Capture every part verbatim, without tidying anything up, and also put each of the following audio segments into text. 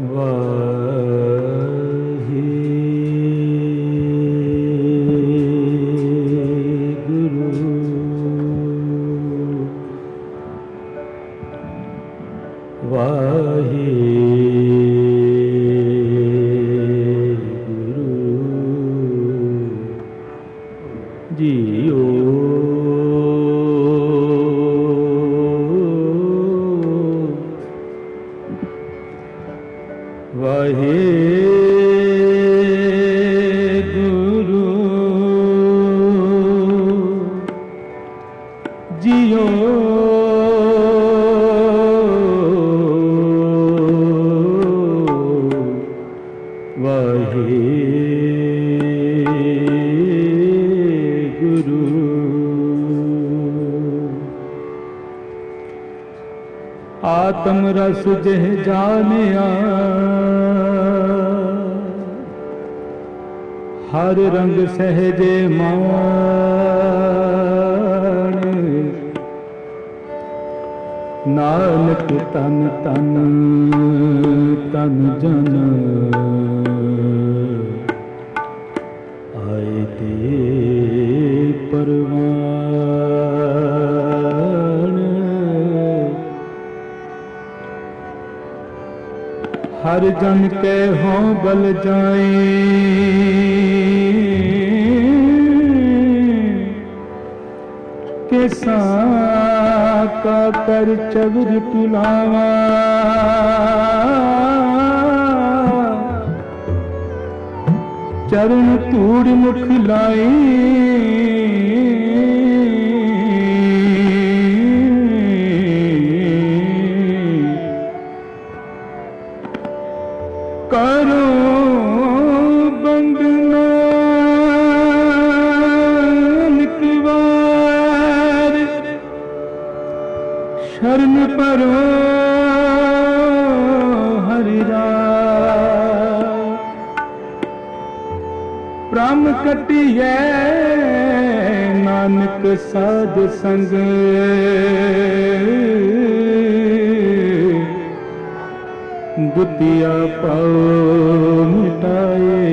आत्म रस जह जानिया हर रंग सहजे मान नानक तन तन तन जन आए ते परवान हर जन के हों बल जाए किसा का कर चवर तुलावा चरण धूड़ मुख लाई करो बंदना निकवार शरण परो हरि राम प्रम कटिए नानक साध संग दुतिया पाओ मिटाए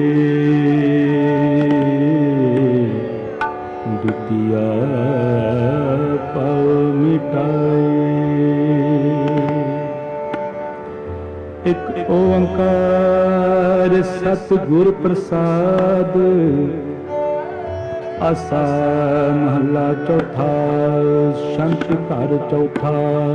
दुतिया पाओ मिटाए। एक ओंकार सतगुर प्रसाद आसा महला चौथा शंख घर चौथा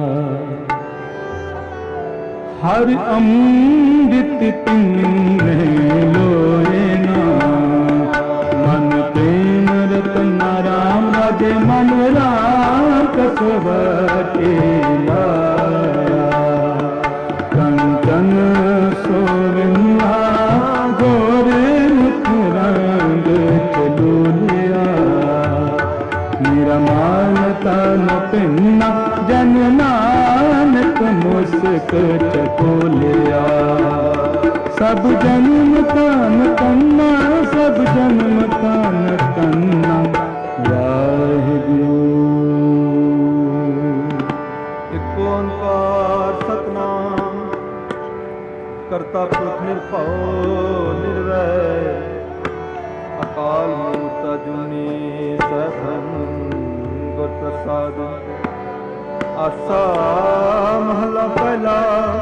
हर अमृत तिन्ने लोए ना मन प्रेम रतन राम राजे मन राकस बटे लाया कंचन सोरनिया गोर मुख रंग चलो लिया मेरा मानता न पिन्ना जन नानक मुस्क चकोलिया सब जन्म कान कन्ना सब जन्म कान कन्ना वाहिगुरु। एक ओंकार सतनाम करता पुरख निर्भव निर्वैर अकाल मूर्त अजूनी सहस्रम गुर प्रसाद। आसा महला पहला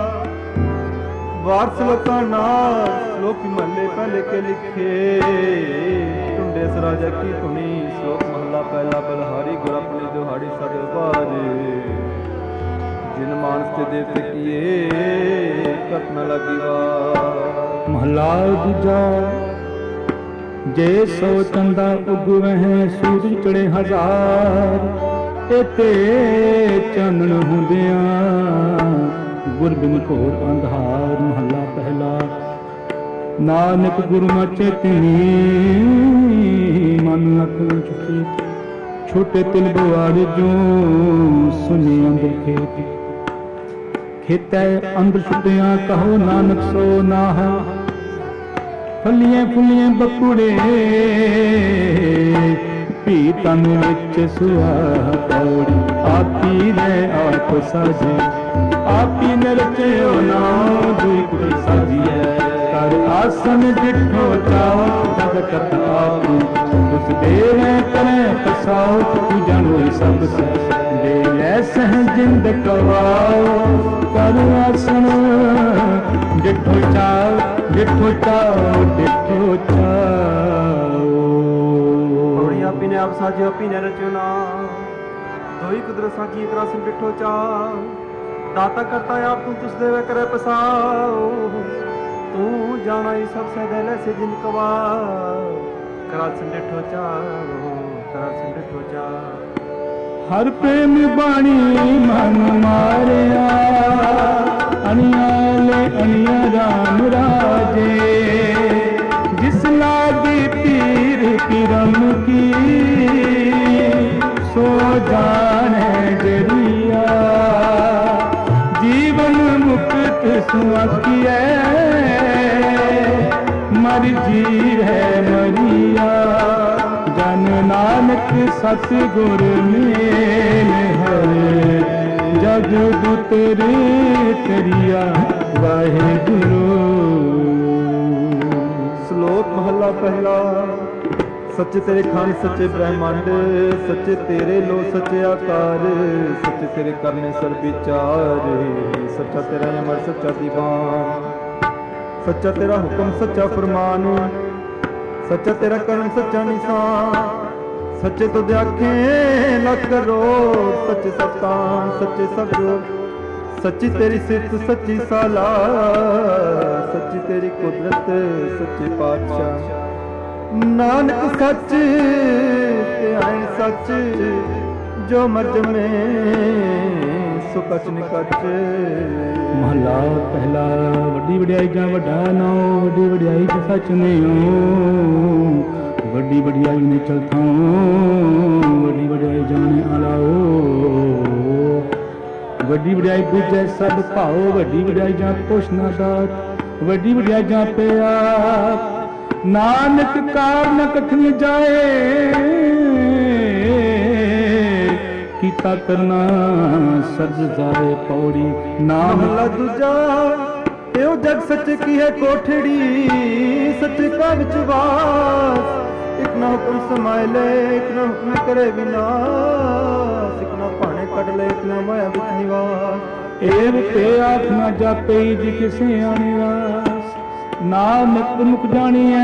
वार श्लोका नाल श्लोक महले पहले के लिखे टुंडे सराजा की धुनी श्लोक महला पहला बलहारी गुर अपने दुहाड़ी सद बारे जिन मानस के देवते किए कत न लगी वार। महला दूजा जे सो चंदा उगवह सूरज चढ़े हजार ते चानण हुंदियां गुर बिन घोर अंधार। महला पहला नानक गुरु न चेतनी मन अख चुकी छोटे तिल बुआर जो सुनी अंदर खेत खेतै अंदर छुटिया कहो नानक सो नाह फलियां फुलियां बकुड़े भी तन विच सुहा पौड़ी आपी ने आप साजे आपी ने रचयो नाम दुई आसन डिठो चाओ जग कथा आपू उस देवे करे पसाओ तू जानो सब दे ले सह जिंद कवाओ कर आसन डिठो चाओ डिठो चाओ डिठो चाओ। होड़ी आपी ने आप साजी आपी ने रचना दोई कुदरत साची एक आसन डिठो चाओ दाता करता आप तू तुस देवे करे पसाओ तू जाना ही सब से दिल से जिन कवा करा संडेठो चाओ करा संडेठो चाओ। हर प्रेम बाणी मन मारिया अनियाले अनिया राम राजे जिस लागी पीर पीरम की सो जाने जरिया जीवन मुक्त सुआकिया मर जी है मरिया जन नानक सतगुर मेल हरे जग दुतरे तरिया वाहिगुरु। श्लोक महला पहला सच्चे तेरे खान सच्चे ब्रह्मांड सच्चे तेरे लो सच्चे आकार सच्चे तेरे करने सर विचार सच्चा तेरा अमर सच्चा दीवान सच्चा तेरा हुक्म सच्चा फरमान सच्चा तेरा कर्म सच्चा निशान सच्चे तो आखे लख करोड़ सच्चे सप्तान सच्चे सब सच्ची तेरी सिर्फ सच्ची साला सच्ची तेरी कुदरत सच्चे पातशाह नानक सच ते आए सच जो मर्ज में सुकच निकच। महला पहला वड्डी वड्याई जा वड्डा नाओ वड्डी वड्याई जा सच ने वड्डी वड्याई ने चलता वड्डी वड्याई जाने आलाओ वड्डी वड्याई बुझे सब भाओ वड्डी वड्याई जा पोषना दात वड्डी वड्याई जा पिया नानक कार न कथन जाए कीता करना सज जाए पौड़ी नाम दूजा यो जग सच की है कोठड़ी सच का विश्वास एक ना हुक्म समाए ले एक ना हुक्म करे विनाश एक ना पाने कट ले एक ना माया विच निवास एव ते आख ना जापे जी किसे आनिवास नानक मुख जानिए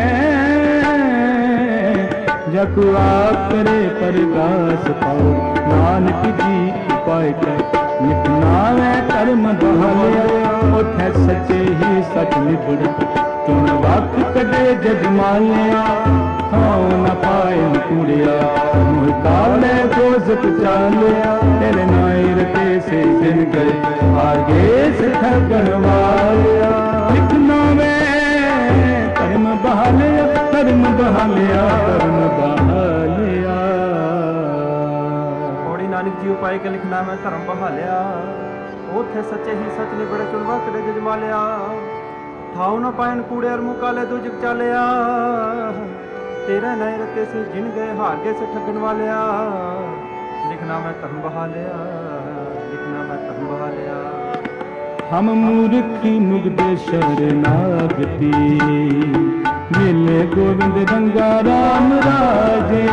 जग आप करे परगास पाओ नानक जी उपाय कर नित नावे कर्म बहालिया उठे सच्चे ही सच निबड़ चुन वक्त कदे जजमालिया थाओ न पाए कूड़िया मुँह काले दोजक चालिया तेरे नायर ते से दिन गए आगे से ठगन वालिया लिखना वे कर्म बहालिया कर्म बहालिया कर्म बहालिया। होड़ी नानक जी उपाय के लिखना मैं धर्म बहालिया ओथे सच्चे ही सच ने बड़े चुनवा कड़े जजमालिया थाऊ न पायन कूड़े और मुकाले दो जग चालिया तेरा नए रते से जिन गए हार गए से ठगन वालिया लिखना मैं धर्म बहालिया लिखना मैं धर्म बहालिया। हम मूर्खी मुग्ध शरणागति मिले गोविंद रंगा राम राजे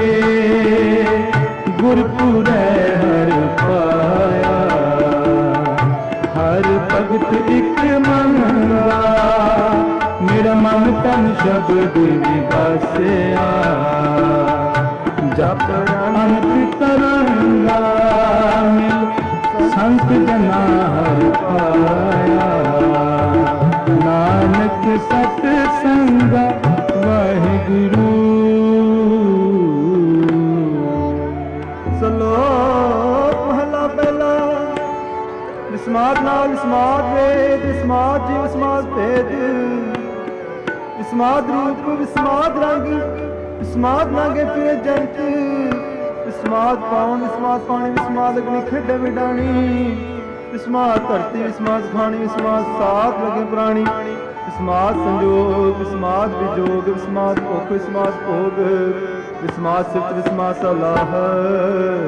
गुरपुर हर पाया हर भगत एक मंगा मेरा मन तन शब्द विकासिया जप अनंत तरंगा मिल संत जना हर पाया नानक सत संगा वाहिगुरु। सलोक महला पहला विस्माद नाल विस्माद वेद विस्माद जीव विस्माद भेद विस्माद रूप विस्माद रंग विस्माद नागे फिर जंत विस्माद पावन विस्माद पानी विस्माद अग्नि खेडे विडाणी विस्माद धरती विस्माद खानी विस्माद साथ लगे प्राणी विस्माद संजोग विस्माद विजोग विस्माद भुख विस्माद भोग विस्माद सिफ्त विस्माद सलाह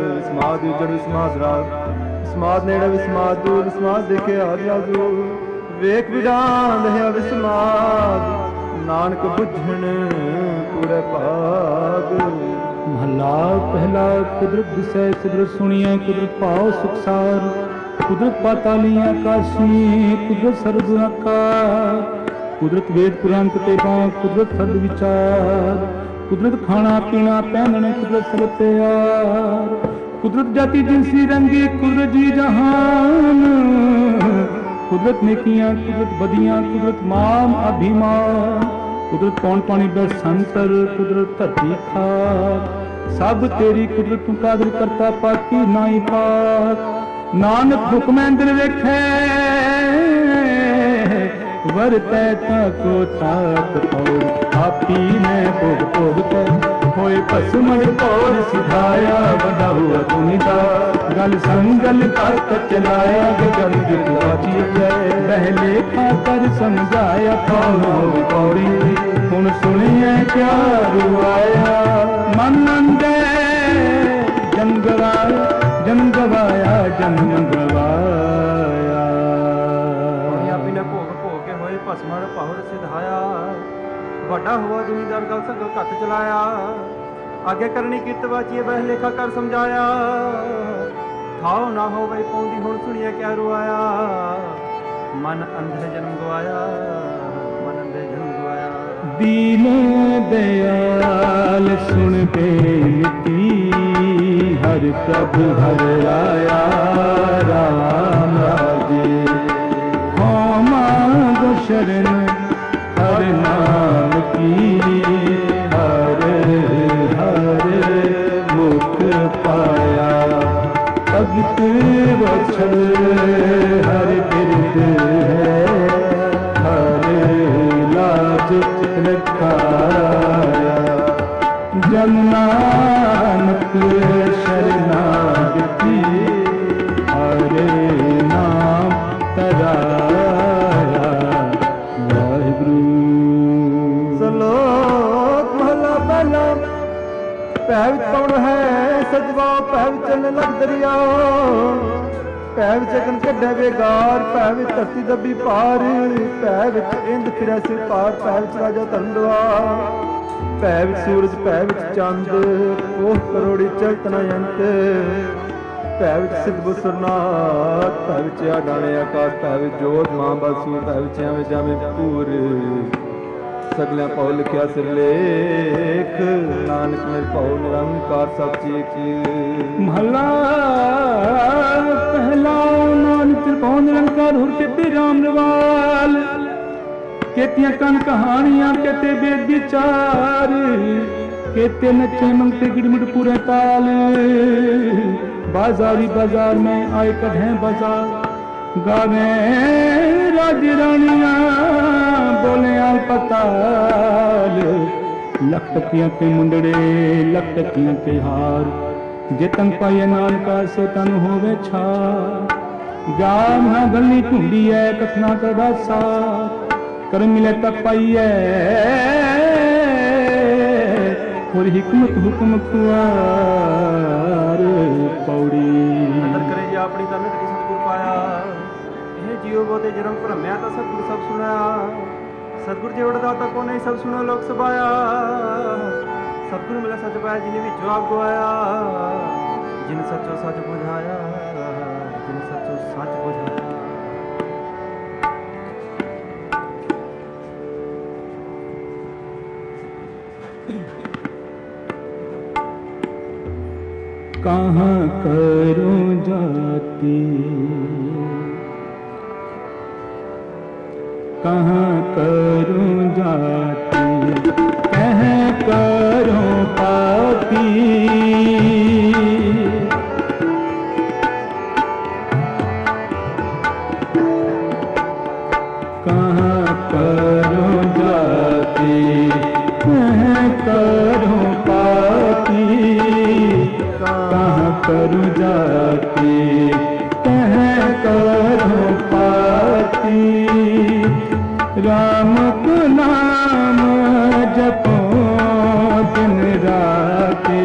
विस्माद उजड़ विस्माद राग विस्माद नेड़े विस्माद दूर विस्माद देखे आदि आदू ਵੇਖ ਵਿਡਾਂਦ ਹੈ ਵਿਸਮਾਦ, ਨਾਨਕ ਬੁੱਝਣ ਪੂਰੇ ਭਾਗ। ਮਹਲਾ ਪਹਿਲਾ। ਕੁਦਰਤ ਦਿਸੈ ਕੁਦਰਤ ਸੁਣੀਐ, ਕੁਦਰਤ ਭਾਉ ਸੁਖਸਾਰ, ਕੁਦਰਤ ਪਾਤਾਲੀ ਆਕਾਸ਼ੀ, ਕੁਦਰਤ ਸਰਬ ਆਕਾਰ, ਕੁਦਰਤ ਵੇਦ ਪੁਰਾਨ ਕਿਤਾਬਾਂ, ਕੁਦਰਤ ਸਦ ਵਿਚਾਰ, ਕੁਦਰਤ ਖਾਣਾ ਪੀਣਾ ਪਹਿਨਣ, ਕੁਦਰਤ ਸਭ ਤਿਆਰ, ਕੁਦਰਤ ਜਾਤੀ ਜਿਨਸੀ ਰੰਗੀ, ਕੁਦਰਤ ਜੀ ਜਹਾਨ, ਕੁਦਰਤ ਨੇਕੀਆਂ, ਕੁਦਰਤ ਬਦੀਆਂ, ਕੁਦਰਤ ਮਾਨ ਅਭਿਮਾਨ, ਕੁਦਰਤ ਕੌਣ ਪਾਣੀ ਬੈਠ ਸੰਤਰ, ਕੁਦਰਤ ਧਰਤੀ ਖਾਕ, ਸਭ ਤੇਰੀ ਕੁਦਰਤ ਤੂੰ ਕਾਦਰ ਕਰਤਾ ਪਾਕੀ ਨਾਈ ਪਾਕ। ਨਾਨਕ ਹੁਕਮੈ ਦਿਲ ਵੇਖੈ, ਵਰਤੈ ਤਾਕੋ ਤਾਕ ਪਉ, ਆਪੀ ਮੈਂ ਭੋਗ ਭੋਗਤੈ, ਹੋਏ ਭਸਮਣ ਭੌਰ ਸਿਧਾਇਆ, ਵੱਡਾ ਹੁਆ ਤੁਮਿਦਾ, ਗਲ ਸੰਗਲ ਕਰਤ ਚਲਾਇਆ, ਗਗਨ ਜਿਤ ਵਾਚੀ ਜੈ, ਪਹਿਲੇ ਖਾ ਕਰ ਸਮਝਾਇਆ, ਕੌਣ ਹੋਵੇ ਪੌੜੀ, ਹੁਣ ਸੁਣੀਐ ਕਿਆ ਰੁਆਇਆ, ਮਨ ਅੰਦੇ ਜਨਮ ਗਵਾਇਆ, ਜਨਮ ਗਵਾਇਆ, ਜਨਮ ਗਵਾਇਆ। ਆਪੀ ਨੇ ਭੋਗ ਭੋਗ ਕੇ ਹੋਏ ਭਸਮਣ ਭੌਰ ਸਿਧਾਇਆ, ਵੱਡਾ ਹੁਆ ਦੁਨੀਦਾਰ ਗਲ ਸੰਗਲ ਘੱਟ ਚਲਾਇਆ, ਆਗੇ ਕਰਨੀ ਕਿਤ ਵਾਚੀਏ ਬਹਿ ਲੇਖਾ ਕਰ ਸਮਝਾਇਆ, ਥਾਉ ਨਾ ਹੋਵੇ ਪਾਉਂਦੀ ਹੁਣ ਸੁਣੀਏ ਕਿਆ ਰੁਆਇਆ, ਮਨ ਅੰਧੇ ਜਨਮ ਗਵਾਇਆ, ਮਨ ਅੰਧੇ ਜਨਮ ਗਵਾਇਆ। ਦੀਨ ਦਇਆਲ ਸੁਣ ਬੇਨਤੀ, ਹਰ ਪ੍ਰਭ ਹਰ ਆਇਆ, ਰਾਮ ਰਾਜੇ, ਹੋ ਮਾਂਗੋ ਸ਼ਰਨ ਹਰ ਨਾਮ ਕੀ, ਹਰ ਹਰ ਮੁਖ ਪਾਇਆ, ਭਗਤ ਵਛਲ ਹਰ ਬਿਰਦ ਹੈ, ਹਰ ਲਾਜ ਰਖਾਇਆ, ਜਨ ਨਾਨਕ ਸ਼ਰਨਾਗਤੀ, ਹਰ ਨਾਮ ਤਰਾਇਆ, ਵਾਹਿਗੁਰੂ। ਸਲੋਕ ਮਹਲਾ ਪਹਿਲਾ। ਭੈ ਵਿੱਚ ਕੌਣ ਹੈ ਸਜਵਾ, ਭੈ ਵਿੱਚ ਚੱਲਣ ਲੱਗ ਦਰਿਆ, ਭੈ ਵਿੱਚ ਅਗਨ ਕੱਢੇ ਬੇਗਾਰ, ਭੈ ਵਿੱਚ ਧਰਤੀ ਦੱਬੀ ਪਾਰ, ਭੈ ਵਿੱਚ ਇੰਦ ਫਿਰੈ ਸਿਰ ਪਾਰ, ਭੈ ਵਿੱਚ ਰਾਜਾ ਧਰਮਦਵਾ, ਭੈ ਵਿੱਚ ਸੂਰਜ, ਭੈ ਵਿੱਚ ਚੰਦ, ਕੋਹ ਕਰੋੜੀ ਚਲਤ ਨ ਅੰਤ, ਭੈ ਵਿੱਚ ਸਿੱਧ ਬੁਸਰਨਾਥ, ਭੈ ਵਿੱਚ ਆ ਡਾਣੇ ਆਕਾਸ਼, ਭੈ ਵਿੱਚ ਜੋਤ ਮਾਂ ਬਾਸੂ, ਭੈ ਵਿੱਚ ਐਵੇਂ ਜਾਵੇਂ ਪੂਰ, ਸਗਲਿਆਂ ਪਾਉ ਲਿਖਿਆ ਸਿਰਲੇਖ, ਨਾਨਕ ਮੇਰੇ ਪਾਉ ਨਿਰੰਕਾਰ ਸੱਚੀ ਕੀ। ਮਹਲਾ ਪਹਿਲਾ। ਨਾਨਕ ਪਾਉ ਨਿਰੰਕਾਰ ਹੁਰ ਕਿਤੇ ਰਾਮ ਰਵਾਲ, ਕੇਤੀਆਂ ਕਨ ਕਹਾਣੀਆਂ, ਕੇਤੇ ਵੇਦ ਵਿਚਾਰ, ਕੇਤੇ ਨੱਚੇ ਮੰਗਤੇ ਗਿੜਮਿੜ ਪੂਰੇ ਤਾਲ, बाजारी बाजार में आए कढ़े बाजार, गावे राज रानिया बोले आल पताल, लख टकियां के मुंडड़े लख टकियां के हार, जे तन पाए नानका सो तन होवे छा, जाम है गली ढूंढी है कथना का दासा, कर मिले तक पाई है और हिकमत हुक्म कुआर पौड़ी। नदर करे जे अपनी ता मिट की सतगुर पाया, हे जियो बोते जन्म भ्रमया ता सतगुर सब सुनाया, सतगुर जे उड़दा ता को नहीं सब सुनो लोक सबाया, सतगुर मिला सच पाया जिने भी जवाब गवाया, जिन सचो सच बुझाया, जिन सचो सच बुझाया। कहाँ करो जाती, कहाँ करो जाती, कह करो पाती, कहाँ करो जाती, कह करो पाती, कहाँ करूँ जाती, कह करो पाती, राम को नाम जपो दिन राती,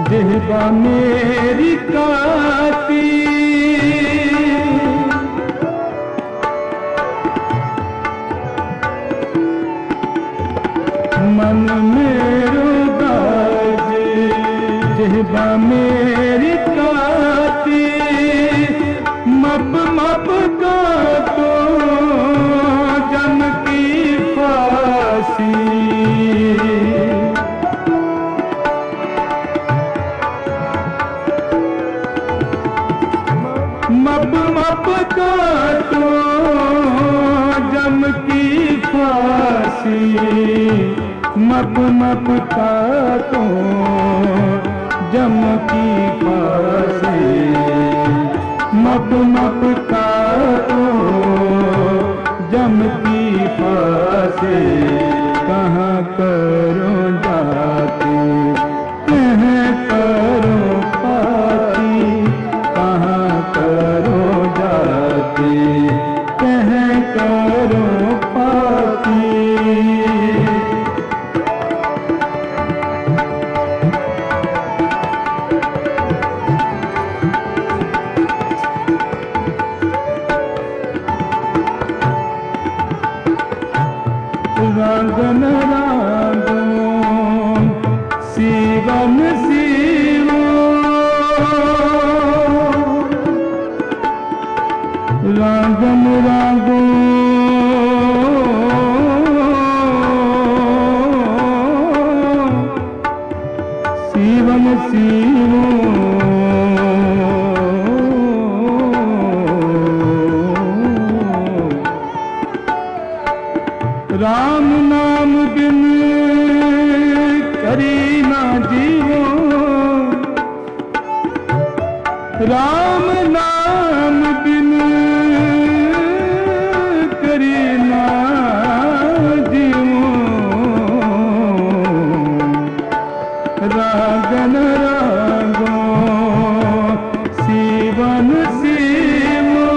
जिह्वा मेरी काती मन मेरो दाज जिह्वा मेरी काती मप मप का तो जम की फांसी मप मप का तो जम की फांसी मप मप का तो जम की फांसी मप मप का तो जम की फांसी कहाँ करो जाती कहाँ करो पाती कहाँ करो जाती कहाँ करो पाती रागन रागो शिवन शिवो रागन रागो शिवन शिवो राम नाम बिन करी ना जीवो राम नाम बिन करी ना जीवो रागन रागो शिवन शिवो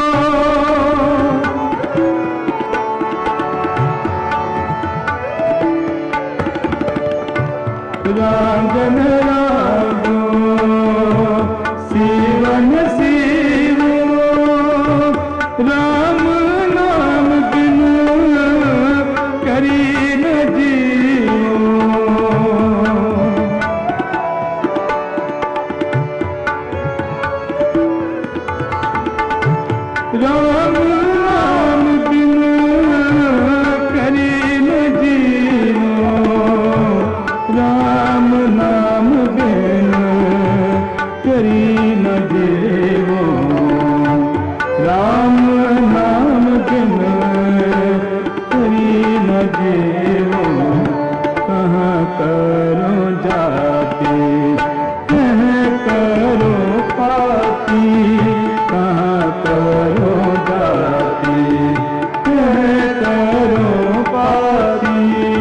रागन रागो शिवन शिवो राम नाम बिन करी न जीवो राम नाम बिन करी न जीवो राम नाम बिन करी न जीवो राम नाम बिन करी न जीवो कहाँ करो जाती कहाँ करो पाती कहाँ करो जाती कहाँ करो पाती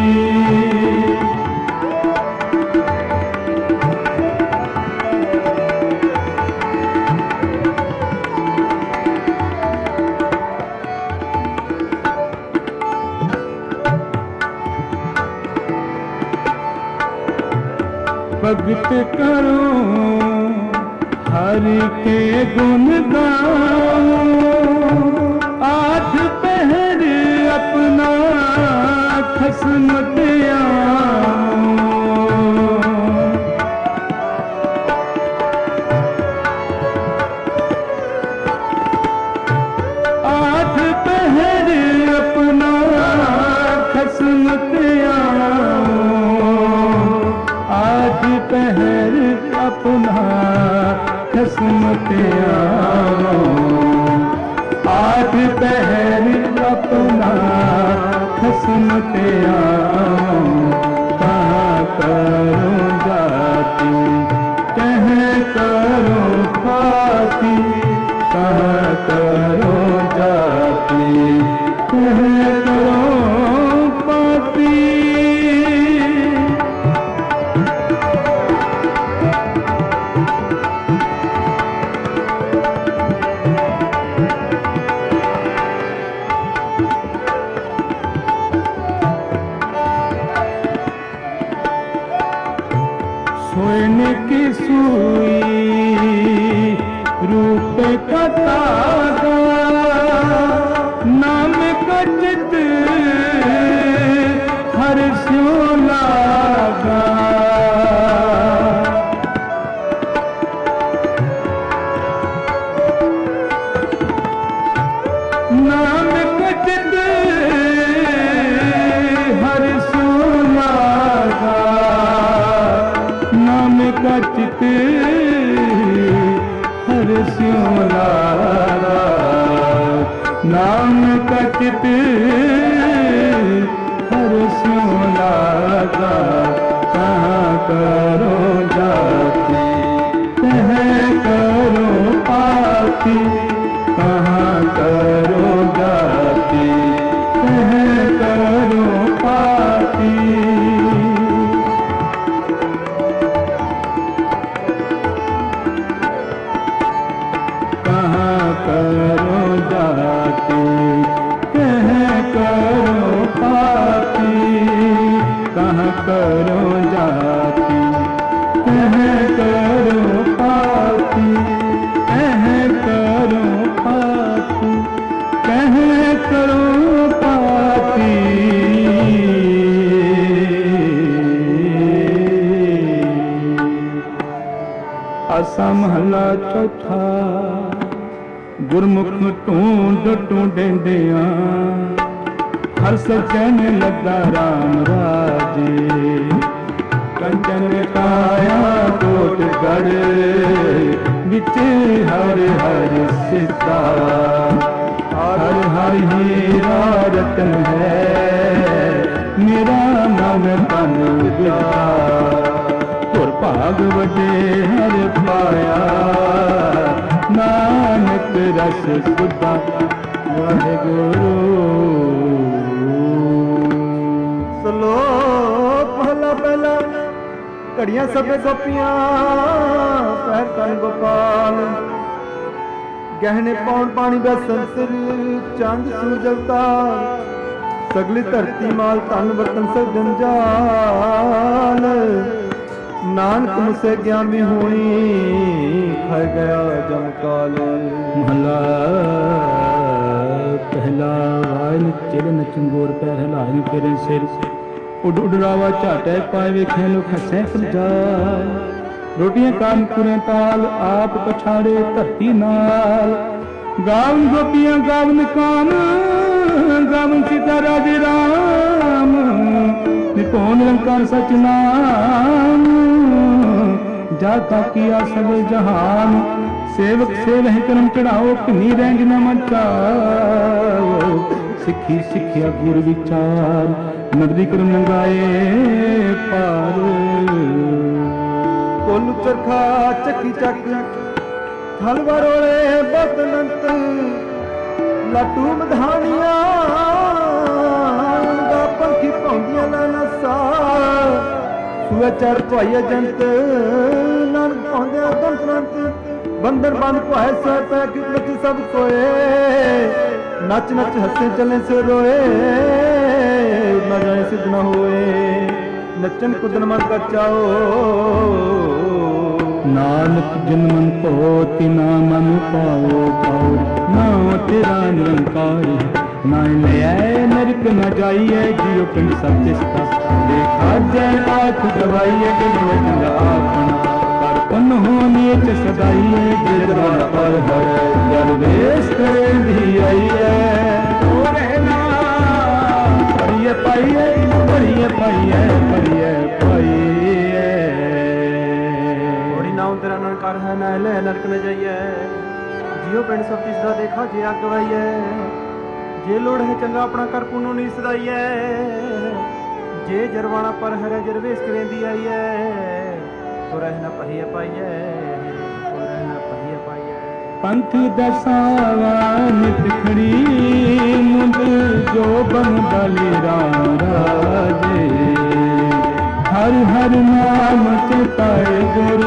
भगत करो हरि के गुण गाओ आठ पहर अपना खसमत आओ आठ पहर अपना खसमत आओ आज पहर अपना खसमत आओ आज पहर अपना खसमत आओ कहाँ करो जाती कहाँ करो पाती कहाँ करो जाती कहाँ करो पाती सोए सोने की सुई रूप का तागा नाम का चित हर स्यों लागा नाम का चित हर स्यों लागा नाम का चित हर स्यों लागा नाम का चित हर स्यों लागा कहाँ करो जाती कहाँ करो पाती कहाँ करो जाती कहाँ करो पाती कहाँ करो जाती कहाँ करो पाती कहाँ करो जाती कहाँ करो पाती कहाँ करो पाती कहाँ करो पाती आसा महला चौथा गुरमुख ढूंढ ढूंढेंदिया हर सजन लगा राम राजे कंचन काया कोट गढ़ बिच हर हर सीता हर हर हीरा रतन है मेरा मन तन बिया और भाग वडे हर पाया नानक रस सुधा वाहेगुरु सलोक महला पहला घड़ियां सबे गोपियां पैर कन गोपाल गहने पौन पानी बसंतर चंद सूरज अवतार सगली धरती माल तन बर्तन सब जंजाल नानक मुझसे ज्ञानी होनी खा गया जमकाल महला पहला वायन चिरन चंगोर पैर हिलाए तेरे सिर उड उडरावा झाटे पाए वेखे लोग हसे जाए रोटियां कान पुरे ताल आप पछाड़े धरती नाल गावन गोपियां गावन कान गावन सीता राजे राम निपुण अलंकार सच नाम जाता किया सब जहान सेवक सेवह करम चढ़ाओ किन्नी रैंज न मचाओ सिखी सिखिया गुर विचार नगरी करम लंगाए पार कोलू चरखा चक्की चक थलवा रोले बदनंत लाटू मधानिया गा पंखी पौंदियां नाना सा सुए चढ़ पाइए जंत नानक पौंदियां गंतरंत बंदर बंद पाए सो पै किस्मत सब सोए नच नच हसे चले से रोए न जाए सिद्ध न होए नचन कुदन मन का चाओ नानक जिन मन को तिना मन पाओ पाओ नाम तेरा निरंकार ना ले आए नरक न जाइए जियो पिंड सब जिसका देखा जय आँख दवाइए कि आपना पर पुन हो नीच सदाइए गिरवा पर हर दरवेश करे धी आइए तो रहना परिये पाइए परिये पाइए परिये पाइए थोड़ी नाम तेरा नरकार है ना ले नरक न जाइए जियो पिंड सब जिसका देखा जे अग गवाइए जे लोड़ है चंगा अपना कर पुनो नहीं सदाइए जे जरवाना पर हरे जरवेश करेंदी आइए तो रहना पहिए पाइए तो रहना पहिए पाइए पंथ दसावा नित खड़ी मुंद जो बन बलि राम राजे हर हर नाम चिताए गुर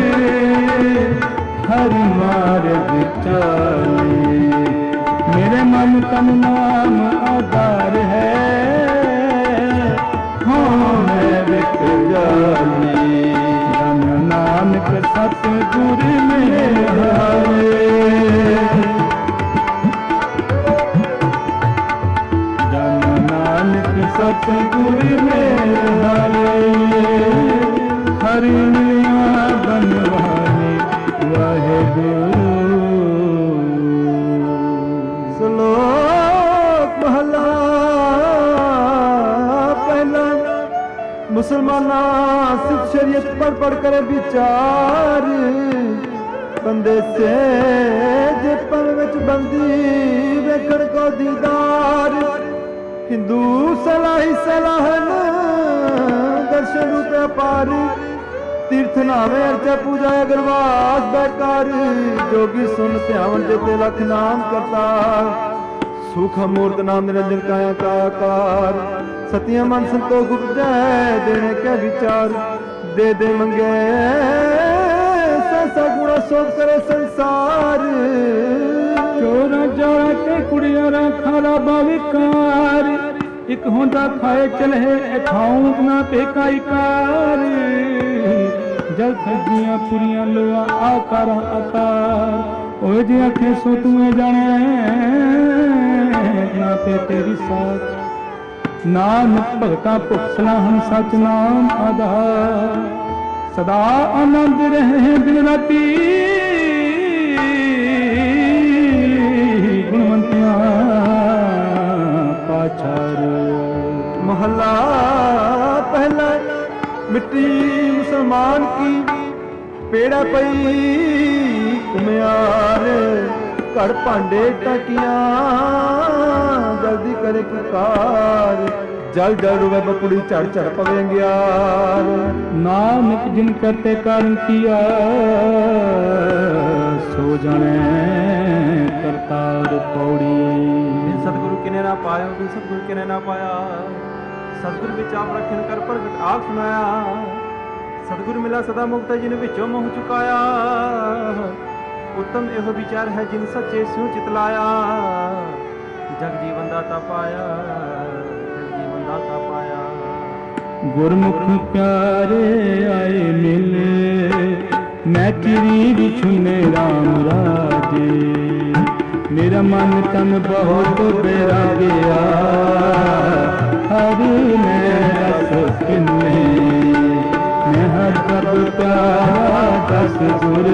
हर मार्ग चाले मेरे मन तन नाम आधार है हो मैं बिक जानी धन ਨਾਨਕ ਸਤਿਗੁਰ ਮੇਰੇ ਹਾਰੇ ਜਨ ਨਾਨਕ ਸਤਿਗੁਰ ਮੇਰੇ ਹਾਰੇ ਹਰਿ ਮਿਲਿਆ ਬਨਵਾਰੇ ਵਾਹਿਗੁਰੂ। ਸ਼ਲੋਕ ਮਹਲਾ ਪਹਿਲਾ। ਮੁਸਲਮਾਨਾਂ ਸਿੱਖ ਸ਼ਰੀਅਤ ਪੜ੍ਹ ਪੜ੍ਹ ਕਰ ਵਿਚਾਰ ਬੰਦੇ ਸੇ ਜੇ ਪਲ ਵਿੱਚ ਬੰਦੀ ਵੇਖਣ ਕੋ ਦੀਦਾਰ ਹਿੰਦੂ ਸਲਾਹੀ ਸਲਾਹਨ ਦਰਸ਼ਨ ਰੂਪ ਅਪਾਰ ਤੀਰਥ ਨਾਵੇਂ ਅਰਚਾ ਪੂਜਾ ਅਗਰਵਾਸ ਬੈਕਾਰ ਜੋਗੀ ਸੁਨ ਧਿਆਵਨ ਜਿਤੇ ਲਖ ਨਾਮ ਕਰਤਾ ਸੁਖ ਮੂਰਤ ਨਾਮ ਨਿਰੰਜਨ ਕਾਇਆ ਕਾ ਆਕਾਰ ਸਤਿਆ ਮਨ ਸੰਤੋਖ ਉਪਜੈ ਦੇਣੇ ਕੇ ਵਿਚਾਰ ਦੇ ਦੇ ਮੰਗੇ ਸਸਾ ਗੁਣਾ ਸੋਭ ਕਰੇ ਸੰਸਾਰ ਚੋਰਾ ਜਾਣਾ ਤੇ ਕੁੜੀਆਂ ਰਾ ਖਾਰਾ ਬਾਵਿਕਾਰ ਇੱਕ ਹੁੰਦਾ ਖਾਏ ਚਲਹਿ ਅਖਾਉਂ ਨਾ ਪੇਕਾਈ ਕਾਰ ਜਲ ਸਜੀਆਂ ਪੁਰੀਆਂ ਲੋਆ ਆਕਾਰਾਂ ਆਕਾਰ ਓਏ ਜੇ ਆਖੇ ਸੋ ਤੂੰ ਜਾਣੈ ਨਾ ਤੇ ਤੇਰੀ ਸਾਥ ਨਾਨਕ ਭਗਤਾਂ ਭੁਖ ਸਲਾਹਨ ਸਚ ਨਾਮ ਆਧਾਰ ਸਦਾ ਆਨੰਦ ਰਹੇ ਦਿਨ ਰਾਤੀ ਗੁਣਵੰਤਿਆਂ ਪਾਛਾਰ। ਮਹਲਾ ਪਹਿਲਾ। ਮਿੱਟੀ ਮੁਸਲਮਾਨ ਕੀ ਪੇੜਾ ਪਈ ਕੁਮਿਆਰ ਘੜ ਭਾਂਡੇ ਟਕੀਆਂ ਜਲਦੀ ਕਰੇ ਪੁਕਾਰ ਜਲ ਜਲ ਰੁਵੇ ਬਪੁੜੀ ਝੜ ਝੜ ਪਵੇ ਅੰਗਿਆਰ ਨਾਨਕ ਜਿਨ ਕਰਤੇ ਕਾਰਨ ਕੀਆ ਸੋ ਜਾਣੈ ਕਰਤਾਰ ਪੌੜੀ। ਬਿਨ ਸਤਿਗੁਰੂ ਕਿਨੇ ਨਾ ਪਾਇਓ ਬਿਨ ਸਤਿਗੁਰੂ ਕਿਨੇ ਨਾ ਪਾਇਆ ਸਤਿਗੁਰ ਵਿੱਚ ਆਪ ਰੱਖਣ ਕਰ ਪ੍ਰਗਟ ਆਪ ਸੁਨਾਇਆ ਸਤਿਗੁਰ ਮਿਲਾ ਸਦਾ ਮੁਕਤ ਜਿਨ ਵਿੱਚੋਂ ਮੋਹ ਚੁਕਾਇਆ ਉੱਤਮ ਇਹੋ ਵਿਚਾਰ ਹੈ ਜਿਨ ਸੱਚੇ ਸਿਉ ਚਿਤ ਲਾਇਆ ਜਗ ਜੀਵਨ ਦਾਤਾ ਪਾਇਆ ਜਗ ਜੀਵਨ ਦਾਤਾ ਪਾਇਆ। ਗੁਰਮੁਖ ਪਿਆਰੇ ਆਏ ਮਿਲੇ ਮੈਂ ਚਿਰੀ ਵਿਛੁਨੇ ਰਾਮ ਰਾਜੇ ਮੇਰਾ ਮਨ ਤਨ ਬਹੁਤ ਬੈਰਾਗਿਆ ਹਰਿ ਮੈਂ ਰਸ ਕਿੰਨੇ ਮੈਂ ਹਰ ਪ੍ਰਭ ਪਿਆਰਾ ਦਸ ਗੁਰ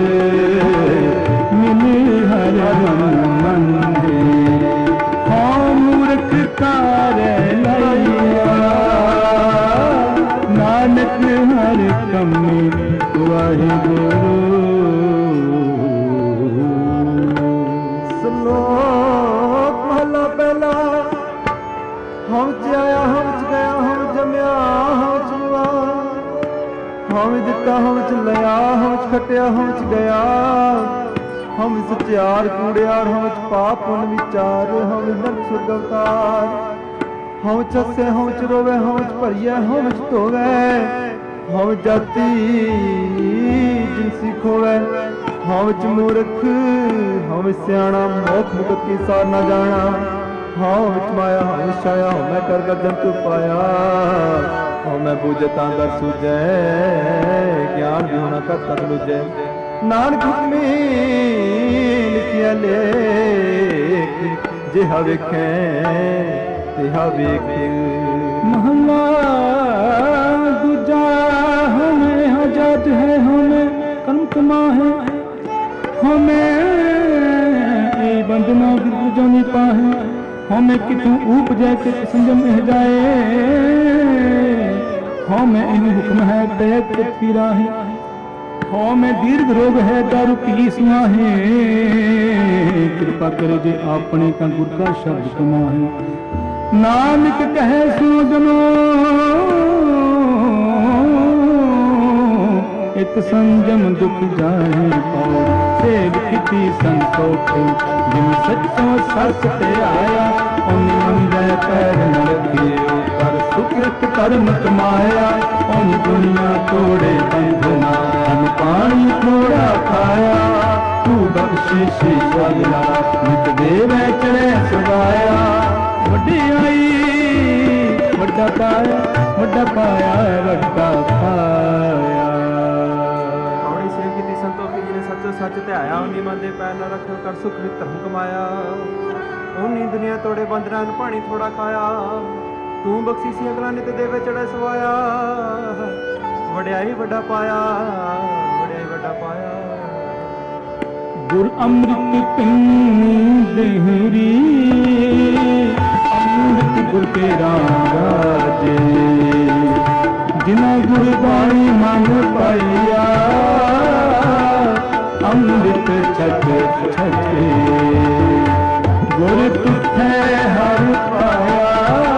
ਮਿਲੇ ਹਰ ਮਨ ਮੰਦੇ ਹਾਂ ਮੂਰਖ ਕਾਰੇ ਲਈਆ ਨਾਨਕ ਹਰ ਕੰਮੇ ਵਾਹਿਗੁਰੂ। ਸ਼ਲੋਕ ਮਹਲਾ ਪਹਿਲਾ। ਹਮ ਚ ਆਇਆ ਹਮ ਚ ਗਿਆ ਹਮ ਜਮਿਆ ਹਮ ਚ ਮੁਆ ਹਮ ਦਿੱਤਾ ਹਮ ਚ ਲਿਆ ਹਮ ਚ ਖਟਿਆ ਹਮ ਚ ਗਿਆ ਹਮ ਸਚਿਆਰ ਕੂੜਿਆਰ ਹਮ ਚ ਪਾਪ ਪੁੰਨ ਵਿਚਾਰ ਹਮ ਨਰਕ ਸੁਰਗ ਅਵਤਾਰ ਹਮ ਚ ਹੱਸੇ ਹਮ ਚ ਰੋਵੇ ਹਮ ਚ ਭਰੀਏ ਹਮ ਚ ਧੋਵੇ ਹਮ ਜਾਤੀ ਜਿਨਸੀ ਖੋਵੇ ਹਮ ਚ ਮੂਰਖ ਹਮ ਸਿਆਣਾ ਮੋਖ ਮੁਕਤ ਕੀ ਸਾਰ ਨਾ ਜਾਣਾ ਹਮ ਵਿੱਚ ਮਾਇਆ ਹਮ ਛਾਇਆ ਹਮੈ ਕਰ ਕਰ ਜੰਤੂ ਪਾਇਆ ਹਮੈ ਬੂਝੇ ਤਾਂ ਦਰ ਸੂਝੈ ਗਿਆਨ ਵੀ ਹੋਣਾ ਕਰ ਤਦ ਲੁਝੈ ਨਾਨਕ ਹੁਕਮੀ ਲਿਖਿਆ ਲੇਖ ਜਿਹਾ ਵੇਖੈ ਤਿਹਾ ਵੇਖ। ਮਹਲਾ ਦੂਜਾ ਹਮੇ ਹਜਾਤ ਹੈ ਹਮੇ ਕਰਮ ਕਮਾ ਹੈ ਹਮੇ ਇਹ ਬੰਦਨਾ ਗਿਰ ਜਾਨੀ ਪਾਹੇ ਹਮੇ ਕਿਥੋਂ ਊਪਜੈ ਕਿ ਸੰਜਮ ਇਹ ਜਾਏ ਹਮੇ ਇਹਨੂੰ ਹੁਕਮ ਹੈ ਤੈ ਪ੍ਰਿਥਵੀ ਰਾਹੇ ਹਮੇ ਦੀਰਘ ਰੋਗ ਹੈ ਦਾਰੂ ਪੀ ਸੁਆਹੇ ਕਿਰਪਾ ਕਰੇ ਜੇ ਆਪਣੇ ਕਾ ਗੁਰ ਕਾ ਸ਼ਬਦ ਕਮਾਹੇ ਨਾਨਕ ਕਹੈ ਸੋ ਜਨੋ ਇਕ ਸੰਜਮ ਦੁਖ ਜਾਹੇ ਪਾਉ ਸੇਵ ਕੀਤੀ ਸੰਤੋਖ ਜਿਨ ਸੱਚੋ ਸੱਚ ਤੇ ਆਇਆ ਉਹਨੇ ਮੰਗੈ ਪੈਰ ਨ ਰੱਖਿਓ ਕਰ ਸੁਕ੍ਰਿਤ ਕਰਮ ਕਮਾਇਆ ਉਹਨ ਦੁਨੀਆ ਤੋੜੇ ਬੰਧਨਾ ਅਨ ਪਾਣੀ ਥੋੜਾ ਖਾਇਆ ਤੂੰ ਬਖਸ਼ਿਸ਼ ਅਗਲਾ ਨਿਤ ਦੇਵੈ ਚੜੈ ਸਦਾਇਆ ਵਡਿਆਈ ਵੱਡਾ ਪਾਇਆ ਵੱਡਾ ਪਾਇਆ ਵੱਡਾ ਪਾਇਆ। ਆਪਣੀ ਸੱਚੋ ਸੱਚ ਧਿਆਇਆ, ਉਨੀ ਮਨ ਦੇ ਪੈਰ ਨਾ ਰੱਖਿਓ, ਕਰ ਸੁਖ ਵਿੱਚ ਧਰਮ ਕਮਾਇਆ। ਉਨੀ ਦੁਨੀਆ ਤੋੜੇ ਬੰਦਰਾਂ ਨੂੰ ਪਾਣੀ ਥੋੜਾ ਖਾਇਆ, ਤੂੰ ਬਖਸ਼ੀ ਸੀ ਅਗਲਾ ਨਿਤ ਦੇਵੇ ਚੜ੍ਹੇ ਸਵਾਇਆ। ਵਡਿਆਈ ਵੱਡਾ ਪਾਇਆ, ਵਡਿਆਈ ਵੱਡਾ ਪਾਇਆ। ਗੁਰ ਅੰਮ੍ਰਿਤ ਪਿੰਨੀ ਦੇਹਰੀ, ਅੰਮ੍ਰਿਤ ਗੁਰ ਕੇ ਰਾਜੇ। ਜਿਨਾ ਗੁਰ ਬਾਣੀ ਮਨ ਪਾਈਆ, ਅੰਮ੍ਰਿਤ ਛਕ ਛਕੇ। ਗੁਰ ਤੁਠੈ ਹਰ ਪਾਇਆ,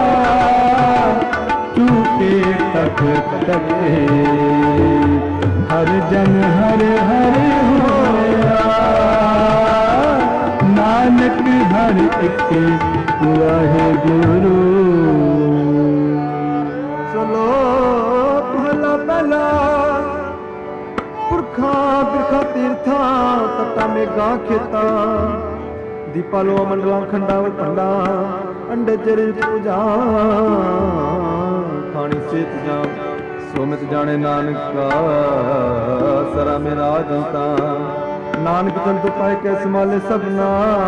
ਚੂਕੇ ਤਕ ਤਕੇ। ਹਰ ਜਨ ਹਰ ਹਰ ਹੋਇਆ, ਨਾਨਕ ਹਰ ਇੱਕ ਵਾਹਿਗੁਰੂ। ਚਲੋ ਪਹਿਲਾ ਪਹਿਲਾ ਪੁਰਖਾਂ ਬਿਰਖਾਂ ਤੀਰਥਾਂ, ਤਟਾਂ ਮੇਘਾਂ ਖੇਤਾਂ। ਦੀਪਾ ਲੋ ਮੰਡਲਾਂ ਖੰਡਾਂ ਭੰਡਾਂ, ਅੰਡੇ ਚਿਰ ਪੂਜਾ। ਖਾਣੀ ਸੇਤ ਜਾਂ ਸੋਮਿਤ ਜਾਣੇ ਨਾਨਕਾ, ਸਰਾ ਮੇਰਾ ਜਨਤਾ। ਨਾਨਕ ਜੰਤੁ ਪਾਏ ਕੈ ਸੰਭਾਲੇ ਸਭਨਾ,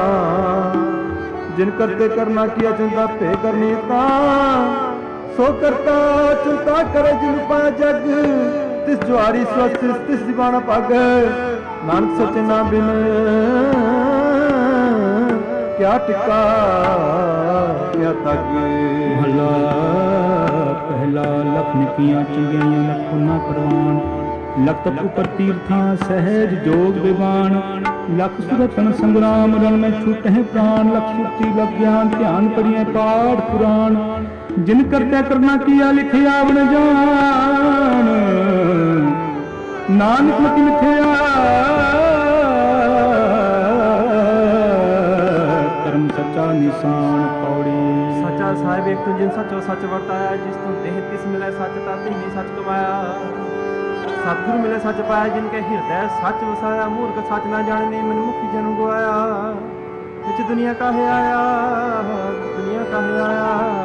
ਜਿਨ ਕਰਤੇ ਕਰਨਾ ਕੀਆ ਚੰਦਾ ਭੇ ਕਰਨੀ ਤਾਂ। ਸੋ ਕਰਤਾ ਚਿੰਤਾ ਕਰੇ ਜਿਨ ਪਾਇਆ ਜਗ, ਤਿਸ ਜੁਆਰੀ ਸਵਸਥ ਤਿਸ ਦਿਵਾਨਾ ਪਗ। ਨਾਨਕ ਸੋਚੇ ਨਾ ਬਿਨ ਕਿਆ ਟਿਕਾ ਕਿਆ ਤਗ। ਮਹਲਾ ਪਹਿਲਾ। ਲਖ ਨਿਕੀਆਂ ਚੰਗਿਆਈਆਂ ਲਖ ਨਾ ਪ੍ਰਵਾਨ, ਲਖ ਤਪ ਉਪਰ ਤੀਰਥਾਂ ਸਹਿਜ ਜੋਗ ਵਿਵਾਨ। ਲਖ ਸੁਰਤਨ ਸੰਗਰਾਮ ਰਣ ਮੈਂ ਛੂਟਹਿ ਪ੍ਰਾਨ, ਲਖ ਸੁਰਤੀ ਲਖ ਗਿਆਨ ਧਿਆਨ ਪੜੀਐ ਪਾਠ ਪੁਰਾਣ। ਜਿਨ ਕਰਤੈ ਕਰਨਾ ਕੀਆ ਲਿਖਿਆ ਬਨ ਜਾਨ, ਨਾਨਕ ਮਤਿ ਮਿਥਿਆ ਧਰਮ ਸੱਚਾ ਨਿਸ਼ਾਨ ਪੌੜੀ। ਸੱਚਾ ਸਾਹਿਬ ਇੱਕ ਤੂੰ ਜਿਨ ਸੱਚੋ ਸੱਚ ਵਰਤਾਇਆ, ਜਿਸ ਤੂੰ ਦੇਹ ਤਿਸ ਮਿਲੇ ਸੱਚ ਤਾਂ ਤਿਨੀ ਸੱਚ ਕਮਾਇਆ। ਸਤਿਗੁਰ ਮਿਲੇ ਸੱਚ ਪਾਇਆ, ਜਿਨ ਕੇ ਹਿਰਦੈ ਸੱਚ ਵਸਾਇਆ। ਮੂਰਖ ਸੱਚ ਨਾ ਜਾਣਨੇ ਮਨ ਮੁਖੀ ਜਨ ਗਵਾਇਆ। ਵਿੱਚ ਦੁਨੀਆ ਕਾਹੇ ਆਇਆ, ਦੁਨੀਆ ਕਾਹੇ ਆਇਆ।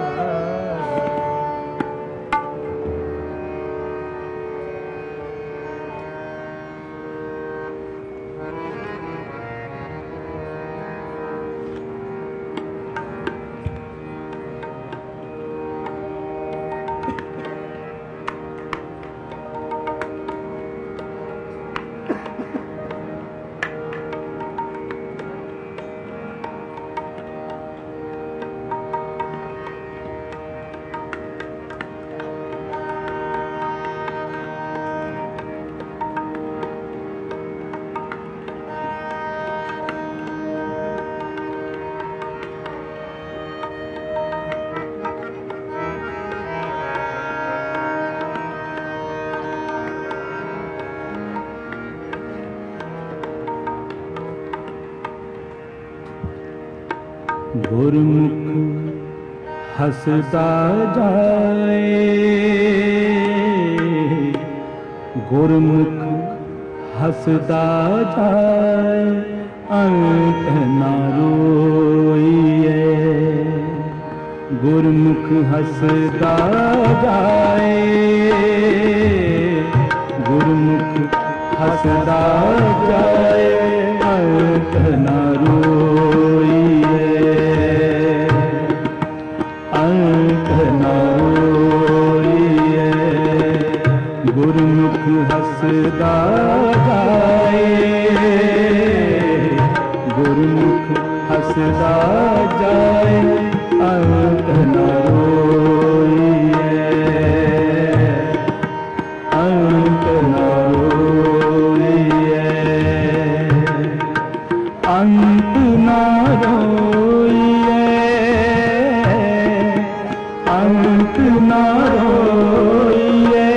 ਗੁਰਮੁਖ ਹਸਦਾ ਜਾਏ, ਗੁਰਮੁਖ ਹਸਦਾ ਜਾਏ। ਅੰਤ ਨਾ ਰੋਈਏ, ਗੁਰਮੁਖ ਹਸਦਾ ਜਾਏ। ਗੁਰਮੁਖ ਹਸਦਾ ਜਾਏ, ਅੰਤ ਨਾ ਰੋਈਏ। ਅੰਤ ਨਾ ਰੋਈਏ, ਗੁਰਮੁਖ ਹਸਦਾ ਜਾਏ। ਗੁਰਮੁਖ ਹਸਦਾ ਜਾਏ, ਅੰਤ ਨਾ ਰੋਈਏ। ਅੰਤ ਨਾ ਰੋਈਏ, ਅੰਤ ਨਾ ਰੋਈਏ। ਅੰਤ ਨਾ ਰੋਈਏ,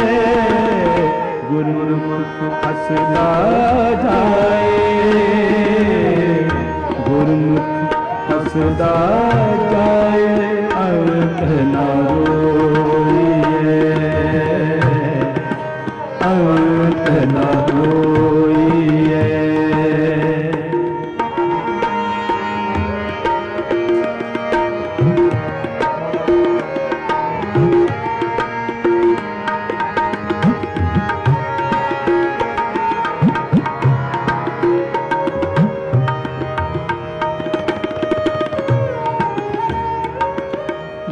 ਗੁਰਮੁਖ ਹਸਦਾ ਜਾਏ। ਗੁਰਮੁਖ ਹਸਦਾ ਜਾਏ, ਅੰਤ ਨਾ ਰੋਈਏ। ਅੰਤ ਨਾ ਰੋਈਏ।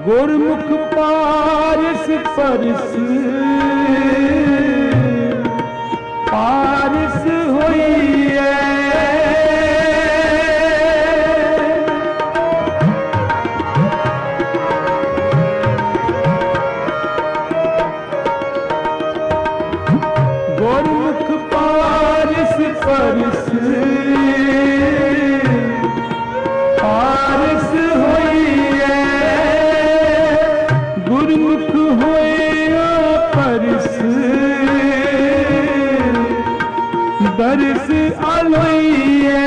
गुरमुख पारस परस पारस होइए गुरमुख पारस परस पारस होइए गुरमुख होया परस दरस आलोइए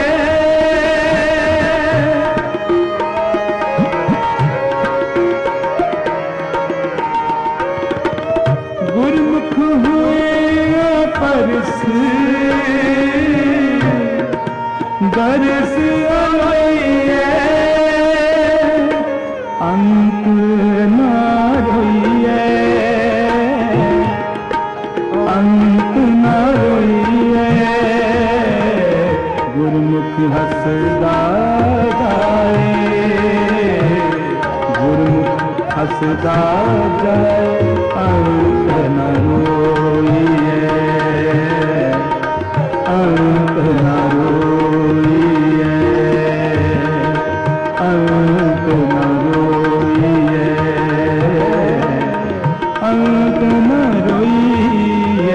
गुरमुख होया परस दरस आलोइए अंत ना रोइए अंत ना रोइए गुरमुख हसदा जाए गुरमुख हसदा जाए अंत न रोइए अंत न रोइए अंत न रोइए अंत न रोइए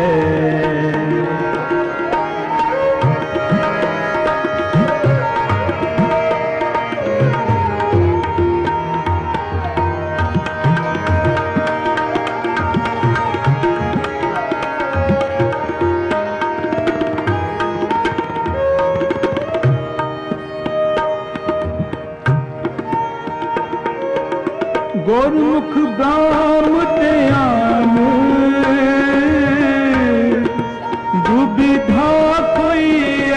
गुरमुख ब्राह्म ध्यान दुविधा कोई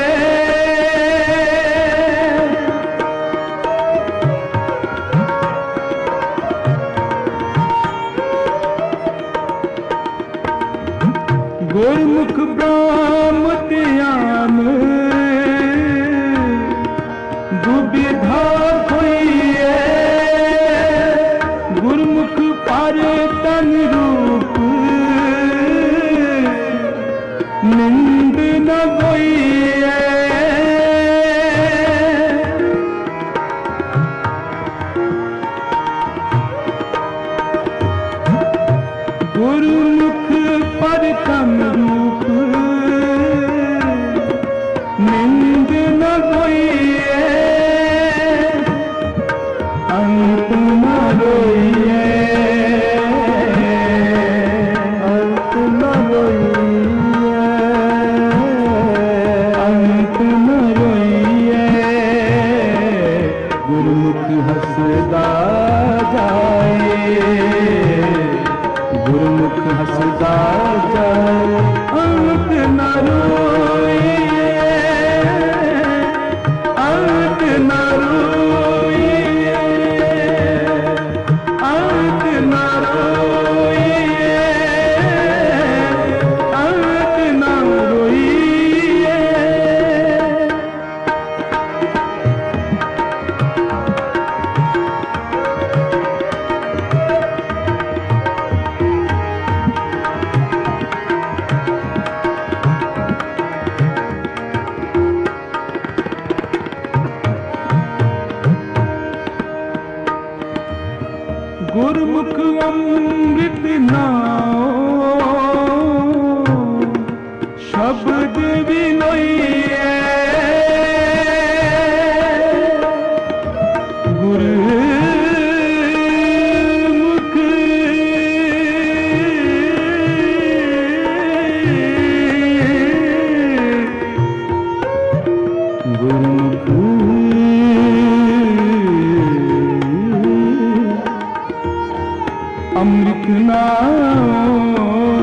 गुरमुख ब्राह्म ध्यान दुविधा कोई गुरमुख पारे तन रूप निंद न गोइए गुरमुख पर तन रूप निंद न गोइए अंत न रोइए अंत न रोइए अंत न रोइए गुरमुख हसदा जाए गुरमुख हसदा जाए अंत न रोइए अंत न रोइए अंत न रोइए अंत न रोइए गुरमुख अमृत नाओ शब्द विलोइए गुरमुख गुरमुख अमृत नाओ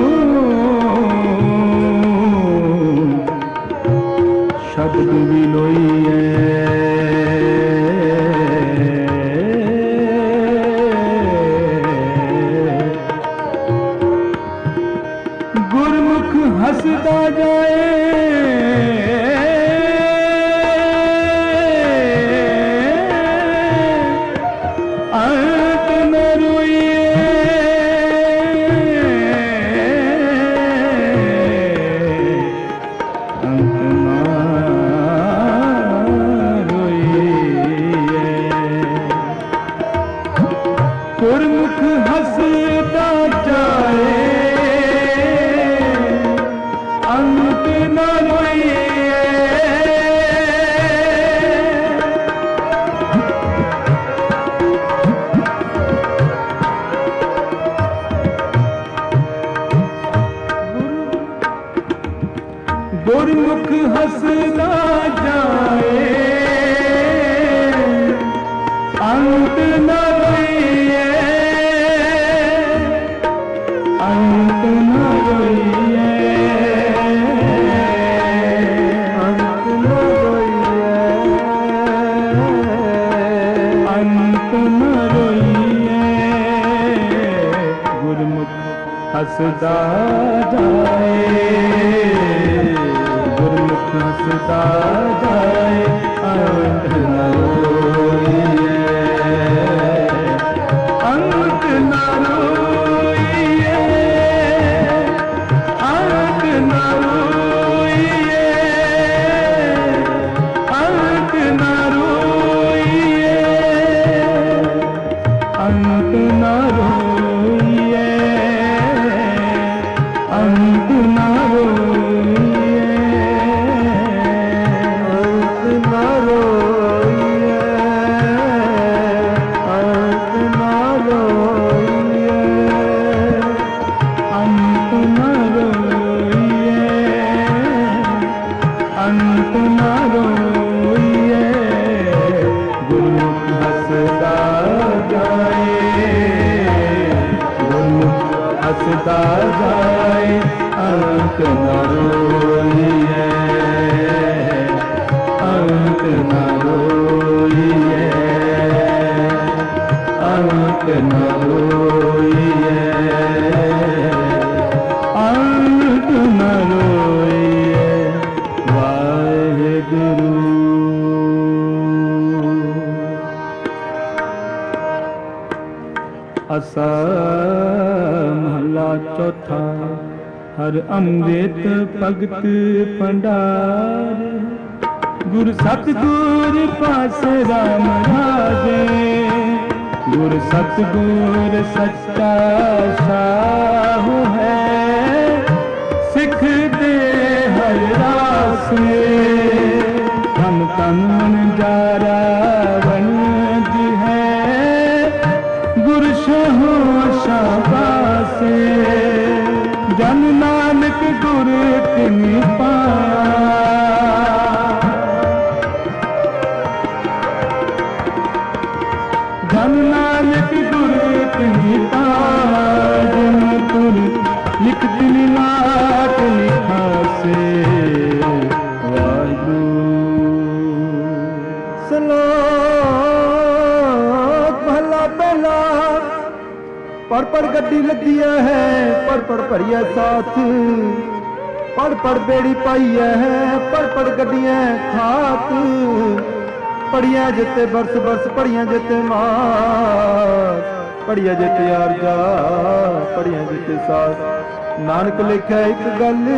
शब्द विलोइए गुरमुख हसदा जाए अंत ਅੰਤ ਨਾ ਰੋਈਏ ਗੁਰਮੁਖ ਹੱਸਦਾ ਜਾਏ ਅੰਤ ਨਾ ਰੋਈਏ ਅੰਤ ਨਾ ਰੋਈਏ ਅੰਤ ਨਾ ਰੋਈਏ ਅੰਤ ਨਾ ਰੋਈਏ ਗੁਰਮੁਖ ਹੱਸਦਾ ਜਾਏ ਗੁਰਮੁਖ ਹੱਸਦਾ ਜਾਏ ਅੰਤ ਨਾ ਰੋਈਏ ਅੰਤ ਨਾ ਰੋਈਏ ਅੰਤ ਨਾ ਰੋਈਏ ਅੰਤ ਨਾ ਰੋਈਏ ਅੰਤ ਨਾ ਰੋਈਏ ਅੰਤ ਨਾ ਰੋਈਏ ਅੰਤ ਨਾ ਰੋਈਏ ਅੰਤ ਨਾ ਰੋਈਏ ਅੰਤ ਨਾ ਰੋਈਏ ਅੰਤ ਨਾ ਰੋਈਏ ਗੁਰਮੁਖ ਹੱਸਦਾ ਜਾਏ ਗੁਰਮੁਖ ਹੱਸਦਾ ਜਾਏ ਅੰਤ ਨਾ ਰੋਈਏ ਅੰਤ ਨਾ ਰੋਈਏ ਅੰਤ ਨਾ ਰੋਈਏ ਅੰਤ ਨਾ ਰੋਈਏ ਵਾਹਿਗੁਰੂ। ਅਸਾ ਮਹਲਾ ਚੌਥਾ। ਹਰ ਅੰਮ੍ਰਿਤ ਭਗਤ ਭੰਡਾਰ ਗੁਰ ਸਤਿਗੁਰ ਪਾਸ ਰਾਮ ਰਾਜੇ ਗੁਰ ਸਤਿਗੁਰ ਸੱਚਾ ਸਾਹੁ ਹੈ ਸਿੱਖ ਦੇ ਹਰ ਰਾਸੇ ਧਨ ਧਨ ਮਨ ਜਾਰਾ ਵਣਜ ਹੈ ਗੁਰ ਸ਼ਹੁ ਸ਼ਾਬਾਸੇ ਜਨ ਨਾਨਕ ਗੁਰ ਤਿਨਿ ਪਾਇਆ ਜਨ ਨਾਨਕ ਗੁਰ ਤਿਨਿ ਪਾਇਆ ਜਿਨ ਤੁਰ ਲਿਖ ਦਿਨ ਲਾਟ ਲਿਖਾਸੇ ਵਾਹਿਗੁਰੂ। ਸਲੋਕ ਮਹਲਾ ਪਹਿਲਾ। ਪੜ ਪੜ ਗੱਡੀ ਲੱਦੀਆ ਹੈ ਪੜ ਪੜ ਭਰੀਆ ਸਾਥ ਪੜ ਪੜ ਬੇੜੀ ਪਾਈਆ ਹੈ ਪੜ ਪੜ ਗੱਡੀਆਂ ਖਾਤ ਪੜੀਆਂ ਜਿੱਤੇ ਬਰਸ ਬਰਸ ਪੜੀਆਂ ਜਿੱਤੇ ਮਾਰ ਪੜੀਆਂ ਜਿੱਤੇ ਆਰਜਾ ਪੜੀਆਂ ਜਿੱਤੇ ਸਾਥ ਨਾਨਕ ਲਿਖਿਆ ਇੱਕ ਗੱਲ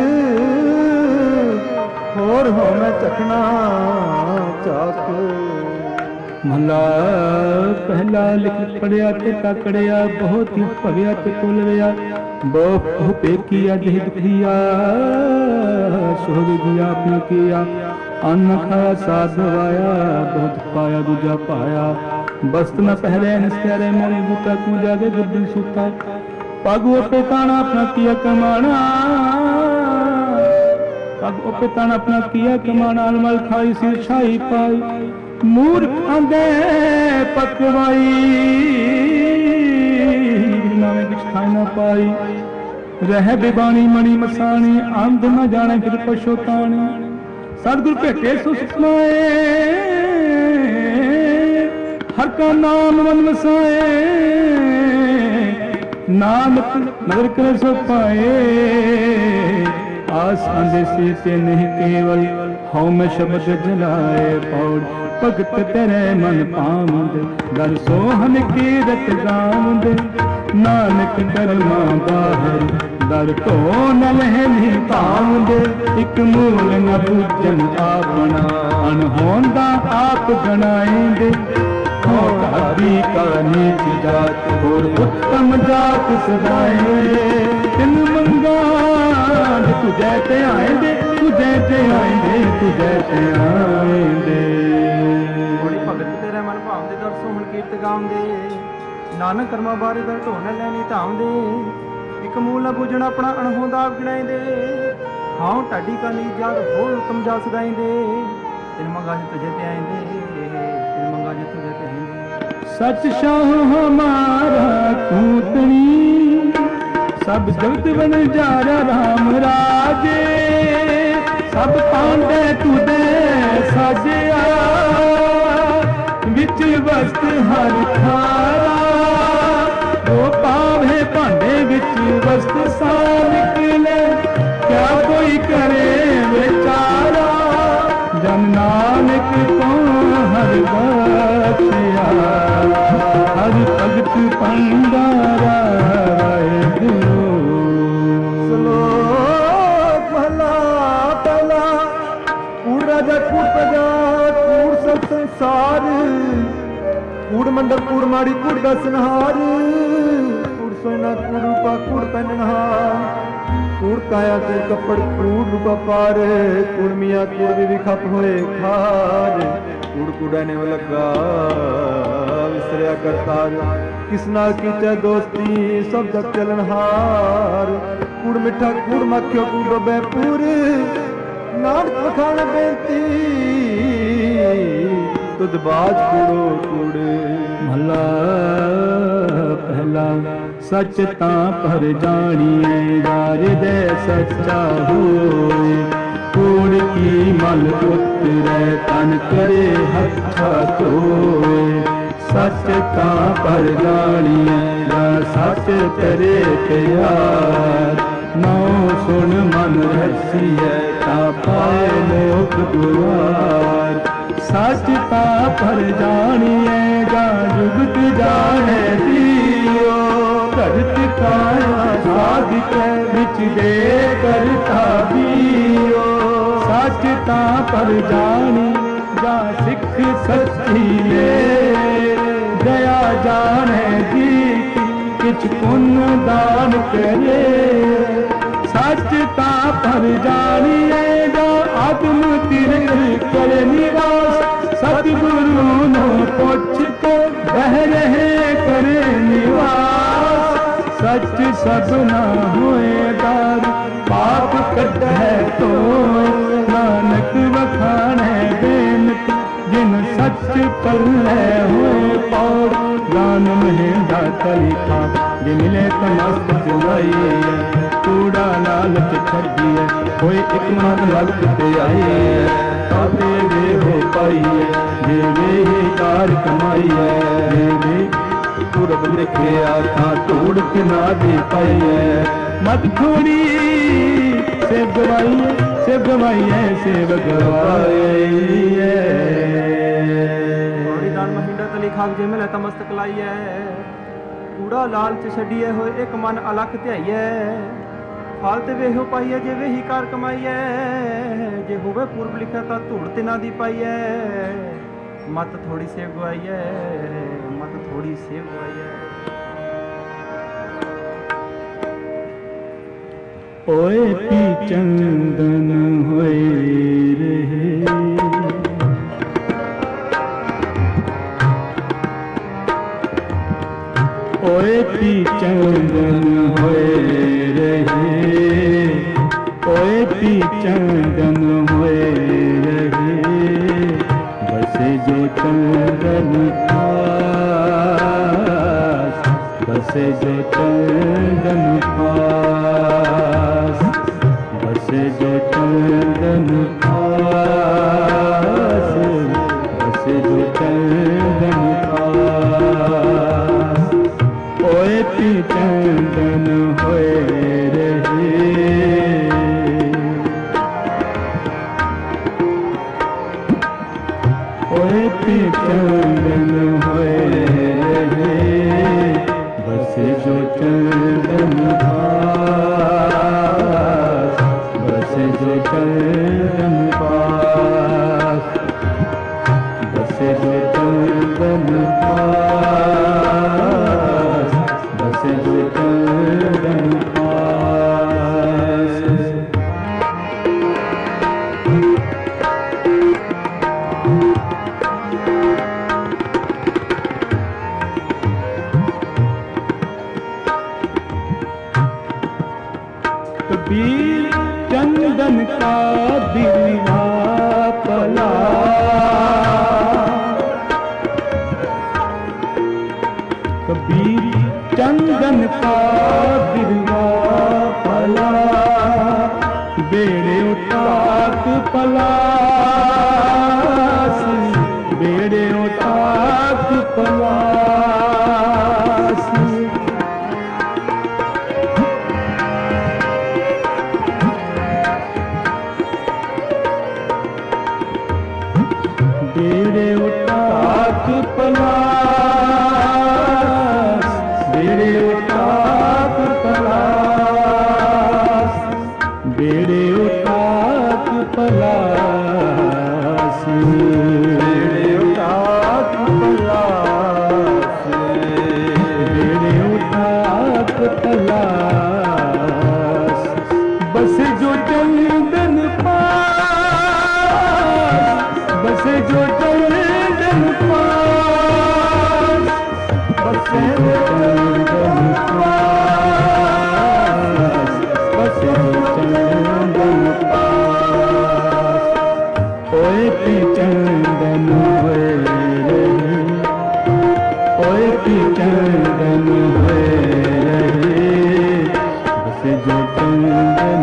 ਹੋਰ ਹੋ ਮੈਂ ਚਖਣਾ ਚਾਕ। ਮਹਲਾ ਪਹਿਲਾ ਲਿਖ ਪੜਿਆ ਤੇ ਤਕੜਿਆ ਬਹੁਤ ਹੀ ਭਵਿਆ ਤੇ ਤੁਲਵਿਆ ਬਹੁ ਪੇਕੀਆ ਦੇਹ ਦੁਖੀਆ ਸੋਹ ਜੀ ਆਪਨੇ ਕੀਆ ਅੰਨ ਖਾਇਆ ਸਾਧ ਵਾਇਆ ਬਹੁਤ ਪਾਇਆ ਦੂਜਾ ਪਾਇਆ ਬਸਤ ਨ ਪਹਿਰੇ ਨਿਸਤਰੇ ਮੋਈ ਬੂਟਾ ਕੂ ਜਾਗੇ ਗੁਰਦੀ ਸੁਤਾ ਪਗ ਉਪੇ ਤਾਣਾ ਆਪਣਾ ਕੀਆ ਕਮਾਣਾ ਪਗ ਉਪੇ ਤਾਣਾ ਆਪਣਾ ਕੀਆ ਕਮਾਣਾ ਅਲਮਲ ਖਾਈ ਸਿਰ ਛਾਈ ਪਾਈ ਮੂਰਖ ਆਂਦੇ ਪਕਵਾਈ ਨਾਵੇਂ ਕੁਛ ਖਾਈ ਨਾ ਪਾਈ ਰਹਿ ਬਿਬਾਣੀ ਮਣੀ ਮਸਾਣੀ ਅੰਧ ਨਾ ਜਾਣੇ ਫਿਰ ਪਛੋਤਾਣੀ ਸਤਿਗੁਰ ਭੇਟੇ ਸੋ ਸੁਖਮਾਏ ਹਰ ਕਾ ਨਾਮ ਮਨ ਵਸਾਏ ਨਾਨਕ ਨਦਰ ਕਰ ਸੋ ਪਾਏ ਆਸ ਆਂਦੇ ਸੇ ਤੇ ਨਹੀਂ ਕੇਵਲ ਹਉ ਮੈਂ ਸ਼ਬਦ ਜਲਾਏ ਪੌੜ ਭਗਤ ਤੇਰੇ ਮਨ ਪਾਵੰਦ ਦਰ ਸੋਹਨ ਕੀਰਤ ਗਾਵੰਦ ਨਾਨਕ ਕਰਮਾ ਬਾਹਰ ਦਰ ਢੋ ਨ ਲਹਿ ਭਾਵੰਦ ਇਕ ਮੂਲ ਨ ਪੂਜਨ ਆਪਣਾ ਅਨਹੋਂਦਾ ਆਪ ਗਣਾਏਂਦੇ ਹੋ ਕਾਦੀ ਕਾ ਨੀਚ ਜਾਤ ਹੋਰ ਉੱਤਮ ਜਾਤ ਸਦਾਏ ਤਿੰਨ ਮੰਗਾ ਤੁਝੇ ਤੇ ਆਏਂਦੇ, ਤੁਝੇ ਤੇ ਆਏਂਦੇ, ਤੁਝੇ ਤੇ ਆਏਂਦੇ। ਬੜੀ ਭਗਤ ਤੇਰੇ ਮਨ ਭਾਵਦੇ ਦਰਸੋਂ ਹੁਣ ਕੀਰਤ ਗਾਉਂਦੇ, ਨਾਨਕ ਕਰਮਾਂ ਬਾਰੇ ਦਰ ਢੋਣ ਲੈਣੀ ਧਾਉਂਦੇ। ਇੱਕ ਮੂਲ ਨਾ ਬੁਝਣ ਆਪਣਾ ਅਣਹੋਂਦਾ ਗਿਣਾਈਂਦੇ, ਹਾਂ ਢਾਡੀ ਕਾਲੀ ਜੜ ਹੋਰ ਹੁਕਮ ਜਾ ਸਦਾਈਂਦੇ। ਤਿੰਨ ਮੰਗਾ ਜੇ ਤੁਝੇ ਤੇ ਆਏਂਦੇ, ਤਿੰਨ ਮੰਗਾ ਜੇ ਤੁਝੇ ਤੇ ਆਏਂਦੇ। सच शाह हमारा कूतनी, सब जगत बन जारा राम राजे। सब पांडे तुदे साजिया, विच वस्त हर थारा। वो पावे भांडे विच वस्त सा निकले, क्या कोई करे बेचारा। जन नानक को हर बख्शिया, हर भगत पंडारा वाहेगुरु। श्लोक महला पहला। कूड़ राजा कूड़ प्रजा कूड़ सब संसार, कूड़ मंडल कूड़ माड़ी कूड़ दसनहार। कूड़ सोना कूड़ रूपा कूड़ पहननहार, कूड़ काया कूड़ कपड़ कूड़ रूपा पार। कूड़ मियाँ कूड़ भी खप होए खार, कूड़ कूड़ा ने लगा विसरिया करतार। किस नाल कीचा दोस्ती सब जग चलनहार। कूड़ मिठा कूड़ मक्खियो कूड़ डोबे पूर, नानक पखान बेनती तुद बाज कूड़ो कूड़। महला पहला। सच तां पर जानिए यार दे सच्चा होए, कूड़ की मल उतरे तन करे हथा धोए। सच तां पर जानिए या सच तेरे प्यार, नौ सुन मन रसिए ता पाए लोक दुआर। सच तां पर जानिए जा जुगत जाने दियो, धरत काया साध के बिच दे करता दियो। सच तां पर जानी जा सिख सच्ची ले, दया जाने दी किछ पुण्य दान करे। सच तां पर जानिए जा आत्म तीर्थ करे निवास। सतगुरु नो पुछ को बह रहे करे निवास। सच सब ना होए दार पाप कढ़े तो, नानक वखाणे बेनत जिन सच पल्ले होए पौड़। गान महेंदा तलिखा जे मिले तमस्त चुनाई, कूड़ा लालच छड़िए होए एक मन लग ते आई। ताते वे हो पाई जे वे ही कार कमाई, जे वे पूरब लिखे आखा तोड़ के ना दे पाई। मत थोड़ी सेब गवाइए सेब गवाइए सेब गवाइए। दान महिंदा तली खाक जे मिले तमस्तक लाइए, कूड़ा लालच छड़िए होए एक मन अलख ध्याइए। फालते वेहो पाइए जे वेही कार कमाइए, जे होवे पूर्व लिखा ता धूड़ तिना दी पाइए। मत थोड़ी सेव गवाइए मत थोड़ी सेव गवाइए। ओए पी चंदन होए रहे, ओए पी चंदन होए रहे, ओए पी चंदन होए रहे। बसे जो चंदन पास, बसे जो चंदन पास, बसे जो चंदन पास, बसे जो चंदन पास। ओए पी चंदन होए रहे, ओए पी चंदन होए रहे। बसे जो चंदन पास, बसे जो चंदन पास, बसे जो चंदन पास, बसे जो चंदन पास। दिलवा पला कबीर चंदन का दिलवा पला बेड़े उठाक पलास बेड़े उठाक पलास बेड़े उठाक पलास बेड़े उठाक पलास बेड़े उठाक पलास बेड़े उठाक पलास बेड़े उठाक पलास बस जो चंदन पास बस जो चंदन पास बस जो चंदन पास बस जो चंदन पास ओए पी चंदन होए रही ओए पी चंदन होए रही बस जो चंदन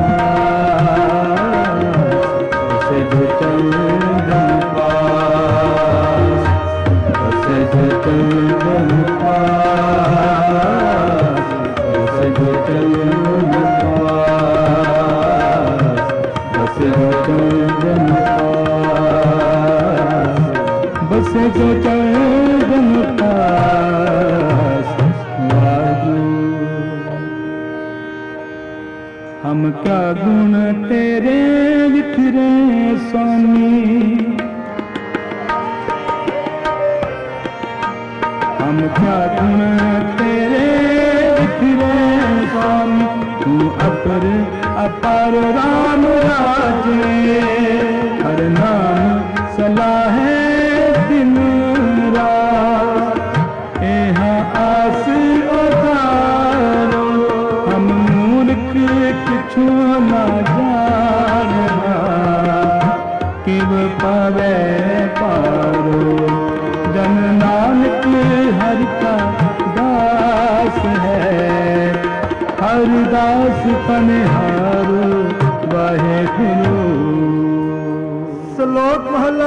पास बस जो चंदन पास बस जो चंदन पास बस जो चंदन पास बस जो चंदन पास बस जो चंदन पास वाजू हम क्या गुण तेरे बिखरे स्वामी हम क्या गुण तेरे बिखरे स्वामी तू अपर अपार राम राजे हर नाम सलाह दिन रात यहाँ आस उतारो हम मूर्ख किछु न जानना किव पावे पारो जन नानक हर का दास है हर दास पनिहारो वाहे गुरु श्लोक महला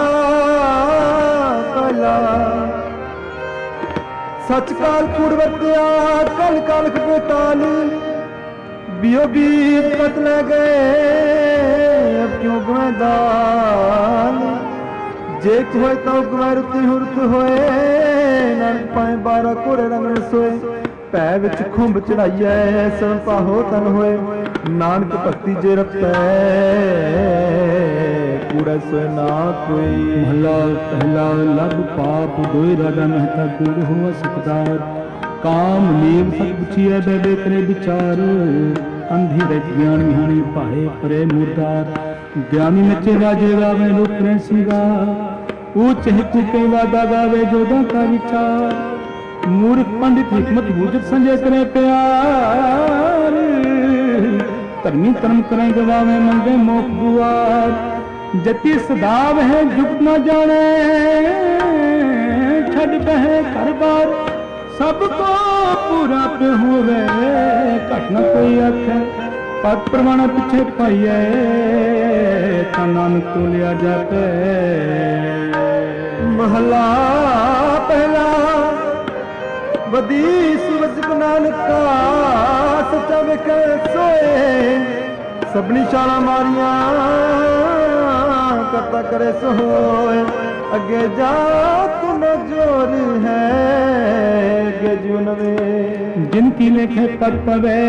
पहला सच काल पूर्वत्या कल काल बेताल बियो बीत बदल गए अब क्यों गुए दाल जे होए तो गुए रुती हुरत होए नानक पाए बारह कोड़े रंगन सोए पै विच खुंब चढ़ाइए सब पाहो तन होए नानक भक्ति जे रपै कूड़ा सोए ना कोई महला पहला लग पाप दोई राजा महता कूड़ हुआ सुखदार काम नीव सत पुछिए बेबे करे विचार अंधी रच ज्ञान विहानी पाए परे मुरदार ज्ञानी नचे राजे गावे लोक करे सिंगार ऊंच हित के वादा गावे जोधा का विचार मूर्ख पंडित हिकमत बूझत संजय करे प्यार धर्मी कर्म करे गवावे मंगे मोख दुआर जति सदाव है जुग न जाने छड़ बहे घर बार सबको पूरा पे होवे घट न कोई आखे पद प्रमाण पिछे पाइए नानक तो लिया जाते महला पहला बदी सूरज नानक का सच्चा विख सोए सबनी शाला मारिया करता करे सोए अगे जा तू न जोर है अगे जीवन में जिनकी लेखे पर पवे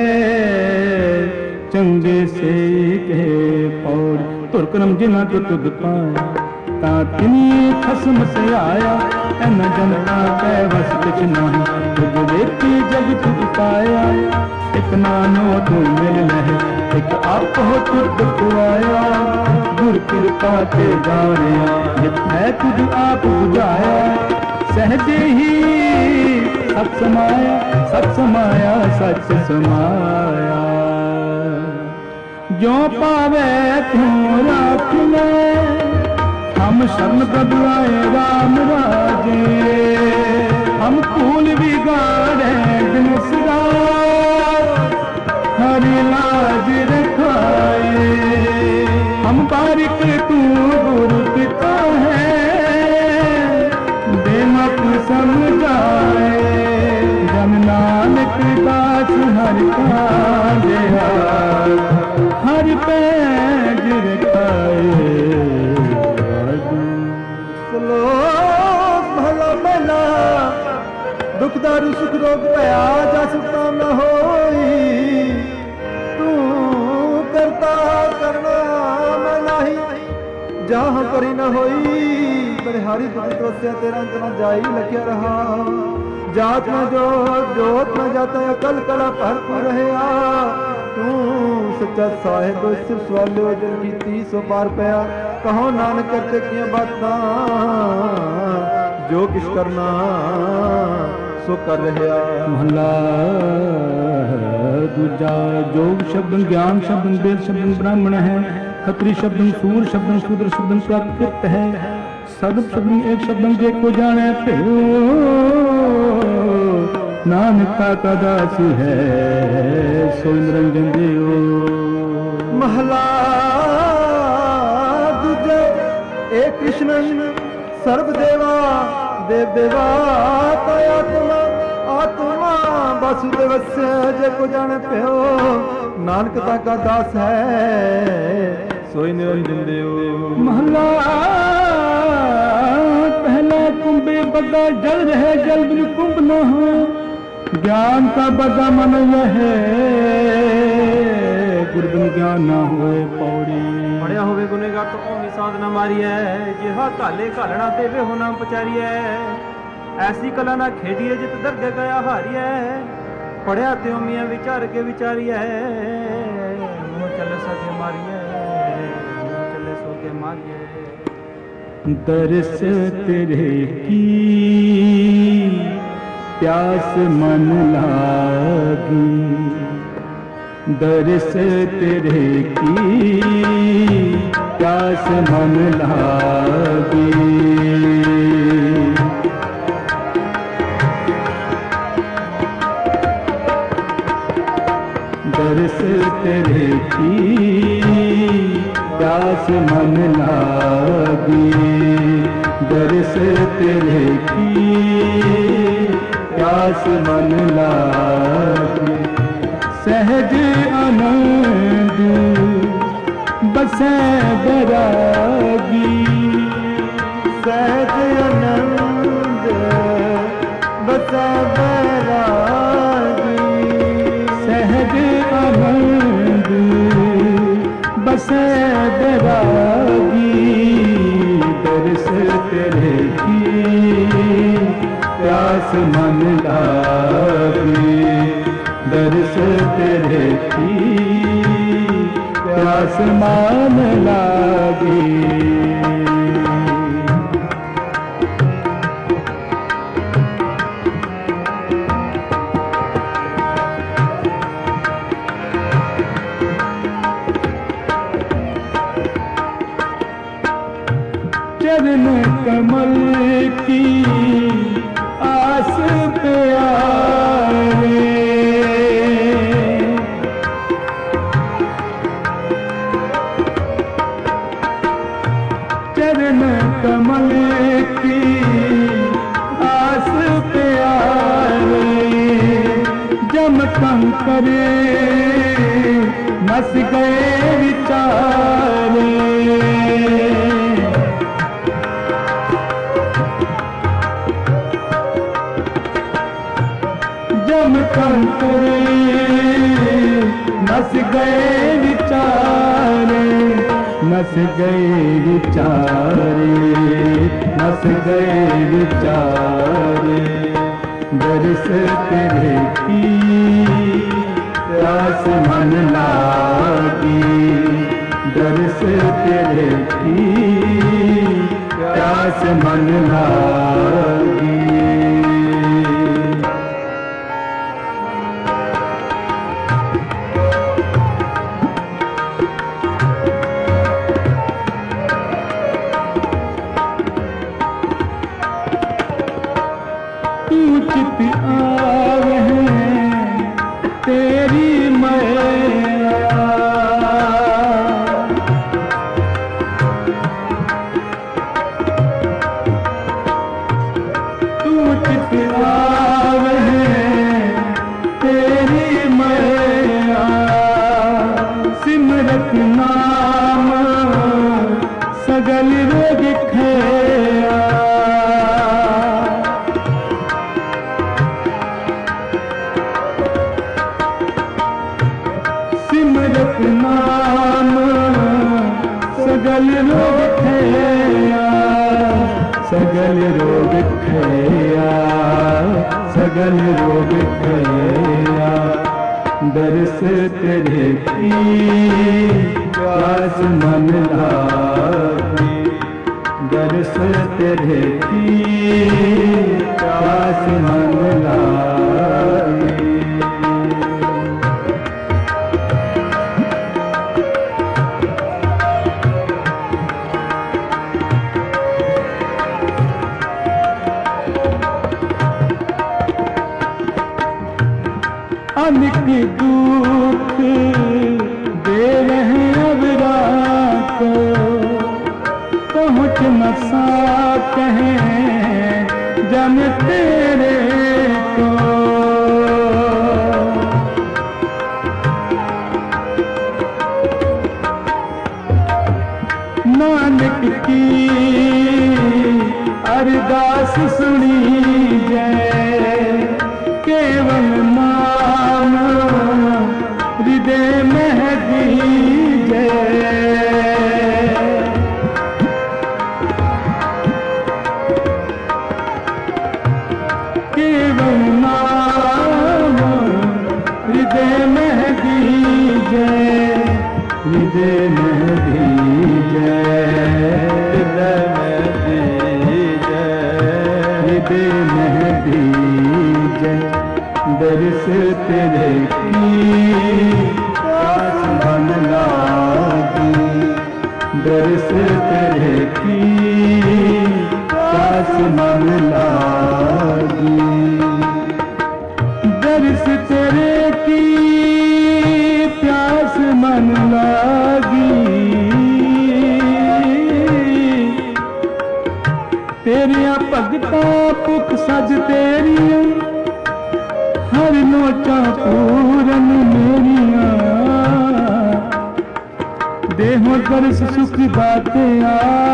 चंगे से के पौड़ तुरकरम जिना तो तुद पाया ता तिनी खसम से आया एन जनता कै वस कुछ नहीं तुझ देखी जग तुझ पाया एक नानो तू मिल लहे एक आप हो तुझ खुआया गुर कृपा के जाने जित है तुझ आप बुझाया सहजे ही सत समाया सत समाया सच समाया जो पावे क्यों राख ले, हम शरण प्रभु आए राम राजे, हम फूल बिगाड़े दिन सदा, हरि लाज रखाए, हम बारिक तू गुरु पिता है, देमक समझाए, जन नानक दास हरि का जया, हरि पैज रखाए। श्लोक भला भला दुख दारू सुख रोग पया जा सुखता न होई, तू करता करना मैं नाही, जहाँ करी न होई, बलिहारी दुख तपस्या तेरा अंत न जाई लख्या रहा, जात न जोत जोत न जाता अकल कला भरपूर रहा, तू सच्चा साहिब सिर सवाले जन की ती सौ पार पया, कहो नानक करते किया बातां, जो किस करना सो कर रहा। महला दूजा जोग शब्द ज्ञान शब्द वेद शब्द ब्राह्मण है, खत्री शब्द सूर शब्द शूद्र शब्द प्राकृत है, सर्व शब्द एक शब्द जे को जाने प्यो, नानक का दास है सो निरंजन देव। महला दूजा एक कृष्ण सर्वदेवा देव देवा आत्मा आत्मा वासुदेवस्य जे को जाने प्यो, नानक का दास है सोई निरंजन देव। महला पहला कुंभे बदा जल रहे जल बिन कुंभ न हो, ज्ञान का बदा मन यह गुरबिन ज्ञान न होए पौड़ी, पढ़िया होवे गुनेगार तो ओमी साधना मारी है, जिहा काले घालना तेवे हो नाम पचारी है, ऐसी कला ना खेडिए जित दर्गे गया हारी है, पढ़िया ते ओमिया विचार के विचारी है, मुँह चले सके मारी है, मुँह चले सो के मारी है। दरस तेरे की प्यास मन लागी, दरस तेरे की प्यास मन लागी, दरस तेरे की प्यास मन लागी, दरस तेरे की प्यास मन लागी, सहज आनंद बसे बैरागी, सहज आनंद बसे बैरागी, सहज आनंद बसे बैरागी, दरस तेरे की प्यास मन लागी, दरस तेरे की प्यास मन लागी। चरण कमल की आस पे आए, चरण कमल की आस पे आए, जम कंकरे नस गए विचारे, जम कंकरे नस गए विचारे, नस गए विचारे, नस गए विचारे, दरस तेरे की प्यास मन लागी, दरस तेरे की प्यास मन लागी। सगल रोग खया सिमरत नाम सगल रोग खया सगल रोग खया सगल रोग खया दर्श तेरे की प्यास मन लागी दर्श तेरे की प्यास मन लागी अनेक दुख दे रहे अब रात पहुँच न सकते हैं जन तेरे को नानक की अरदास सुनी जय केवल नाम हृदय में दीजे केवल नाम हृदय में दीजे हृदय में दीजे हृदय में दीजे हृदय में दीजे दर्श तेरे की प्यास मन लागी दर्श तेरे की प्यास मन लागी दर्श तेरे की प्यास मन लागी तेरिया भगता भुख सज तेरिया हर नोचा पूरन मेरिया देहो दर्श सुख बाते आ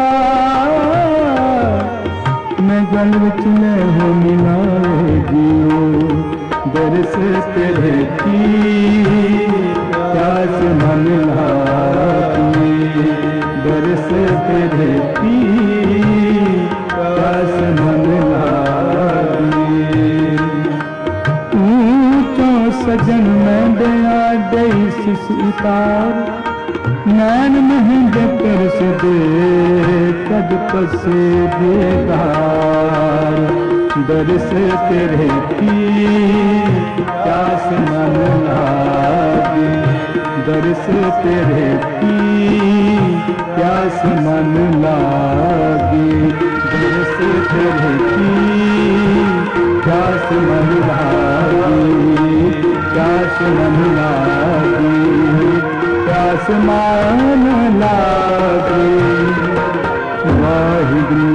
मैं गल विच ले हो मिलाए जियो दर्श तेरे की प्यास मन लागी दर्श तेरे की प्यास मन लागी सजन में दया दे शिश उतार नैन महंगे तरस दे कद पसे बेदार दर्श तेरे की प्यास मन लागी दर्श तेरे की प्यास मन लागी दर्श तेरे की प्यास मन लागी प्यास मन लागी प्यास मन लागी वाहिगुरु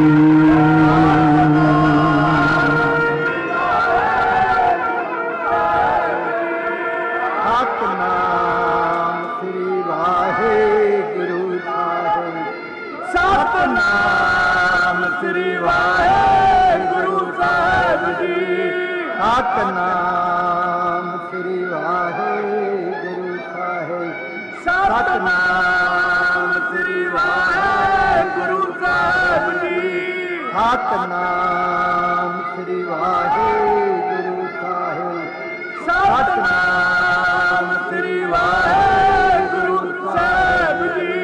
सतनाम श्री वाहिगुरु साहिब सतनाम श्री वाहिगुरु साहिब जी सतनाम श्री वाहिगुरु साहिब सतनाम श्री वाहिगुरु साहिब जी सतनाम श्री वाहिगुरु साहिब सतनाम श्री वाहिगुरु साहिब जी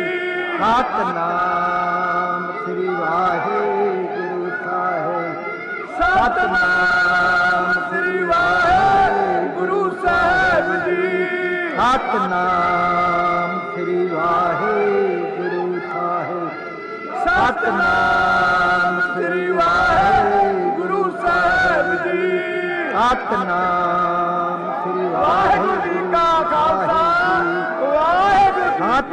सतनाम श्री वाहिगुरु साहिब सतनाम श्री वाहिगुरु साहिब जी सतनाम श्री वाहिगुरु साहिब सतनाम श्री वाहिगुरु साहिब जी सतनाम श्री वाहिगुरु का खालसा वाहिगुरु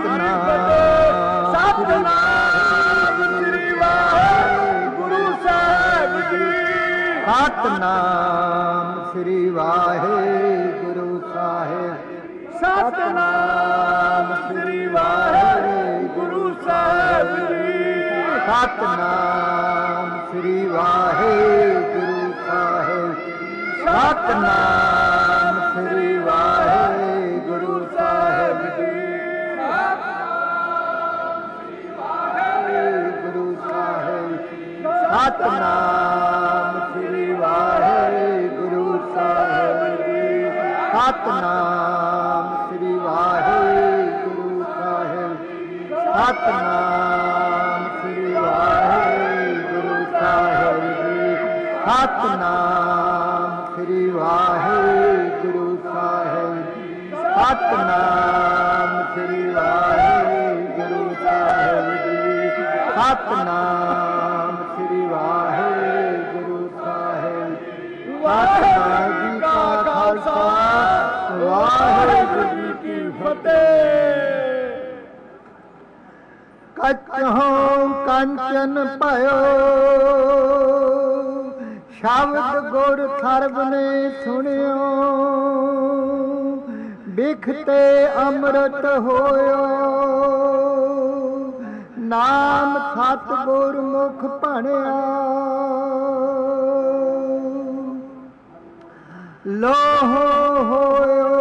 सतनाम श्री वाहिगुरु साहिब जी सतनाम श्री वाहिगुरु साहिब सतनाम श्री वाहिगुरु साहिब जी ਸਤਨਾਮ ਸ੍ਰੀ ਵਾਹਿਗੁਰੂ ਸਾਹਿਬ। ਸਤਨਾਮ ਸ੍ਰੀ ਵਾਹਿਗੁਰੂ ਸਾਹਿਬ ਜੀ। ਵਾਹਿਗੁਰੂ ਸਾਹਿਬ। ਸਤਨਾਮ ਸ੍ਰੀ ਵਾਹਿਗੁਰੂ ਸਾਹਿਬ ਜੀ। ਸਤਨਾਮ ਸ੍ਰੀ ਵਾਹਿਗੁਰੂ ਸਾਹਿਬ। ਸਤਨਾਮ ਸ੍ਰੀ ਵਾਹਿਗੁਰੂ ਸਾਹਿਬ ਜੀ। ਸਤਨਾਮ ਸ੍ਰੀ ਵਾਹਿਗੁਰੂ ਸਾਹਿਬ। ਸਤਨਾਮ ਸ੍ਰੀ ਵਾਹਿਗੁਰੂ ਸਾਹਿਬ ਜੀ। ਸਤਨਾਮ ਸ੍ਰੀ ਵਾਹਿਗੁਰੂ ਸਾਹਿਬ। ਵਾਹਿਗੁਰੂ ਜੀ ਕਾ ਖਾਲਸਾ, ਵਾਹਿਗੁਰੂ ਜੀ ਕੀ ਫਤਿਹ। ਕਛੋਂ ਕੰਚਨ ਭਇਓ, ਸ਼ਬਦ ਗੁਰ ਸਰਬ ਨੇ ਸੁਣਿਓ। ਬਿਖਤੇ ਅੰਮ੍ਰਿਤ ਹੋਇਓ, ਨਾਮ ਸਤ ਗੁਰ ਮੁਖ ਭਣਿਆ। ਲੋਹੋ ਹੋਇਓ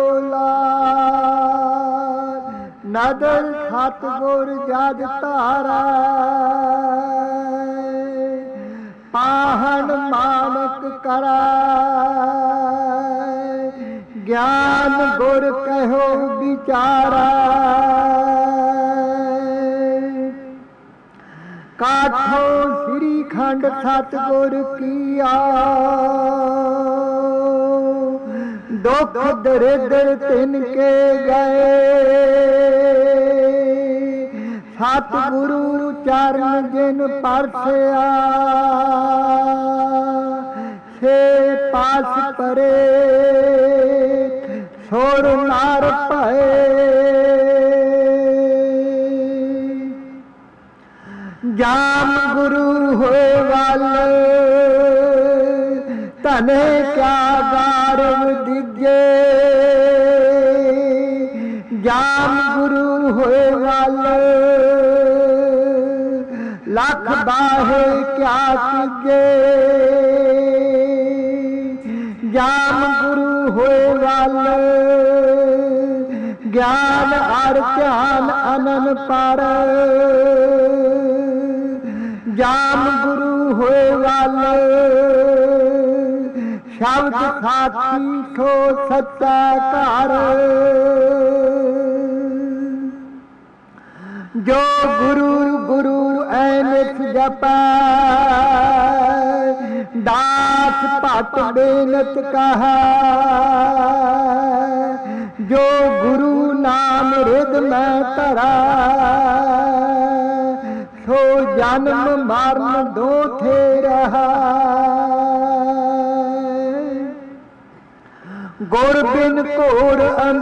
ਲਾਲ, ਨਦਰ ਸਤ ਗੁਰ ਜਗ ਧਾਰਾ। ਪਾਹਨ ਮਾਨਕ ਕਰਾਏ, ਗਿਆਨ ਗੁਰ ਕਹਿਓ ਵਿਚਾਰਾ। ਕਾਠੋ ਸ੍ਰੀ ਖੰਡ ਸਤ ਗੁਰ ਕੀਆ, ਦੁਖ ਦਰਿਦਰ ਤਿਨ ਕੇ ਗਏ। ਸਤ ਗੁਰੂ ਚਰਨ ਜਿਨ ਪਰਸਿਆ, ਸੇ ਪਾਸ ਪਰੇ ਸੁਰ ਨਾਰ ਭਏ। ਜਾਮ ਗੁਰੂ ਹੋਏ ਵੱਲ, ਧਨੇ ਕਿਆ ਗਾਰਵ ਦਿਜੇ। ਜਾਮ ਗੁਰੂ ਹੋਏ ਵੱਲ, ਲੱਖ ਬਾਹੇ ਕਿਆ ਕੀਜੇ। ਜਾਮ ਗੁਰੂ ਹੋਏ ਵੱਲ, ਗਿਆਨ ਅਰ ਧਿਆਨ ਅਨਨ ਪਰ। ਜਾਮ ਗੁਰੂ ਹੋਏ ਵੱਲ, ਸ਼ਬਦ ਸਾਖੀ ਸੋ ਸੱਚਾ ਘਰ। ਜੋ ਗੁਰੂ ਗੁਰੂ ਐਨਿਸ ਜਪੈ, ਦਾਸ ਭਟ ਬੇਨਤ ਕਹਾ। ਜੋ ਗੁਰੂ ਨਾਮ ਰਿਦ ਮੈਂ ਧਰਾ, ਸੋ ਜਨਮ ਮਰਨ ਦੋਥੇ ਰਹਾ। ਗੁਰ ਬਿਨ ਘੋਰ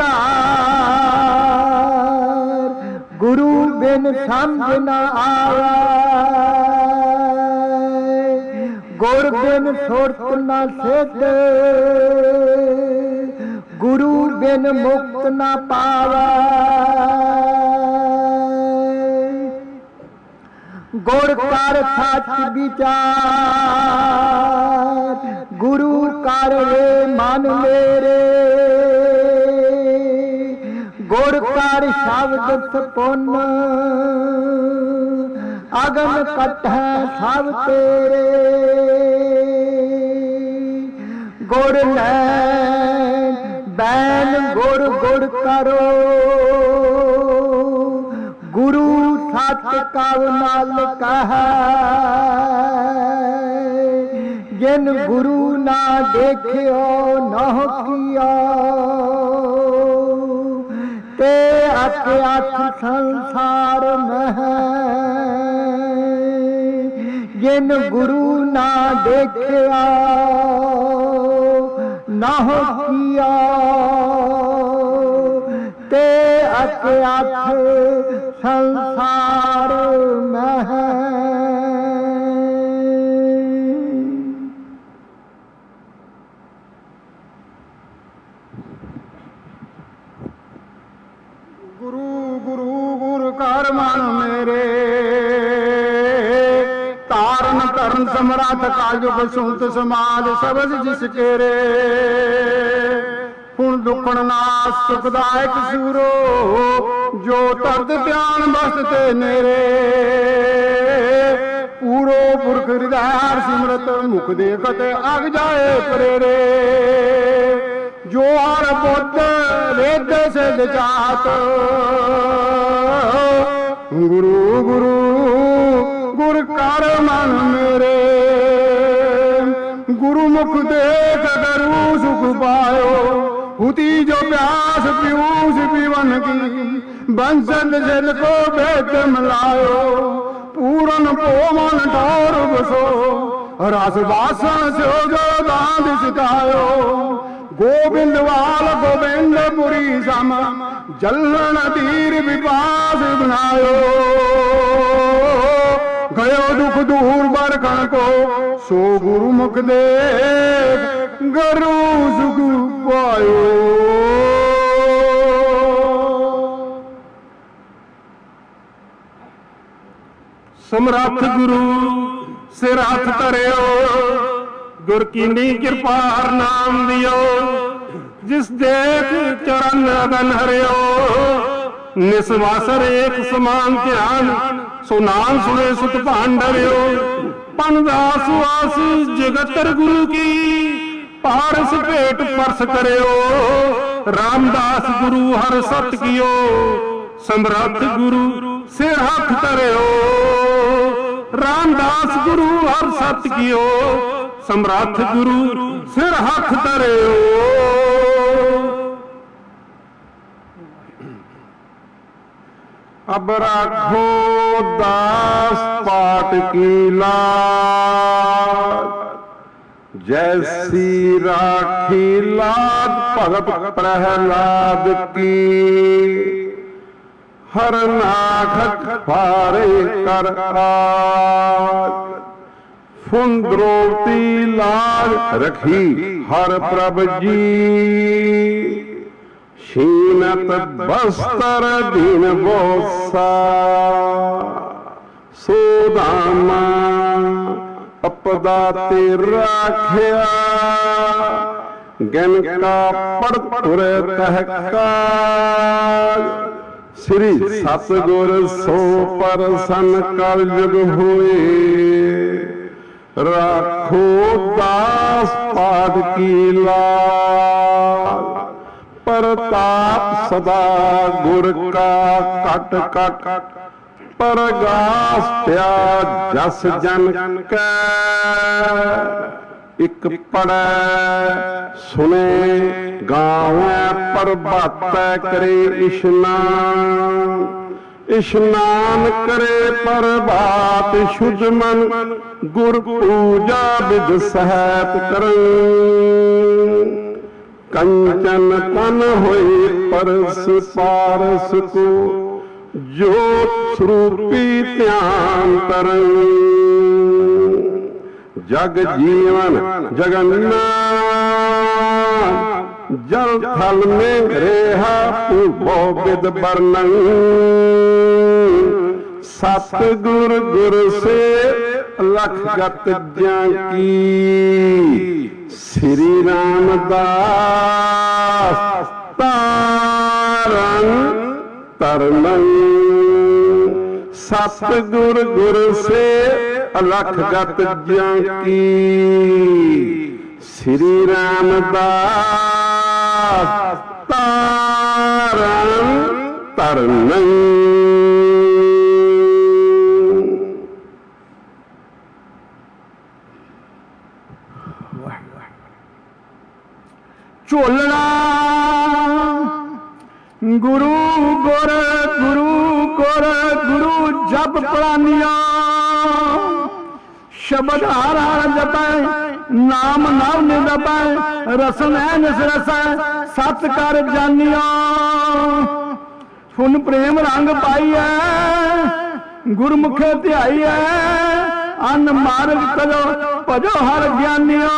ਅੰਧਾਰ, ਗੁਰੂ ਬਿਨ ਸਮਝ ਨ ਆਵੈ। ਗੁਰ ਬਿਨ ਸੁਰਤ ਨ ਸਿੱਧ, ਗੁਰੂ ਬਿਨ ਮੁਕਤ ਨ ਪਾਵੈ। ਗੁਰ ਕਰ ਸੱਚ ਵਿਚਾਰ, ਗੁਰੂ ਕਰ ਵੇ ਮਨ ਮੇਰੇ। ਗੁਰ ਕਰ ਸ਼ਬਦ ਸਪੁੰਨ, ਅਗਮ ਕਟਹਿ ਸਭ ਤੇਰੇ। ਗੁਰ ਲੈਣ ਬੈਨ ਗੁਰ ਗੁਰ ਕਰੋ, ਗੁਰੂ ਸਤ ਕਵ ਨਾਲ ਕਹੈ। ਜਿਨ ਗੁਰੂ ਨਾ ਦੇਖਿਓ ਨਹੁ ਕੀਆ, ਤੇ ਅਕ ਅਠ ਸੰਸਾਰ ਮਹਿ। ਜਿਨ ਗੁਰੂ ਨਾ ਦੇਖਿਆ ਨਹੁ ਕੀਆ, ਤੇ ਅਕ ਅਠ ਸੰਸਾਰ ਮਹਿ। ਗੁਰੂ ਗੁਰੂ ਗੁਰ ਕਰ ਮਨ ਮੇਰੇ, ਧਰਨ ਸਮਰਾਥ ਕਾਲਯੁਗ ਸੁਣਤ ਸਮਾਜ ਸਬਦ ਜਿਸ ਕੇਰੇ ਹੁਣ ਦੁਖਣ ਨਾਸ ਸੁਖਦਾਇਕ ਸੂਰੋ ਜੋ ਤਰਤ ਧਿਆਨ ਬਸਤ ਤੇ ਨੇਰੇ ਪੂਰੋ ਪੁਰਖ ਹਿਰਦੈ ਸਿਮਰਤ ਮੁਖ ਦੇਖਤ ਅਗ ਜਾਏ ਪ੍ਰੇਰੇ ਜੋ ਹਰ ਬੁੱਧ ਵੇਦ ਸਿਧ ਜਾਤ ਗੁਰੂ ਗੁਰੂ ਗੁਰ ਕਰ ਮਨ ਮੇਰੇ ਗੁਰੂ ਮੁਖ ਦੇਖ ਕਰੂ ਸੁਖ ਪਾਇਓ ਹੁਤੀ ਜੋ ਪਿਆਸ ਪਿਊਸ ਪੀਵਨ ਕੀ ਬੰਸਨ ਜਿਲ ਕੋ ਬੇਟ ਮਲਾਇਓ ਪੂਰਨ ਪੋਮਨ ਠੌਰ ਬਸੋ ਰਸ ਵਾਸਣ ਸਿਓ ਜੋ ਬਾਂਧ ਸਿਕਾਇਓ ਗੋਬਿੰਦਵਾਲ ਗੋਬਿੰਦਪੁਰੀ ਸਮ ਜਲਣ ਧੀਰ ਵਿਪਾਸ ਬਣਾਇਓ ਗਇਓ ਦੁਖ ਦੂਰ ਬਰਖਣ ਕੋ ਸੋ ਗੁਰੂ ਮੁਖ ਦੇਖ ਗਰੂ ਸੁਖ ਪਾਇਓ। ਸਮਰੱਥ ਗੁਰੂ ਸਿਰ ਹੱਥ ਧਰਿਓ ਗੁਰ ਕੀਨੀ ਕਿਰਪਾ ਹਰ ਨਾਮ ਦਿਓ ਜਿਸ ਦੇਖ ਚਰਨ ਅਗਨ ਹਰਿਓ ਨਿਸਵਾਸਰ ਏਕ ਸਮਾਨ ਧਿਆਨ ਸੋ ਨਾਮ ਸੁਣੇ ਸੁਤ ਭਾਂਡਰਿਓ ਪਨ ਦਾਸ ਵਾਸ ਜਗਤਰ ਗੁਰੂ ਕੀ ਪਾਰਸ ਭੇਟ ਪਰਸ ਕਰਿਓ ਰਾਮਦਾਸ ਗੁਰੂ ਹਰ ਸਤ ਕੀਓ ਸਮਰੱਥ ਗੁਰੂ ਸਿਰ ਹੱਥ ਧਰਿਓ ਰਾਮਦਾਸ ਗੁਰੂ ਹਰ ਸਤ ਕੀਓ ਸਮਰੱਥ ਗੁਰੂ ਸਿਰ ਹੱਥ ਧਰਿਓ। ਅਬ ਰਾਖੋ ਦਾਸ ਪਾਟ ਕੀ ਲਾਜ जैसी राखी लाद भगत प्रहलाद की हर नाखक फारे कर आज फुंद्रोती लाज रखी हर प्रभ जी शीनत बस्तर दीन बोसा सोदामा अपदा ते राखिया गन का पड़पुर तहकाज श्री सतगुर सो परसन कल युग हुए राखो दास पाद की लाज प्रताप सदा गुर का कट कट परगास प्या जस जन कै इक पढ़ै सुने गावे प्रभात करे इशनान इशनान करे प्रभात शुद्ध मन गुर पूजा विद सहत करन कंचन तन होए परस पारस को जोत स्वरूपी ध्यान तरन जग जीवन जगन्नाथ जल थल में रेहा पूर्वो विद वर्णन सतगुर गुर से लखगत ज्ञान की श्री रामदास तारन तरन सतगुर गुर से अलखगत ज्ञान की श्री रामदास तारन तरन ਝੋਲਣਾ ਗੁਰੂ ਗੁਰ ਗੁਰੂ ਗੁਰ ਗੁਰੂ ਜਪ ਪ੍ਰਾਨੀਆਂ ਸ਼ਬਦ ਹਰ ਹਰ ਜਪੈ ਨਾਮ ਨਾਮ ਨਿਰਭੈ ਰਸਨ ਹੈ ਨਿਸ ਰਸੈ ਸਤ ਕਰ ਜਾਨੀਆਂ ਫੁਨ ਪ੍ਰੇਮ ਰੰਗ ਪਾਈਐ ਗੁਰਮੁਖੇ ਧਿਆਈਐ ਅਨ ਮਾਰਗ ਕਜੋ ਭਜੋ ਹਰ ਗਿਆਨੀਆਂ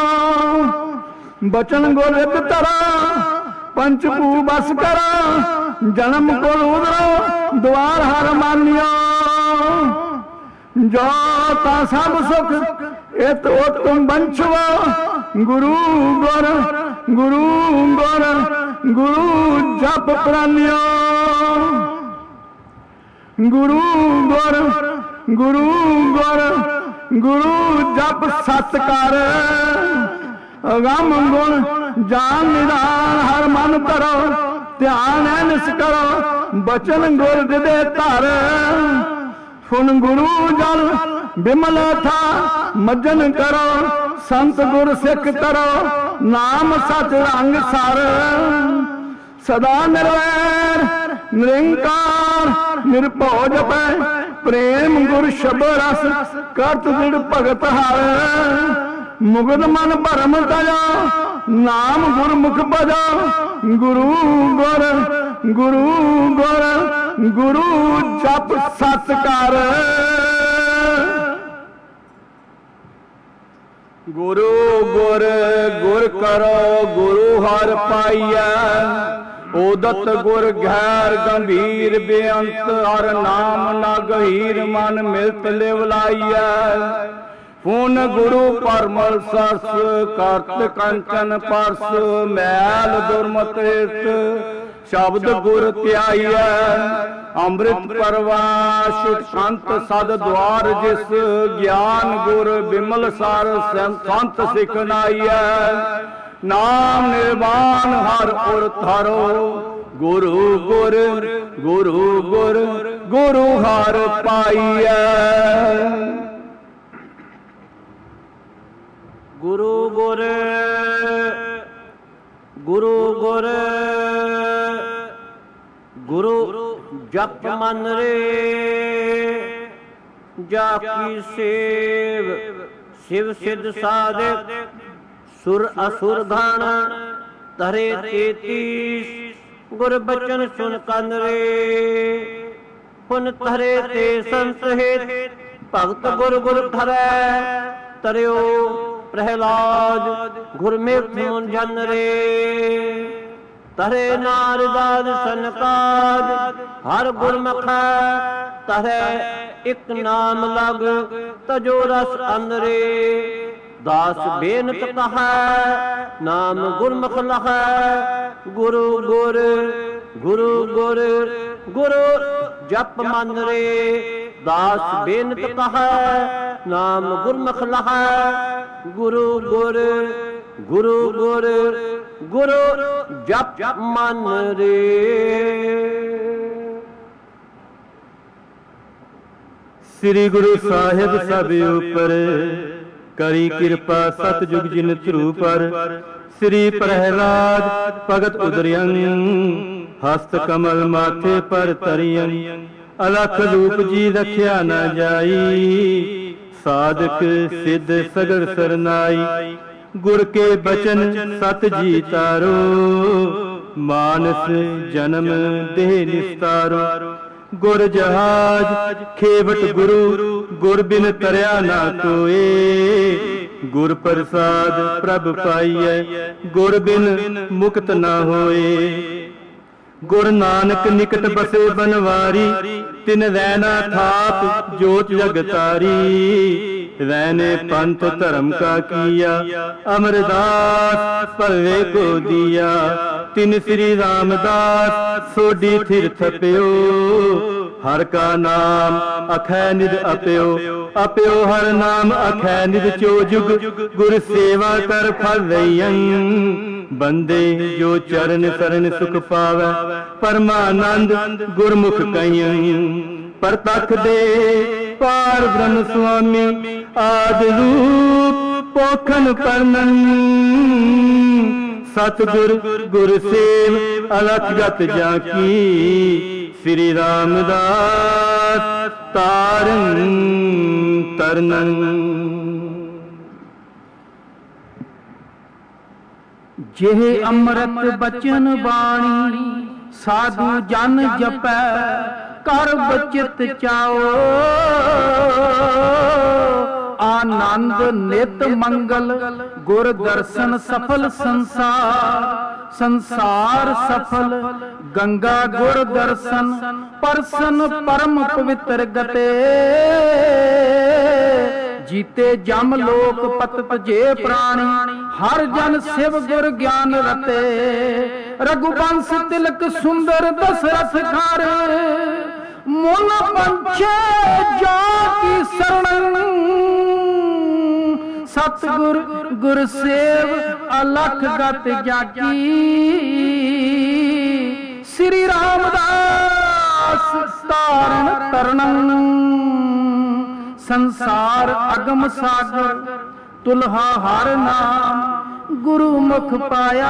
बचन गोलित तरा पंचपू बस करा जन्म को उधरो द्वार हर मानिया ਜੋ ਤਾਂ ਸਭ ਸੁਖ ਇਤ ਉਤਮ ਬੰਛਵਾ ਗੁਰੂ ਗੁਰ ਗੁਰੂ ਗੁਰ ਗੁਰੂ ਜਪ ਪ੍ਰਾਨਿਓ ਗੁਰੂ ਗੁਰ ਗੁਰੂ ਗੁਰ ਗੁਰੂ ਜਪ ਸਤ ਕਰ ਅਗੰਮ ਗੁਣ ਜਾਨ ਨਿਧਾਨ ਹਰ ਮਨ ਕਰੋ ਧਿਆਨ ਐਨਸ ਕਰੋ ਬਚਨ ਗੁਰ ਦੇ ਧਰ ਫੁਨ ਗੁਰੂ ਜਲ ਬਿਮਲ ਥਾ ਮਜਨ ਕਰੋ ਸੰਤ ਗੁਰ ਸਿੱਖ ਕਰੋ ਨਾਮ ਸਚ ਰੰਗ ਸਰ ਸਦਾ ਨਿਰਵੈਰ ਨਿਰੰਕਾਰ ਨਿਰਭਉ ਜਪੈ ਪ੍ਰੇਮ ਗੁਰ ਸ਼ਬਦ ਰਸ ਕਰਤ ਦਿੜ ਭਗਤ ਹਰ ਮੁਗਧ ਮਨ ਭਰਮ ਤਜਾ ਨਾਮ ਗੁਰਮੁਖ ਭਜਾ ਗੁਰੂ ਗੁਰ ਗੁਰੂ ਗੁਰ ਗੁਰੂ ਜਪ ਸਤ ਕਰ ਗੁਰੂ ਗੁਰ ਗੁਰ ਕਰੋ ਗੁਰੂ ਹਰਿ ਪਾਈਐ ਉਦਤ ਗੁਰ ਗੈਰ ਗੰਭੀਰ ਬੇਅੰਤ ਹਰ ਨਾਮ ਨਾ ਗਹੀਰ ਮਨ ਮਿਲਤ ਲਿਵ ਲਾਈਐ ਪੁਨ ਗੁਰੂ ਪਰਮਲ ਸਰਸ ਕਰਤ ਕੰਚਨ ਪਰਸ ਮੈਲ ਦੁਰਮਤ ਹਿਤ ਸ਼ਬਦ ਗੁਰ ਧਿਆਈਐ ਅੰਮ੍ਰਿਤ ਪਰਵਾਸ਼ ਸੰਤ ਸਦ ਦੁਆਰ ਜਿਸ ਗਿਆਨ ਗੁਰ ਬਿਮਲ ਸਰ ਸੰਤ ਸਿਖਨਾਈਐ ਨਾਮ ਨਿਰਵਾਣ ਹਰ ਪੁਰ ਥਰੋ ਗੁਰੂ ਗੁਰ ਗੁਰੂ ਗੁਰ ਗੁਰੂ ਹਰ ਪਾਈਐ ਗੁਰੂ ਗੁਰ ਗੁਰੂ ਗੁਰ ਗੁਰੂ ਜਪ ਮਨ ਰੇ ਜਾ ਕੀ ਸੇਵ ਸਿਵ ਸਿਧ ਸਾਧਕ ਸੁਰ ਅਸੁਰ ਗਣ ਤਰੇ ਤੇਤੀਸ ਗੁਰ ਬਚਨ ਸੁਨ ਕੰਨ ਰੇ ਪੁਨ ਤਰੇ ਤੇ ਸੰਤ ਹਿਤ ਭਗਤ ਗੁਰ ਗੁਰ ਧਰੈ ਤਰਿਓ ਪ੍ਰਹਿਲਾਦ ਗੁਰਮਿਤ ਮੁਨ ਜਨ ਰੇ ਤਰੇ ਨਾਰਦਾਦ ਸਨਕਾਦ ਹਰ ਗੁਰਮਖੈ ਤਰੇ ਇਕ ਨਾਮ ਲਗ ਤਜੋ ਰਸ ਅੰਦਰੇ ਦਾਸ ਬੇਨਤ ਕਹੈ ਨਾਮ ਗੁਰਮੁਖ ਲਹੈ ਗੁਰੂ ਗੁਰ ਗੁਰੂ ਗੁਰ ਗੁਰੂ ਜਪ ਮਨ ਰੇ ਦਾਸ ਬੇਨਤ ਕਹੈ ਨਾਮ ਗੁਰਮੁਖ ਲਹੈ ਗੁਰੂ ਗੁਰ ਗੁਰੂ ਗੁਰ ਗੁਰੂ ਜਪ ਮਨ ਰੇ ਸ੍ਰੀ ਗੁਰੂ ਸਾਹਿਬ ਸਭ ਉਪਰ ਕਰੀ ਕਿਰਪਾ ਸਤਜੁਗ ਜਿਨ ਧਰੂ ਪਰ ਸ੍ਰੀ ਪ੍ਰਹਿਲਾਦ ਭਗਤ ਉਦਰਿਯੰ ਹਸਤ ਕਮਲ ਮਾਥੇ ਪਰ ਤਰਿਯੰ ਅਲਖ ਰੂਪ ਜੀ ਰਖਿਆ ਨਾ ਜਾਈ ਸਾਧਕ ਸਿੱਧ ਸਗਲ ਸਰਨਾਈ ਗੁਰ ਕੇ ਬਚਨ ਸਤ ਜੀ ਤਾਰੋ ਮਾਨਸ ਜਨਮ ਦੇਹ ਨਿਸਤਾਰੋ ਗੁਰ ਜਹਾਜ ਖੇਵਟ ਗੁਰੂ ਗੁਰ ਬਿਨ ਤਰਿਆ ਨਾ ਕੋਏ ਗੁਰ ਪ੍ਰਸਾਦ ਪ੍ਰਭ ਪਾਈਐ ਗੁਰ ਬਿਨ ਮੁਕਤ ਨਾ ਹੋਏ ਗੁਰ ਨਾਨਕ ਨਿਕਟ ਬਸੇ ਬਨਵਾਰੀ ਤਿਨ ਰੈਨਾ ਥਾਪ ਜੋਤ ਜਗਤਾਰੀ ਰੈਨੇ ਪੰਥ ਧਰਮ ਕਾ ਕੀਆ ਅਮਰਦਾਸ ਭਰਵੇ ਕੋ ਦੀਆ ਤਿਨ ਸ੍ਰੀ ਰਾਮਦਾਸ ਸੋਢੀ ਥਿਰ ਥਪਿਓ ਹਰ ਕਾ ਨਾਮ ਅਖੈ ਨਿਧ ਅਪਿਓ ਅਪਿਓ ਹਰ ਨਾਮ ਅਖੈ ਨਿਧ ਚੋ ਜੁਗ ਗੁਰ ਸੇਵਾ ਕਰ ਫਲ ਰਈਅੰ ਬੰਦੇ ਜੋ ਚਰਨ ਸਰਨ ਸੁਖ ਪਾਵੈ ਪਰਮਾਨੰਦ ਗੁਰਮੁਖ ਕਈਅੰ ਪ੍ਰਤਖ ਦੇ ਪਾਰ ਬ੍ਰਹਮ ਸੁਆਮੀ ਆਦਿ ਰੂਪ ਪੋਖਨ ਪਰਨੰ ਸਤਿਗੁਰ ਗੁਰ ਸੇਵ ਅਲਖ ਗਤ ਜਾ ਕੀ ਸ੍ਰੀ ਰਾਮਦਾਸ ਤਾਰਨ ਤਰਨੰ ਜਿਹ ਅੰਮ੍ਰਿਤ ਬਚਨ ਬਾਣੀ ਸਾਧੂ ਜਨ ਜਪੈ ਕਰ ਬਚਿਤ ਚਾਓ ਆਨੰਦ ਨਿਤ ਮੰਗਲ ਗੁਰ ਦਰਸ਼ਨ ਸਫਲ ਸੰਸਾਰ ਸੰਸਾਰ ਸਫਲ ਗੰਗਾ ਗੁਰ ਦਰਸ਼ਨ ਪਰਸਨ ਪਰਮ ਪਵਿੱਤਰ ਗਤੇ जीते जम लोक पतत जे प्राणी, हर जन शिव गुर ज्ञान रते, रघुवंश तिलक सुंदर दशरथ घर, मुन पंछे जा की शरण, सतगुर गुर सेव अलख गत जाकी, श्री रामदास तारण तरणं, संसार अगम सागर तुल्हा हर नाम, गुरु मुख पाया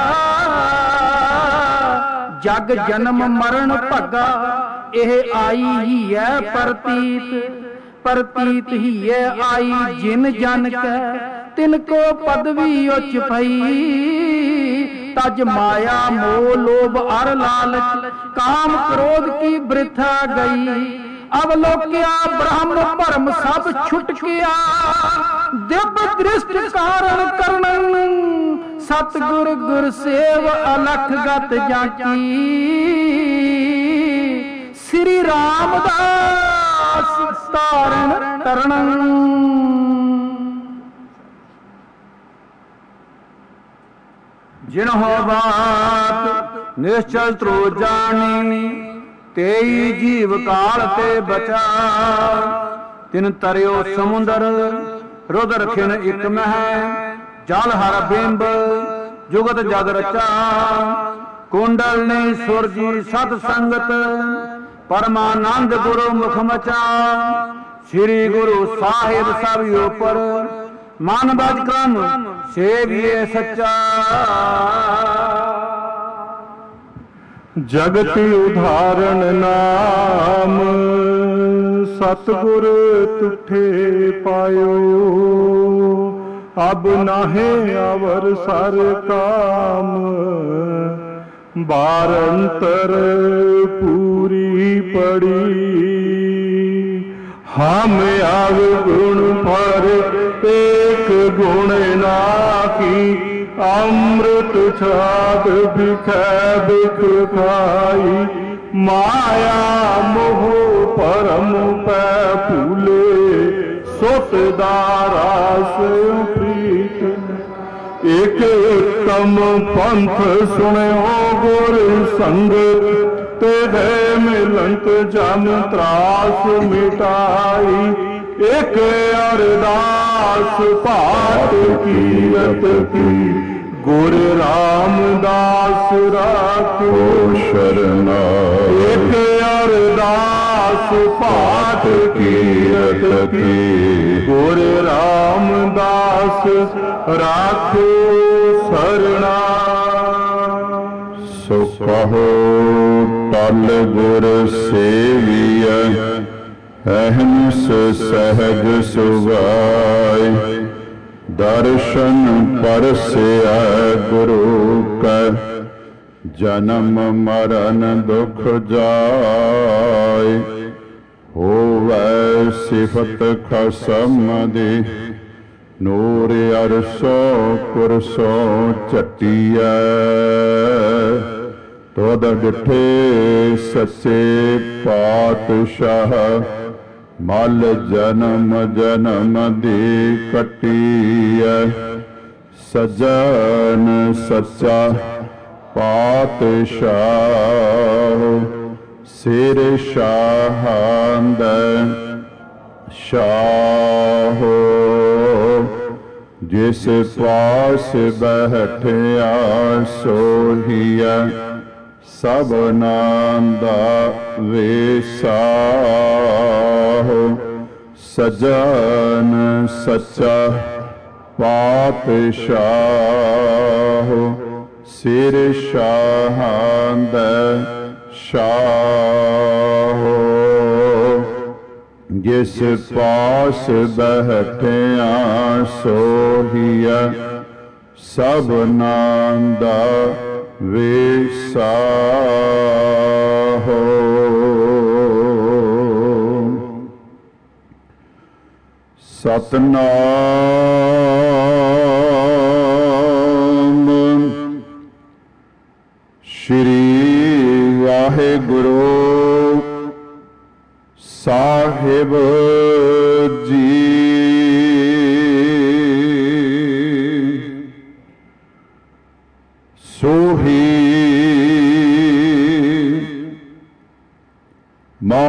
जग जन्म मरण भगा, एह आई ही है प्रतीत, प्रतीत ही है आई जिन जन कै, तिनको पदवी उच भई, तज माया मोह लोभ अर लालच, काम क्रोध की वृथा गई, अवलोक्या ब्रह्म भरम सब छुट गया, दिव्य दृष्टि कारण करणं, सतगुर गुर सेव अलख गत जाकी, श्री रामदास तारण तरणं। जिन्हो बात निश्चल त्रो जानी, तेई जीव काल ते बचा, तिन तरियो समुंदर रुद्र खिन इक मह, जल हर बिंब जुगत जग रचा, कुंडलनी सुरजी सत संगत, परमानंद गुरु मुख मचा, श्री गुरु साहिब सब ऊपर, मन बज क्रम सेविए सच्चा। जगत उदाहरण नाम, सतगुर तुठे पायो, अब नाहे अवर सर काम, बारंतर पूरी पड़ी, हम आव गुण पर एक गुण नाकी, अमृत छाद बिखै बिख खाई, माया मोह परम पै फूले, सुत दारास प्रीत, एक उत्तम पंथ सुनो गुर संगत, ते है मिलंत जम त्रास मिटाई, एक अरदास पाठ कीरत की, गुर रामदास राखो शरणा, एक अरदास पाठ कीरत की, गुर रामदास राखो शरणा। सो कहो टल गुर सेविय, अहंस सहज सुभाय, दर्शन परस्या गुरु का, जन्म मरण दुख जाय, होवै सिफत खसम दी, नूर अरसो कुरसो चटिया, तुद डिठे सच्चे पातशाह, मल जन्म जन्म दी कटिया, सजन सच्चा पातशाह, सिर शाहंद शाह, जिस पास बैठया सोहिया, सब नांदा वेसाह, सजन सच्चा पातशाह, सिर शाहंद शाह, जिस पास बैठया सोहिया, सब नांदा वेसाह। सतनाम श्री वाहिगुरु साहिब जी।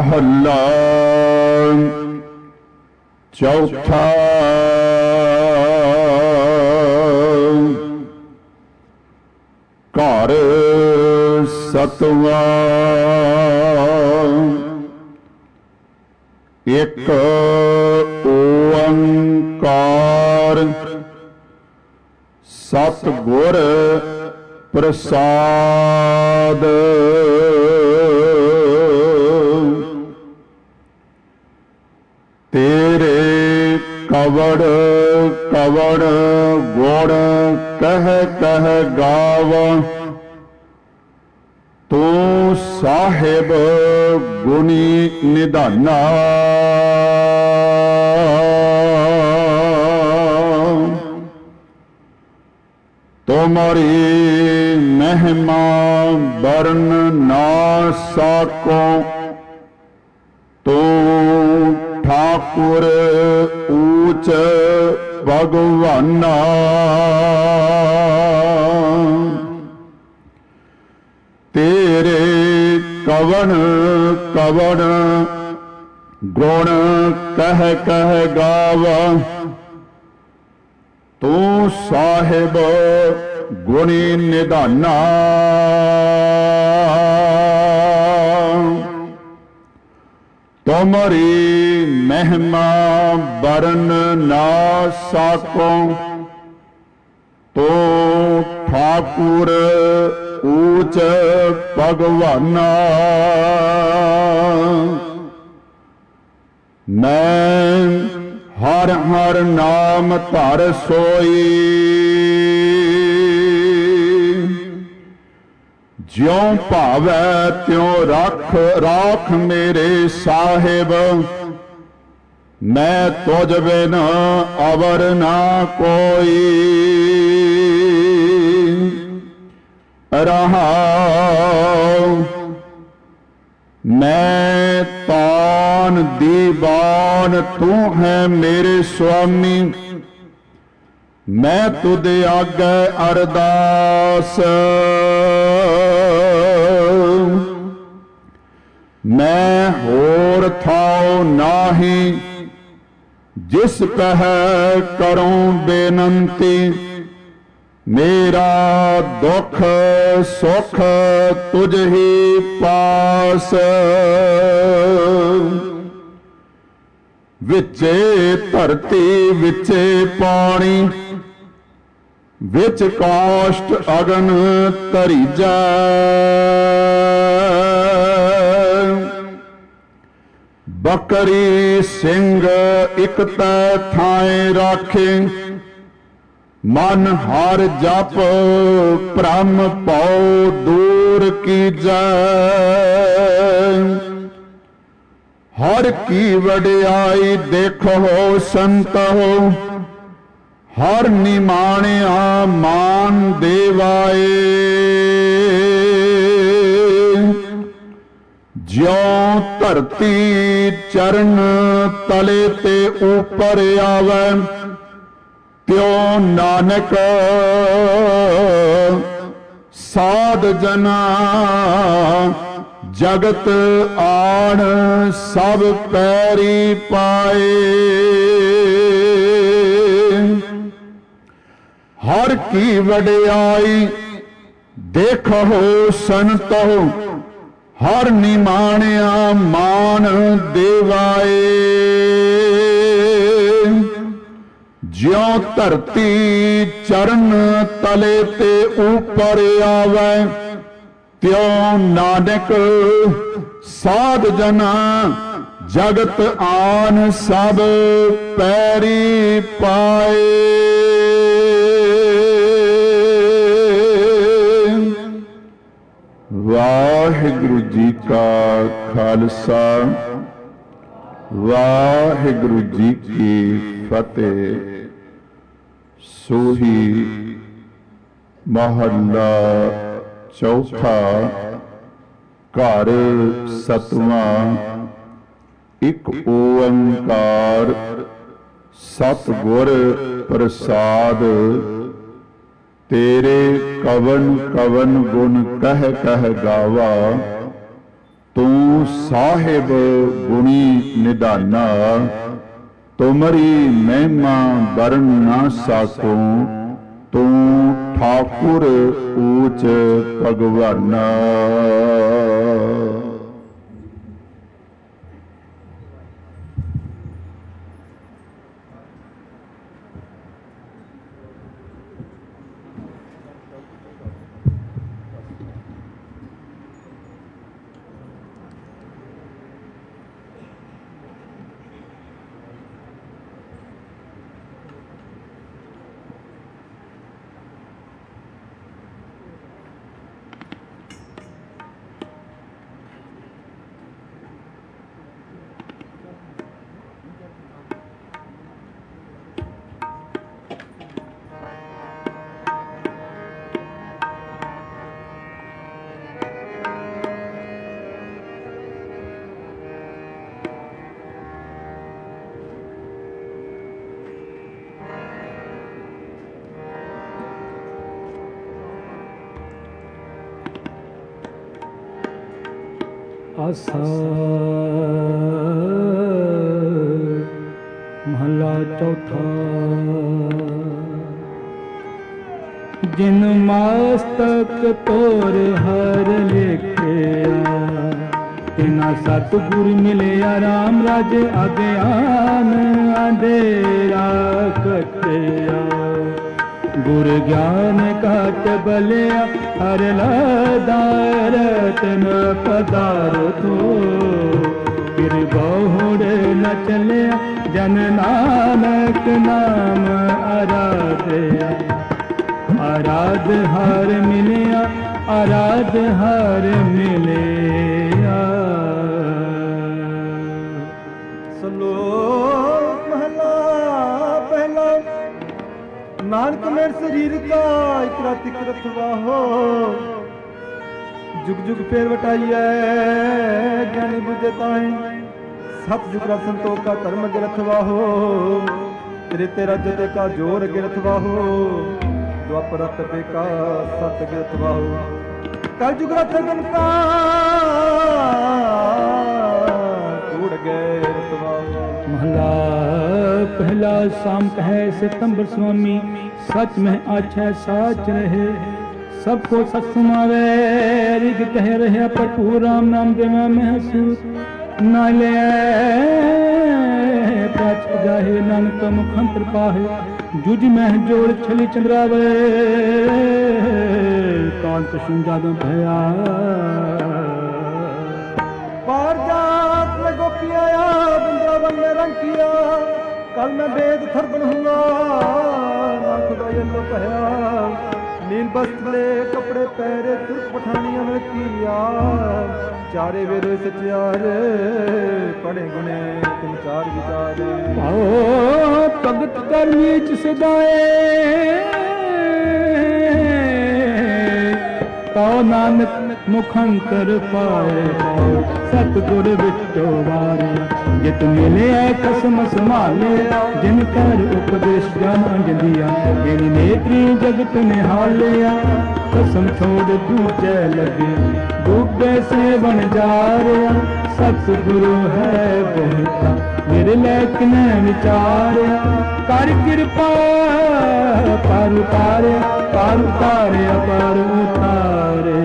महला चौथा। घर सतवा। एक ओंकार सतगुर प्रसाद। तेरे कवड़ कवड़ गुण कह कह गाव। तू साहिब गुणी निधाना। तुम्हारी महिमा वर्ण ना साको। तू ठाकुर ऊच भगवाना। तेरे कवण कवण गुण कह कह गावा। तू साहिब गुणी निधाना। तुमरी महिमा वर्ण ना साको। तो ठाकुर ऊच भगवाना। मैं हर हर नाम धर सोई। ज्यों भावै त्यों रख राख मेरे साहिब। मैं तुझ बिन अवर ना कोई। रहाओ मैं तान दीवान तू है मेरे स्वामी। मैं तुझे आगे अरदास। मैं होर थाओ नाही जिस कह करूं बेनंती। मेरा दुख सुख तुझ ही पास। विचे धरती विचे पानी। विच काष्ट अगन तरीजा। बकरी सिंह इक तै थाए राखे। मन हर जप भ्रम पौ दूर कीजै। हर की वडियाई देखो संत हो। हर निमाणिया मान देवाए। ज्यों धरती चरण तले ते ऊपर आवे। त्यों नानक साध जना जगत आण सब पैरी पाए। हर की वडियाई देखो संत हो। हर निमाणिया मान देवाए। ज्यों धरती चरण तले ते ऊपर आवे। त्यों नानक साध जना जगत आन सब पैरी पाए। वाहिगुरु जी का खालसा वाहिगुरु जी की फतेह। सोही महला चौथा। घर सतवां। एक ओंकार सतगुर प्रसाद। तेरे कवन कवन गुण कह कह गावा। तू ਸਾਹਿਬ ਗੁਣੀ ਨਿਧਾਨਾ, ਤੁਮਰੀ ਮਹਿਮਾ ਵਰਨ ਨਾ ਸਾਕੋ, ਤੂੰ ਠਾਕੁਰ ਊਚ ਭਗਵਾਨਾ। ਆਸਾ ਮਹਲਾ ਚੌਥਾ। ਜਿਨ ਮਸਤਕ ਤੋਰ ਹਰ ਲੇਖਿਆ, ਤਿਨਾ ਸਤਿਗੁਰ ਮਿਲਿਆ ਰਾਮ ਰਾਜ ਅਗਿਆਨ ਅੰਧੇਰਾ ਕੱਟਿਆ। ਗੁਰ ਗਿਆਨ ਘਟ ਬਲਿਆ ਹਰ ਲਾਦਾਰ ਤਨ ਪਦਾਰਥੋ। ਫਿਰ ਬਹੁੜ ਨ ਚਲਿਆ ਜਨ ਨਾਨਕ ਨਾਮ ਆਰਾਧਿਆ। ਆਰਾਧ ਹਰ ਮਿਲਿਆ ਆਰਾਧ ਹਰ ਮਿਲਿਆ। ਸਲੋਕ ਮਹਲਾ ਪਹਿਲਾ। ਨਾਨਕ ਮੇਰ ਸਰੀਰ ਕਾ ਇਕ ਰਾਤ ਇਕ ਰਥਵਾਹੋ। ਜੁਗ ਜੁਗ ਫੇਰ ਵਟਾਈਐ ਗਿਆਨੀ ਬੁਝੇ ਤਾਹੇ। ਸਤ ਜੁਗ ਰਾ ਸੰਤੋਖ ਕਾ ਧਰਮ ਅਗੇ ਰਥਵਾਹੋ। ਤੇਰੇ ਤੇ ਰਜ ਤੇ ਕਾ ਜੋਰ ਅਗੇ ਰਥਵਾਹੋ। ਦੁਆਪਰ ਰਤ ਪੇ ਕਾ ਸਤ ਅਗੇ ਰਥਵਾਹੋ। ਕਲ ਜੁਗ ਰਥ ਗਨ ਕਾ ਕੂੜ ਗਏ ਰਥਵਾਹੋ। महला पहला शाम कहे सितंबर स्वामी। सच में आछै साच रहे सबको सत सुनावे। रिग कह रहे भरपूर राम नाम देवा महसूस न ले। पाछ जाहे नानक मुखंतर पाहे। जुझ मह जोड़ छली चंद्रावे। कांत सुजाद भया पार जात में गोपी आया। वृंदावन में रंग किया। कल मैं वेद थर्पण हुआ। ना खुदा यल्लो पहया। नील वस्त्र ले कपड़े पहरे तुर्क पठानिया में किया। चारे वेद सचार पढ़े गुने तुम चार विचार। आओ भगत कर नीच सदाए। तो नानक मुखंकर पाए। सतगुर बिटो वारे जित मिले कसम संभाले। जिन कर उपदेश ज्ञान अंजलिया। इन नेत्री जगत निहालिया। कसम छोड़ दूजे लगे डूबे से बन जा रहा। सतगुरु है बहुता मेरे लेकिन विचारिया। कर कृपा पर उतारे पर उतारे पर उतारे।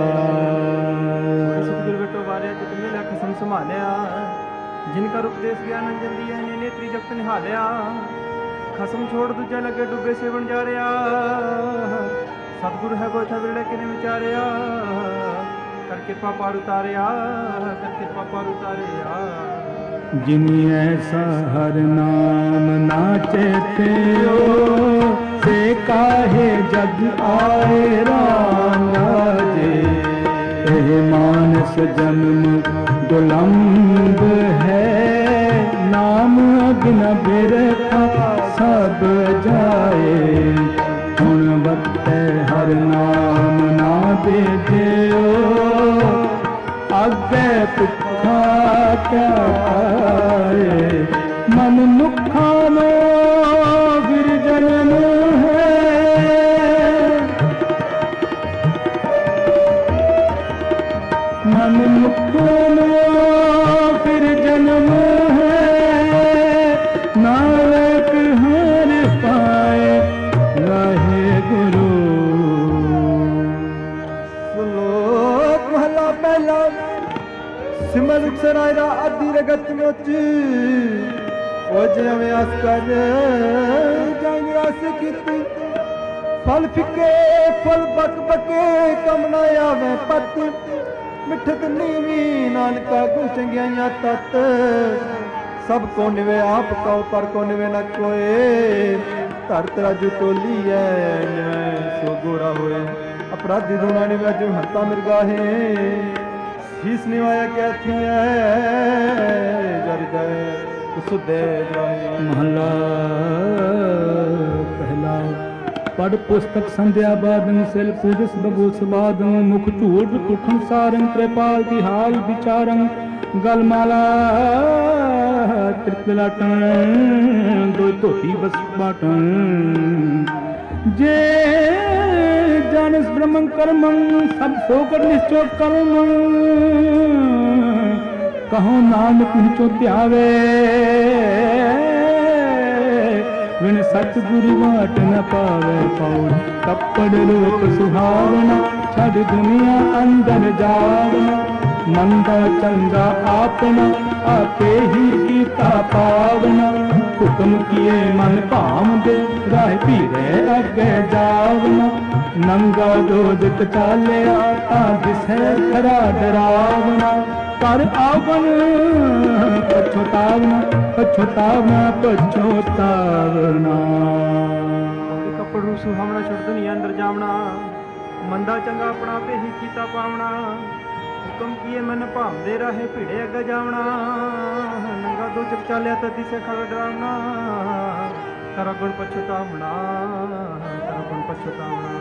संभालिया जिनका उपदेश ज्ञान अंजन दिया। ने नेत्री जगत निहालिया। खसम छोड़ दूजा लगे डूबे से बन जा रहा। सतगुरु है बैठा वेड़े किने विचारिया। कर कृपा पार उतारिया कर कृपा पार उतारिया। जिनी ऐसा हर नाम ना चेते हो। से काहे जग आए राम राजे। मानस जन्म दुलंब है। नाम अग्न बिरखा सब जाए। हुण बत्ते हर नाम ना बेजो। अगे पुखा क्या पाए। मन मुखा नो गिरजन है। मन मुखा नो राय रा आदि रगत नोच ओ जिवें आस कर जंग रस कीती फल फिके फल बक बके कम ना आवे पत मिठत नीवी नानका गुण चंगियाइयां तत सब को निवे आप कहो पर को निवे न कोए धरत राजू टोली है जिवें सो गोरा होए अपराधी रोना निवे जो हंता मिर्गा है शीस निवाया क्या थी है जर गए सुदे महला पहला पढ़ पुस्तक संध्या बादन सिल पूजस बबू सुबादन मुख झूठ पुखन सारंग कृपाल की हाल विचारंग गलमाला त्रिकलाटन दो धोती बस बाटन जे जानस ब्रह्मं कर्मं सब सोकर निश्चय कर्म कहो नानक निचो त्यावे विन सतगुरु वाट न पावे पौड़ कपड़ रूप सुहावना छड़ दुनिया अंदर जावना मंदा चंगा आपना आपे ही कीता पावना हुक्म किए मन भावदे राह पीरे अगे जावना नंगा जो दित चालिया ता दिसे खरा डरावना कर आवन पछतावना पछतावना पछतावना कपड़ रूप सुहावना छड़ दुनिया अंदर जावना मंदा चंगा अपना पे ही कीता पावना हुक्म किए मन भावदे राहे भीड़े अगे जावना नंगा दो जब चालिया तो दिसे खड़ा डरावना तारा गुण पछतावना तारा गुण पछतावना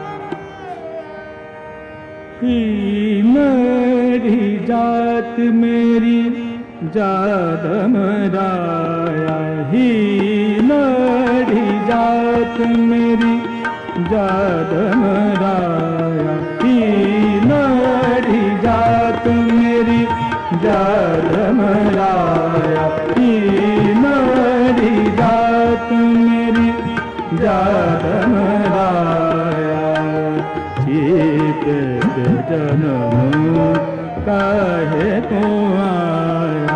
ही मेरी जात मेरी जादम राया ही मेरी जात मेरी जादम राया ही मेरी जात मेरी जादम राया ही मेरी जात मेरी जादम राया चीत जन्म काहे को आया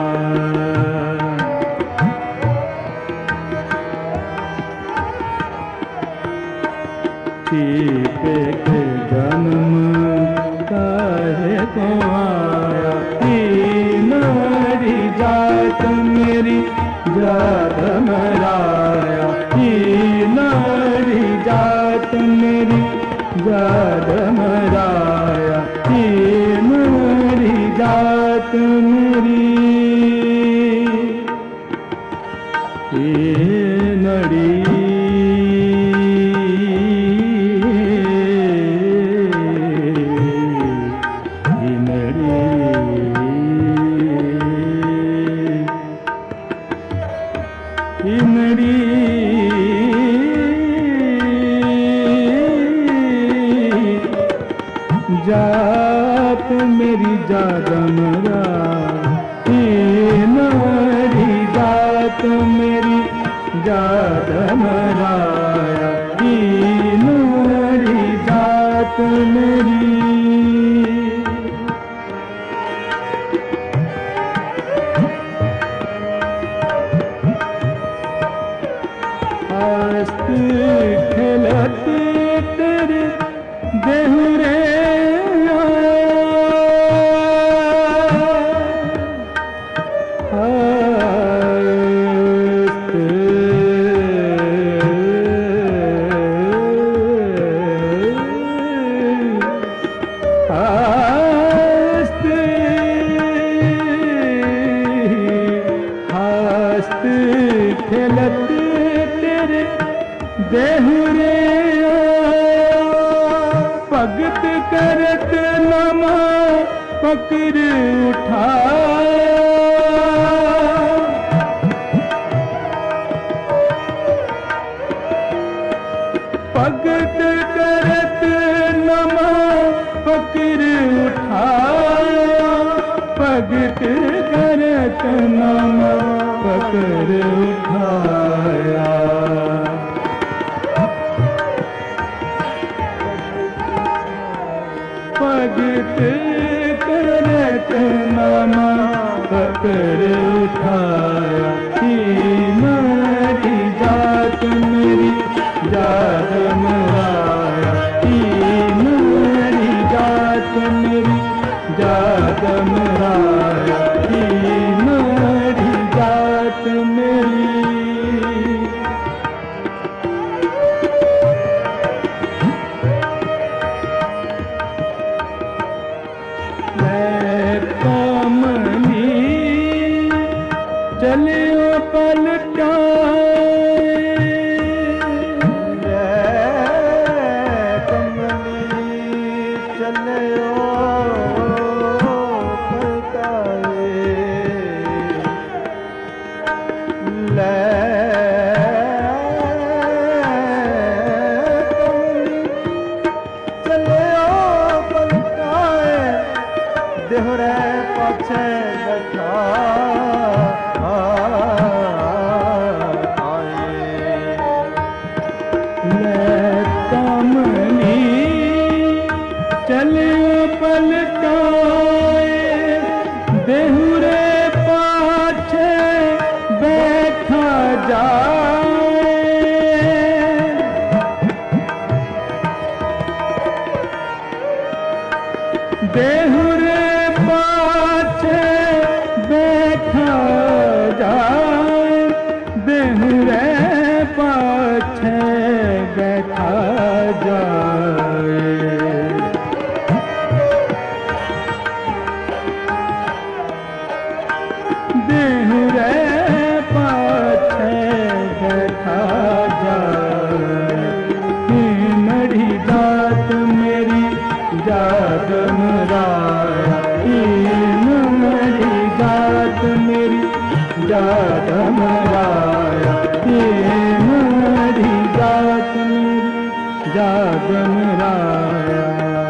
चीते के जन्म काहे को आया मेरी जात मेरी जात मराया मेरी जात मेरी जात मराया मेरी जात मेरी नड़ी जात मेरी जादम मेरी जात मेरी जादम राया मेरी जात मेरी आस्त खेलत तेरे देहुरे देहुरे भगत करत नमा पकड़ उठा भगत करत नमा पकड़ उठा भगत करत नमा पकड़ उठाया भगत करत नामा पकड़ जादम राया मेरी जात मेरी जादम राया मेरी जात मेरी। मैं कमली चलियो पलटाए जादम राया मेरी जात मेरी जादम राया।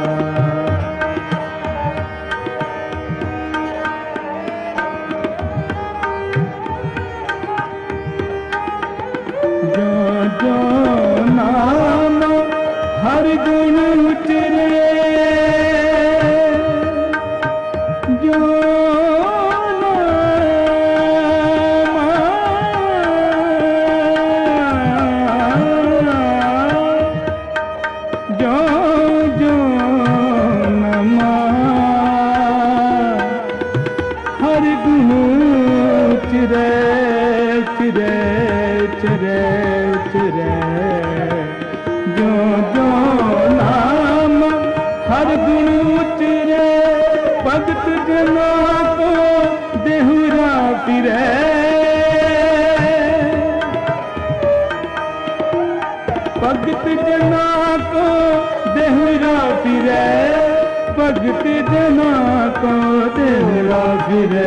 जो जो नाम हर गुण उचरे जो भगत जना को देहुरा फिरे भगत जना को देहुरा फिरे भगत जना को देहुरा फिरे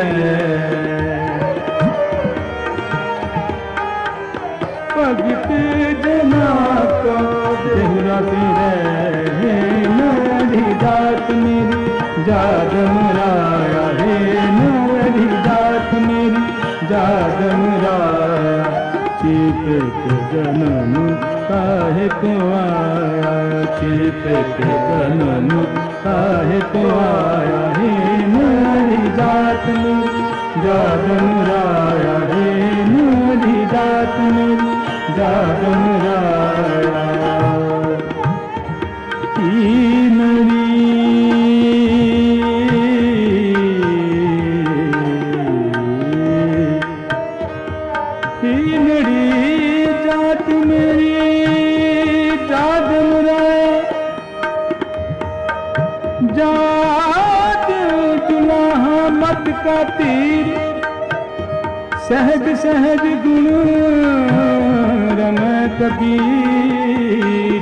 भगत जना को देहुरा फिरे मेरी जात मेरी जादम राया हे मेरी जात मेरी जादम राया। चीप के जन्म काहे को आया चीप के जन्म काहे को आया हे मेरी जात मेरी जादम राया हे मेरी जात मेरी जादम राया। जात जुलाहा मत का तीर सहज सहज गुण रम कबीर।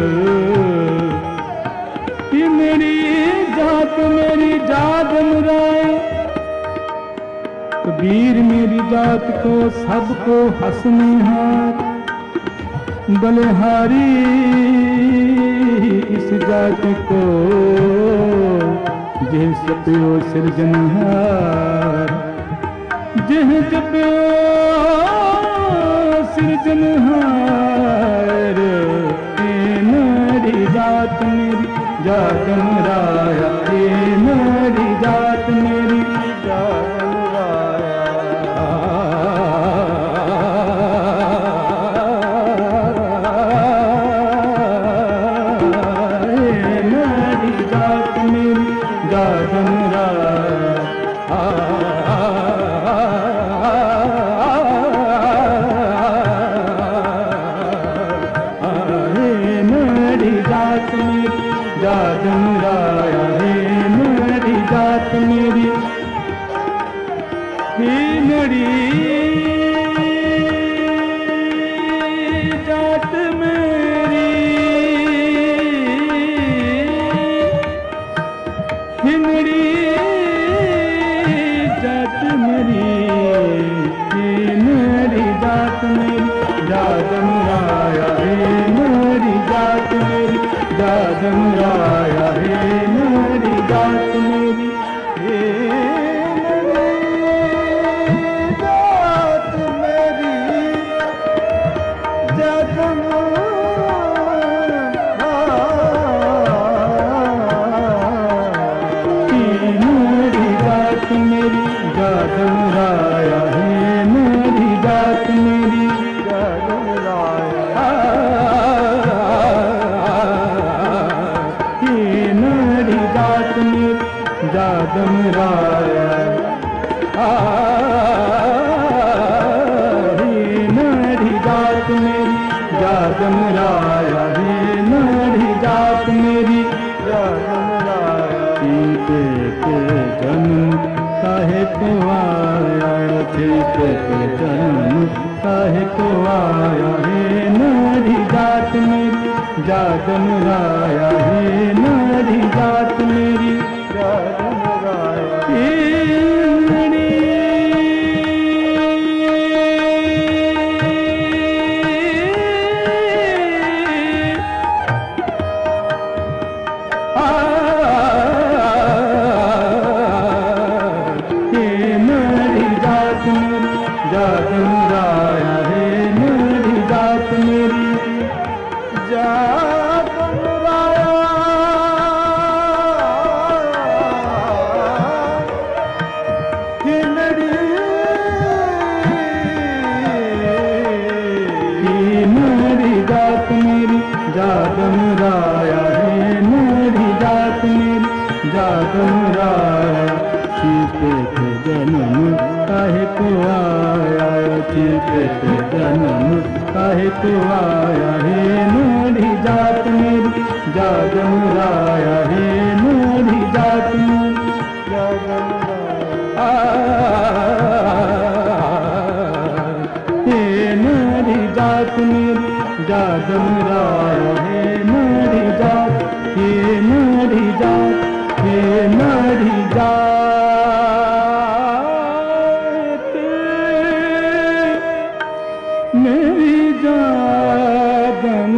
कि मेरी जात मेरी जात मुराए कबीर मेरी जात को सबको हंसनिहार बलिहारी इस जात को जिह जपियो सिरजनहार जिह जपियो सिरजनहार। मेरी जात मेरी जादम राया मेरी जात मेरी जादम राया। जादम राया हे नड़ी जात मेरी हे नड़ी जात मेरी हिंगड़ी जात मेरी हिंगड़ी जात मेरी जादम राया हे नड़ी जात मेरी जादम राया हे नड़ी जात मेरी हे जादम राया हे मेरी जात मेरी जादम राया हे मेरी जात मेरी जादम राया हे मेरी जात मेरी जादम राया हे मेरी जात मेरी जादम राया के जन्म काहे को आया ठीक जन्म काहे को आया हे नारी जात मेरी जादम राया हे नारी जात मेरी जादम राया जादम राया हे मेरी जात मेरी जादम राया हे मेरी हे मेरी जात मेरी जादम राया हे मेरी जात मेरी जादम राया सीते के जन्म काहे को आया सीते के जन्म काहे को आया हे मेरी जात मेरी जादम राया हे मेरी जात मेरी जादम हे मेरी जात मेरी जादम राया हे मेरी जात हे मेरी जात हे मेरी जात मेरी जादम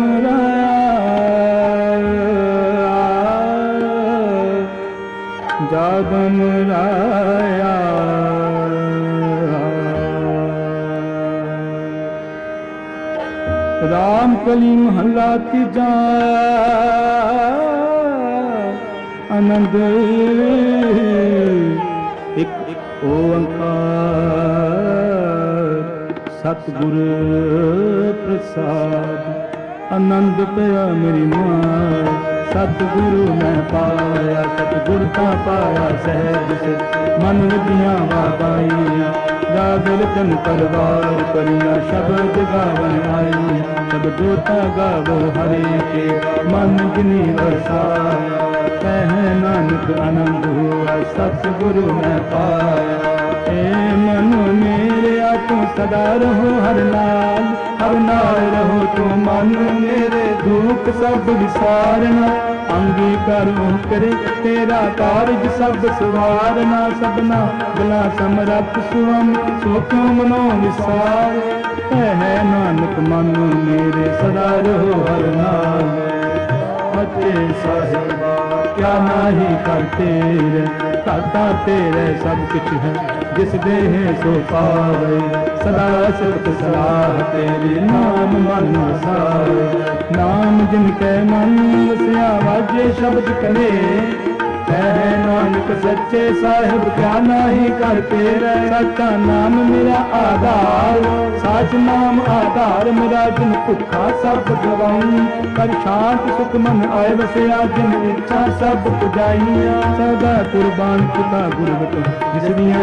राया जादम राया राम कली महला तीजा आनंद एक ओंकार सतगुर प्रसाद आनंद पया मेरी माँ सतगुरु मैं पाया सतगुर का पाया सहज से मन विधियाँ वादाइया गागल तन तलवार करिया शब्द गावन आई सब जोता गावो हरे के मन जिनी वरसाया कह नानक आनंद हुआ सतगुरु मैं पाया ए मनो मेरे तू सदा रहो हर नाल हर नाल रहो तू मन मेरे दुख सब विसारना अंगीकार करे तेरा कारज सब सवारना सबना भला समरथ सुअम सुख मनो विसार है नानक मन मेरे सदा रहो हर नाल अच्छे साहिबा क्या नाही करते रे ताता तेरे सब कुछ है जिस देह सो पावे सदा सिर्फ सलाह तेरे नाम मन वसावे नाम जिनके मन वसिया वाजे शब्द कले है नानक सच्चे साहिब क्या नाही करते रहे सच्चा नाम मेरा आधार साच नाम आधार मेरा जिन भुखा सब गवाऊं कर शांत सुख मन आए वसिया जिन इच्छा सब पुजाइया सदा कुर्बान पिता गुरबत जिस दिया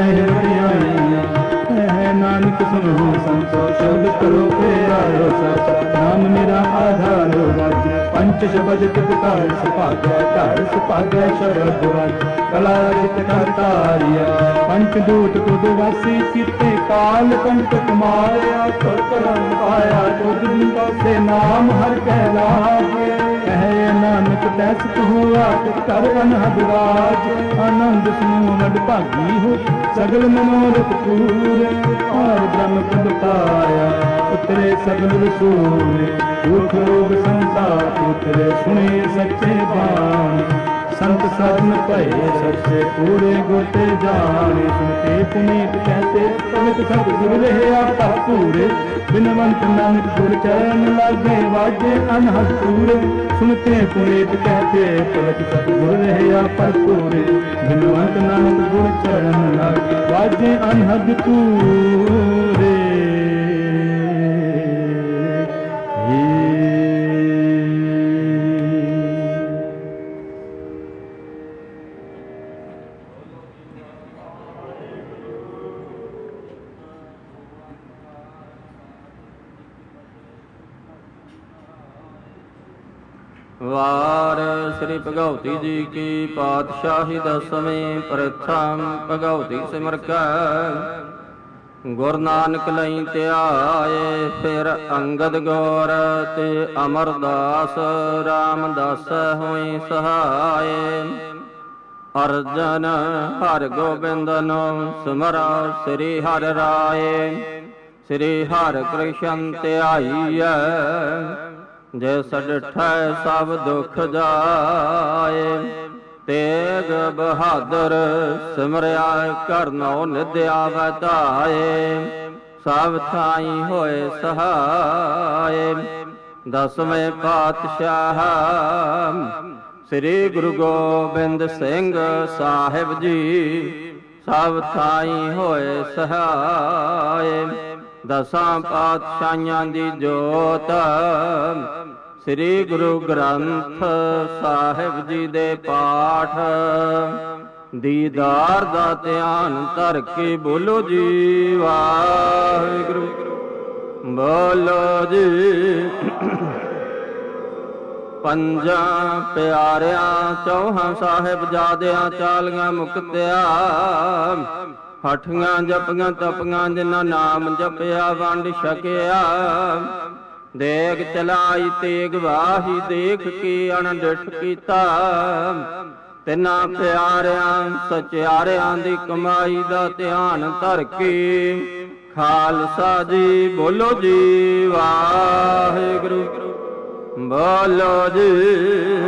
है नानक सुनो संतो शब्द करो फेरा सच नाम मेरा आधार राज्य पंच ਕੰਠ ਸ਼ਬਦ ਚੁਪਕਾਰ ਸੁਭਾਗੈ ਧਰ ਸੁਭਾਗੈ ਸ਼ਬਦ ਵਜ ਕਲਾ ਜਿਤ ਕਰਤਾਰਿਆ ਪੰਚ ਦੂਤ ਤੁਧ ਵਾਸੀ ਕੀਤੇ ਕਾਲ ਕੰਟਕ ਮਾਰਿਆ ਕਰਮ ਪਾਇਆ ਤੁਧ ਦੀ ਪਾਸੇ ਨਾਮ ਹਰ ਕੈ ਲਾਗੇ ਕਹੇ ਨਾਨਕ ਤੈਸਤ ਹੋਆ ਕਰ ਅਨਹਦ ਰਾਜ ਆਨੰਦ ਸਮੂਹ ਵਡ ਭਾਗੀ ਹੋ ਸਗਲ ਮਨੋਰਥ ਪੂਰੇ ਹਰ ਬ੍ਰਹਮ ਪਦ ਪਾਇਆ ਉਤਰੇ ਸਗਲ ਰਸੂਲ ਦੁਖ ਰੋਗ ਸੰਸਾਰ ਉਤਰੇ ਸੁਣੇ ਸੱਚੇ ਬਾਣ संत सदन भये सच्चे पूरे गोते जाने सुनते पुनीत कहते पवित सतगुरु रहे भरपूरे बिनवंत नानक गुर चरण लागे वाजे अनहद पूरे सुनते पुनीत कहते पवित सतगुरु रहे भरपूरे बिनवंत नानक गुर चरण लागे वाजे अनहद पूरे। ਵਾਰ ਸ੍ਰੀ ਭਗਉਤੀ ਜੀ ਕੀ ਪਾਤਸ਼ਾਹੀ ਦਸਵੇਂ ਪ੍ਰਥਮ ਭਗਉਤੀ ਸਿਮਰ ਕੈ ਗੁਰ ਨਾਨਕ ਲਈ ਧਿਆਏ ਫਿਰ ਅੰਗਦ ਗੌਰ ਤੇ ਅਮਰਦਾਸ ਰਾਮਦਾਸ ਹੋਈ ਸਹਾਏ ਅਰਜਨ ਹਰਿ ਗੋਬਿੰਦ ਨੂੰ ਸਿਮਰਾ ਸ੍ਰੀ ਹਰਿ ਰਾਏ ਸ੍ਰੀ ਹਰਿ ਕ੍ਰਿਸ਼ਨ ਧਿਆਈਐ ਜੇ ਸਡਠੈ ਸਭ ਦੁਖ ਜਾਏ ਤੇਗ ਬਹਾਦਰ ਸਿਮਰਿਆ ਕਰਨੋ ਨਿਦਿਆ ਵਤਾਏ ਸਭ ਥਾਈ ਹੋਏ ਸਹਾਏ ਦਸਵੇਂ ਪਾਤਸ਼ਾਹ ਸ੍ਰੀ ਗੁਰੂ ਗੋਬਿੰਦ ਸਿੰਘ ਸਾਹਿਬ ਜੀ ਸਭ ਥਾਈ ਹੋਏ ਸਹਾਏ ਦਸਾਂ ਪਾਤਸ਼ਾਹਾਂ ਦੀ ਜੋਤ ਸ੍ਰੀ ਗੁਰੂ ਗ੍ਰੰਥ ਸਾਹਿਬ ਜੀ ਦੇ ਪਾਠ ਦੀਦਾਰ ਦਾ ਧਿਆਨ ਧਰ ਕੇ ਬੋਲੋ ਜੀ ਵਾਹਿਗੁਰੂ ਬੋਲੋ ਜੀ। ਪੰਜਾਂ ਪਿਆਰਿਆਂ ਚੌਹਾਂ ਸਾਹਿਬਜ਼ਾਦਿਆਂ ਚਾਲੀਆਂ ਮੁਕਤਿਆ ਹਠੀਆਂ ਜਪੀਆਂ ਤਪੀਆਂ ਜਿਨ੍ਹਾਂ ਨਾਮ ਜਪਿਆ ਵੰਡ ਛਕਿਆ ਦੇਗ ਚਲਾਈ ਤੇਗ ਵਾਹੀ ਦੇਖ ਕੇ ਅਣਡਿਠ ਕੀਤਾ ਤਿੰਨਾਂ ਪਿਆਰਿਆਂ ਸਚਿਆਰਿਆਂ ਦੀ ਕਮਾਈ ਦਾ ਧਿਆਨ ਧਰ ਕੇ ਖਾਲਸਾ ਜੀ ਬੋਲੋ ਜੀ ਵਾਹਿਗੁਰੂ ਬੋਲੋ ਜੀ।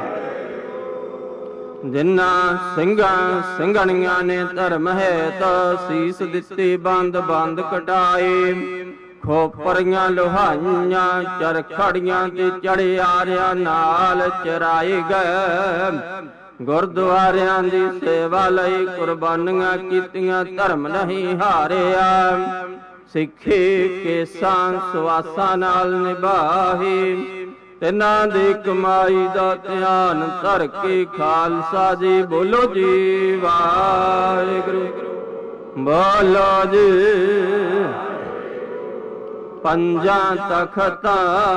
ਜਿਨ੍ਹਾਂ ਸਿੰਘਾਂ ਸਿੰਘਣੀਆਂ ਨੇ ਧਰਮ ਹੈ ਤਾਂ ਸੀਸ ਦਿੱਤੀ ਬੰਦ ਬੰਦ ਕਟਾਏ ਖੋਪਰੀਆਂ ਲੋਹਾਈਆਂ ਚਰਖੜੀਆਂ ਤੇ ਚੜਿਆਰਿਆਂ ਨਾਲ ਚਰਾਏ ਗਏ ਗੁਰਦੁਆਰਿਆਂ ਦੀ ਸੇਵਾ ਲਈ ਕੁਰਬਾਨੀਆਂ ਕੀਤੀਆਂ ਧਰਮ ਨਹੀਂ ਹਾਰਿਆ ਸਿੱਖੀ ਕੇਸਾਂ ਸਵਾਸਾਂ ਨਾਲ ਨਿਭਾਹੀ ਤਿੰਨਾਂ ਦੀ ਕਮਾਈ ਦਾ ਧਿਆਨ ਧਰ ਕੇ ਖਾਲਸਾ ਜੀ ਬੋਲੋ ਜੀ ਵਾਹਿਗੁਰੂ ਬੋਲੋ ਜੀ। ਪੰਜਾਂ ਤਖਤਾਂ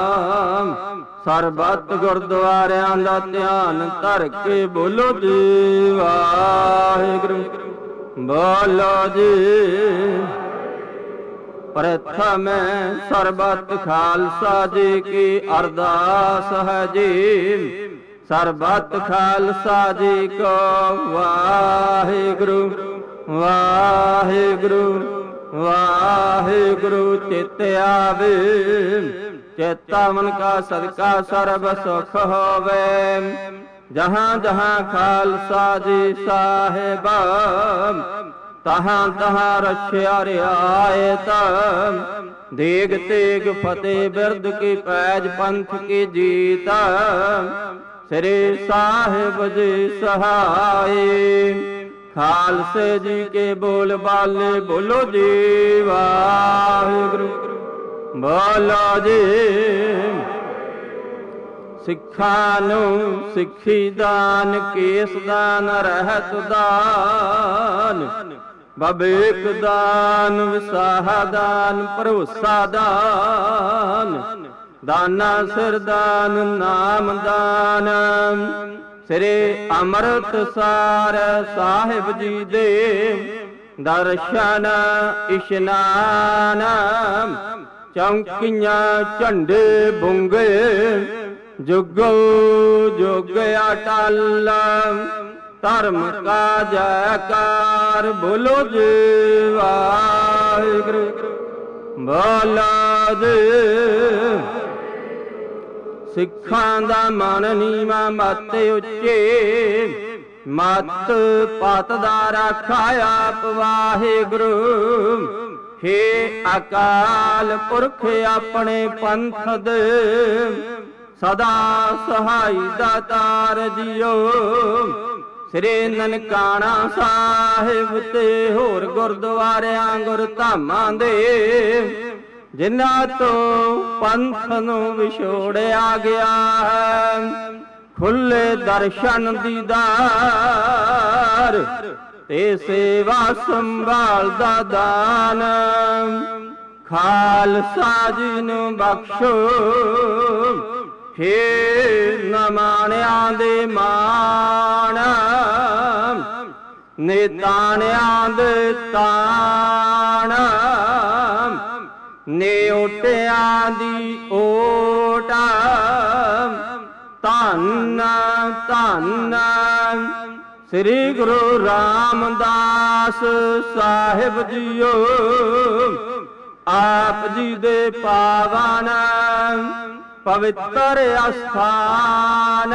ਸਰਬੱਤ ਗੁਰਦੁਆਰਿਆਂ ਦਾ ਧਿਆਨ ਧਰ ਕੇ ਬੋਲੋ ਜੀ ਵਾਹਿਗੁਰੂ ਬੋਲੋ ਜੀ। ਪ੍ਰਥਮ ਸਰਬੱਤ ਖਾਲਸਾ ਜੀ ਕੀ ਅਰਦਾਸ ਹੈ ਜੀ ਸਰਬੱਤ ਖਾਲਸਾ ਜੀ ਕੋ ਵਾਹਿਗੁਰੂ ਵਾਹਿਗੁਰੂ ਵਾਹਿਗੁਰੂ ਚਿਤ ਆਵੇ ਚੇਤਾ ਮਨ ਕਾ ਸਦਕਾ ਸਰਬ ਸੁਖ ਹੋਵੇ ਜਹਾਂ ਜਹਾਂ ਖਾਲਸਾ ਜੀ ਸਾਹਿਬਾ ਤਹਾਂ ਤਹਾਂ ਰਛਿਆ ਰਿਆਇਤ ਦੇਗ ਤੇਗ ਫਤਿਹ ਬਿਰਦ ਕੀ ਪੈਜ ਪੰਥ ਕੀ ਜੀਤ ਸ੍ਰੀ ਸਾਹਿਬ ਜੀ ਸਹਾਈ ਖਾਲਸੇ ਜੀ ਕੇ ਬੋਲ ਬਾਲੇ ਬੋਲੋ ਜੀ ਵਾਹਿਗੁਰੂ ਬੋਲੋ ਜੀ। ਸਿੱਖਾਂ ਨੂੰ ਸਿੱਖੀ ਦਾਨ ਕੇਸ ਦਾਨ ਰਹਿਤ ਦਾਨ ਬਬੇਕ ਦਾਨ ਵਿਸਾਹ ਦਾਨ ਭਰੋਸਾ ਦਾਨ ਦਾਨਾ ਸਿਰ ਦਾਨ ਨਾਮ ਦਾਨ। ਸ੍ਰੀ ਅੰਮ੍ਰਿਤਸਰ ਸਾਹਿਬ ਜੀ ਦੇ ਦਰਸ਼ਨ ਇਸ਼ਨਾਨ। ਚੌਂਕੀਆਂ ਝੰਡੇ ਬੁੰਗੇ ਜੁਗੋ ਜੁਗ ਅਟਲ। ਧਰਮ ਕਾ ਜੈਕਾਰ ਬੋਲੋ ਜੀ ਵਾਹਿਗੁਰੂ ਬੋਲੋ ਜੀ। ਸਿੱਖਾਂ ਦਾ ਮਨ ਨੀਵਾਂ ਮਤ ਉੱਚੇ। ਮਤ ਪਤ ਦਾ ਰਾਖਾ ਆਪ ਵਾਹਿਗੁਰੂ। ਹੇ ਅਕਾਲ ਪੁਰਖ ਆਪਣੇ ਪੰਥ ਦੇ ਸਦਾ ਸਹਾਈ ਦਾਤਾਰ ਜੀਓ। ਸ੍ਰੀ ਨਨਕਾਣਾ ਸਾਹਿਬ ਤੇ ਹੋਰ ਗੁਰਦੁਆਰਿਆਂ ਗੁਰਧਾਮਾਂ ਦੇ ਜਿਨ੍ਹਾਂ ਤੋਂ ਪੰਥ ਨੂੰ ਵਿਛੋੜਿਆ ਗਿਆ ਹੈ। ਖੁੱਲੇ ਦਰਸ਼ਨ ਦੀਦਾਰ ਤੇ ਸੇਵਾ ਸੰਭਾਲ ਦਾ ਦਾਨ। ਖਾਲਸਾ ਜੀ ਨੂੰ ਬਖਸ਼ੋ ਹੇ ਨਮਾਣਿਆਂ ਦੇ ਮਾਣ। ਨਿਤਾਣਿਆਂ ਦੇ ਤਾਣ। ਨਿਓਟਿਆਂ ਦੀ ਓਟ। ਧੰਨ ਧੰਨ ਸ੍ਰੀ ਗੁਰੂ ਰਾਮਦਾਸ ਸਾਹਿਬ ਜੀਓ। ਆਪ ਜੀ ਦੇ ਪਾਵਨ ਪਵਿੱਤਰ ਅਸਥਾਨ।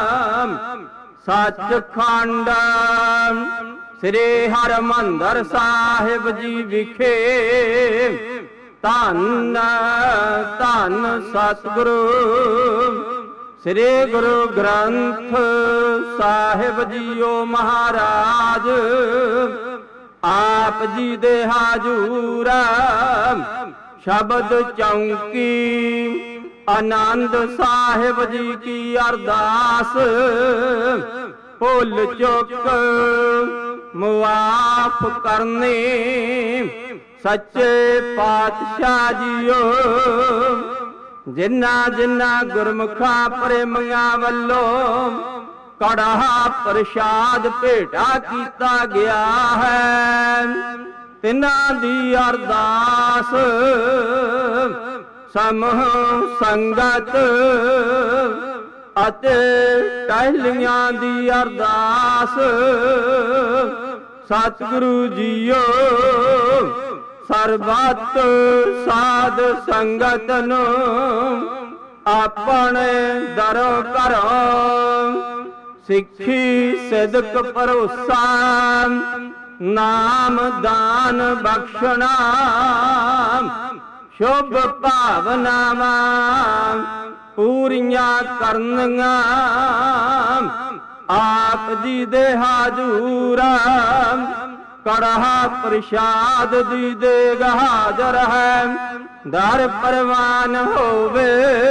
ਸੱਚਖੰਡ ਸ੍ਰੀ ਹਰਿਮੰਦਰ ਸਾਹਿਬ ਜੀ ਵਿਖੇ ਧੰਨ ਧੰਨ ਸਤਿਗੁਰੂ ਸ੍ਰੀ ਗੁਰੂ ਗ੍ਰੰਥ ਸਾਹਿਬ ਜੀਓ ਮਹਾਰਾਜ। ਆਪ ਜੀ ਦੇ ਹਾਜ਼ੂਰ ਸ਼ਬਦ ਚੌਂਕੀ ਆਨੰਦ ਸਾਹਿਬ ਜੀ ਕੀ ਅਰਦਾਸ। ਭੁੱਲ ਚੁੱਕ ਮੁਆਫ ਕਰਨੀ ਸੱਚੇ ਪਾਤਸ਼ਾਹ ਜੀਓ। ਜਿਨ੍ਹਾਂ ਜਿਨ੍ਹਾਂ ਗੁਰਮੁਖਾਂ ਪ੍ਰੇਮੀਆਂ ਵੱਲੋਂ ਕੜਾਹਾ ਪ੍ਰਸ਼ਾਦ ਭੇਟਾ ਕੀਤਾ ਗਿਆ ਹੈ ਤਿਨਾਂ ਦੀ ਅਰਦਾਸ ਸਮੂਹ ਸੰਗਤ ਅਤੇ ਟਹਿਲੀਆਂ ਦੀ ਅਰਦਾਸ। ਸਤਿਗੁਰੂ ਜੀਓ ਸਰਬੱਤ ਸਾਧ ਸੰਗਤ ਨੂੰ ਆਪਣੇ ਦਰੋਂ ਘਰੋਂ ਸਿੱਖੀ ਸਿਦਕ ਭਰੋਸਾ ਨਾਮ ਦਾਨ ਬਖਸ਼ਣਾ ਸ਼ੁਭ ਭਾਵਨਾਵਾਂ ਪੂਰੀਆਂ ਕਰਨੀਆਂ। ਆਪ ਜੀ ਦੇ ਹਾਜ਼ੂਰ ਕੜਾਹਾ ਪ੍ਰਸ਼ਾਦ ਦੀ ਦੇਗ ਹਾਜ਼ਰ ਹੈ। ਦਰ ਪ੍ਰਵਾਨ ਹੋਵੇ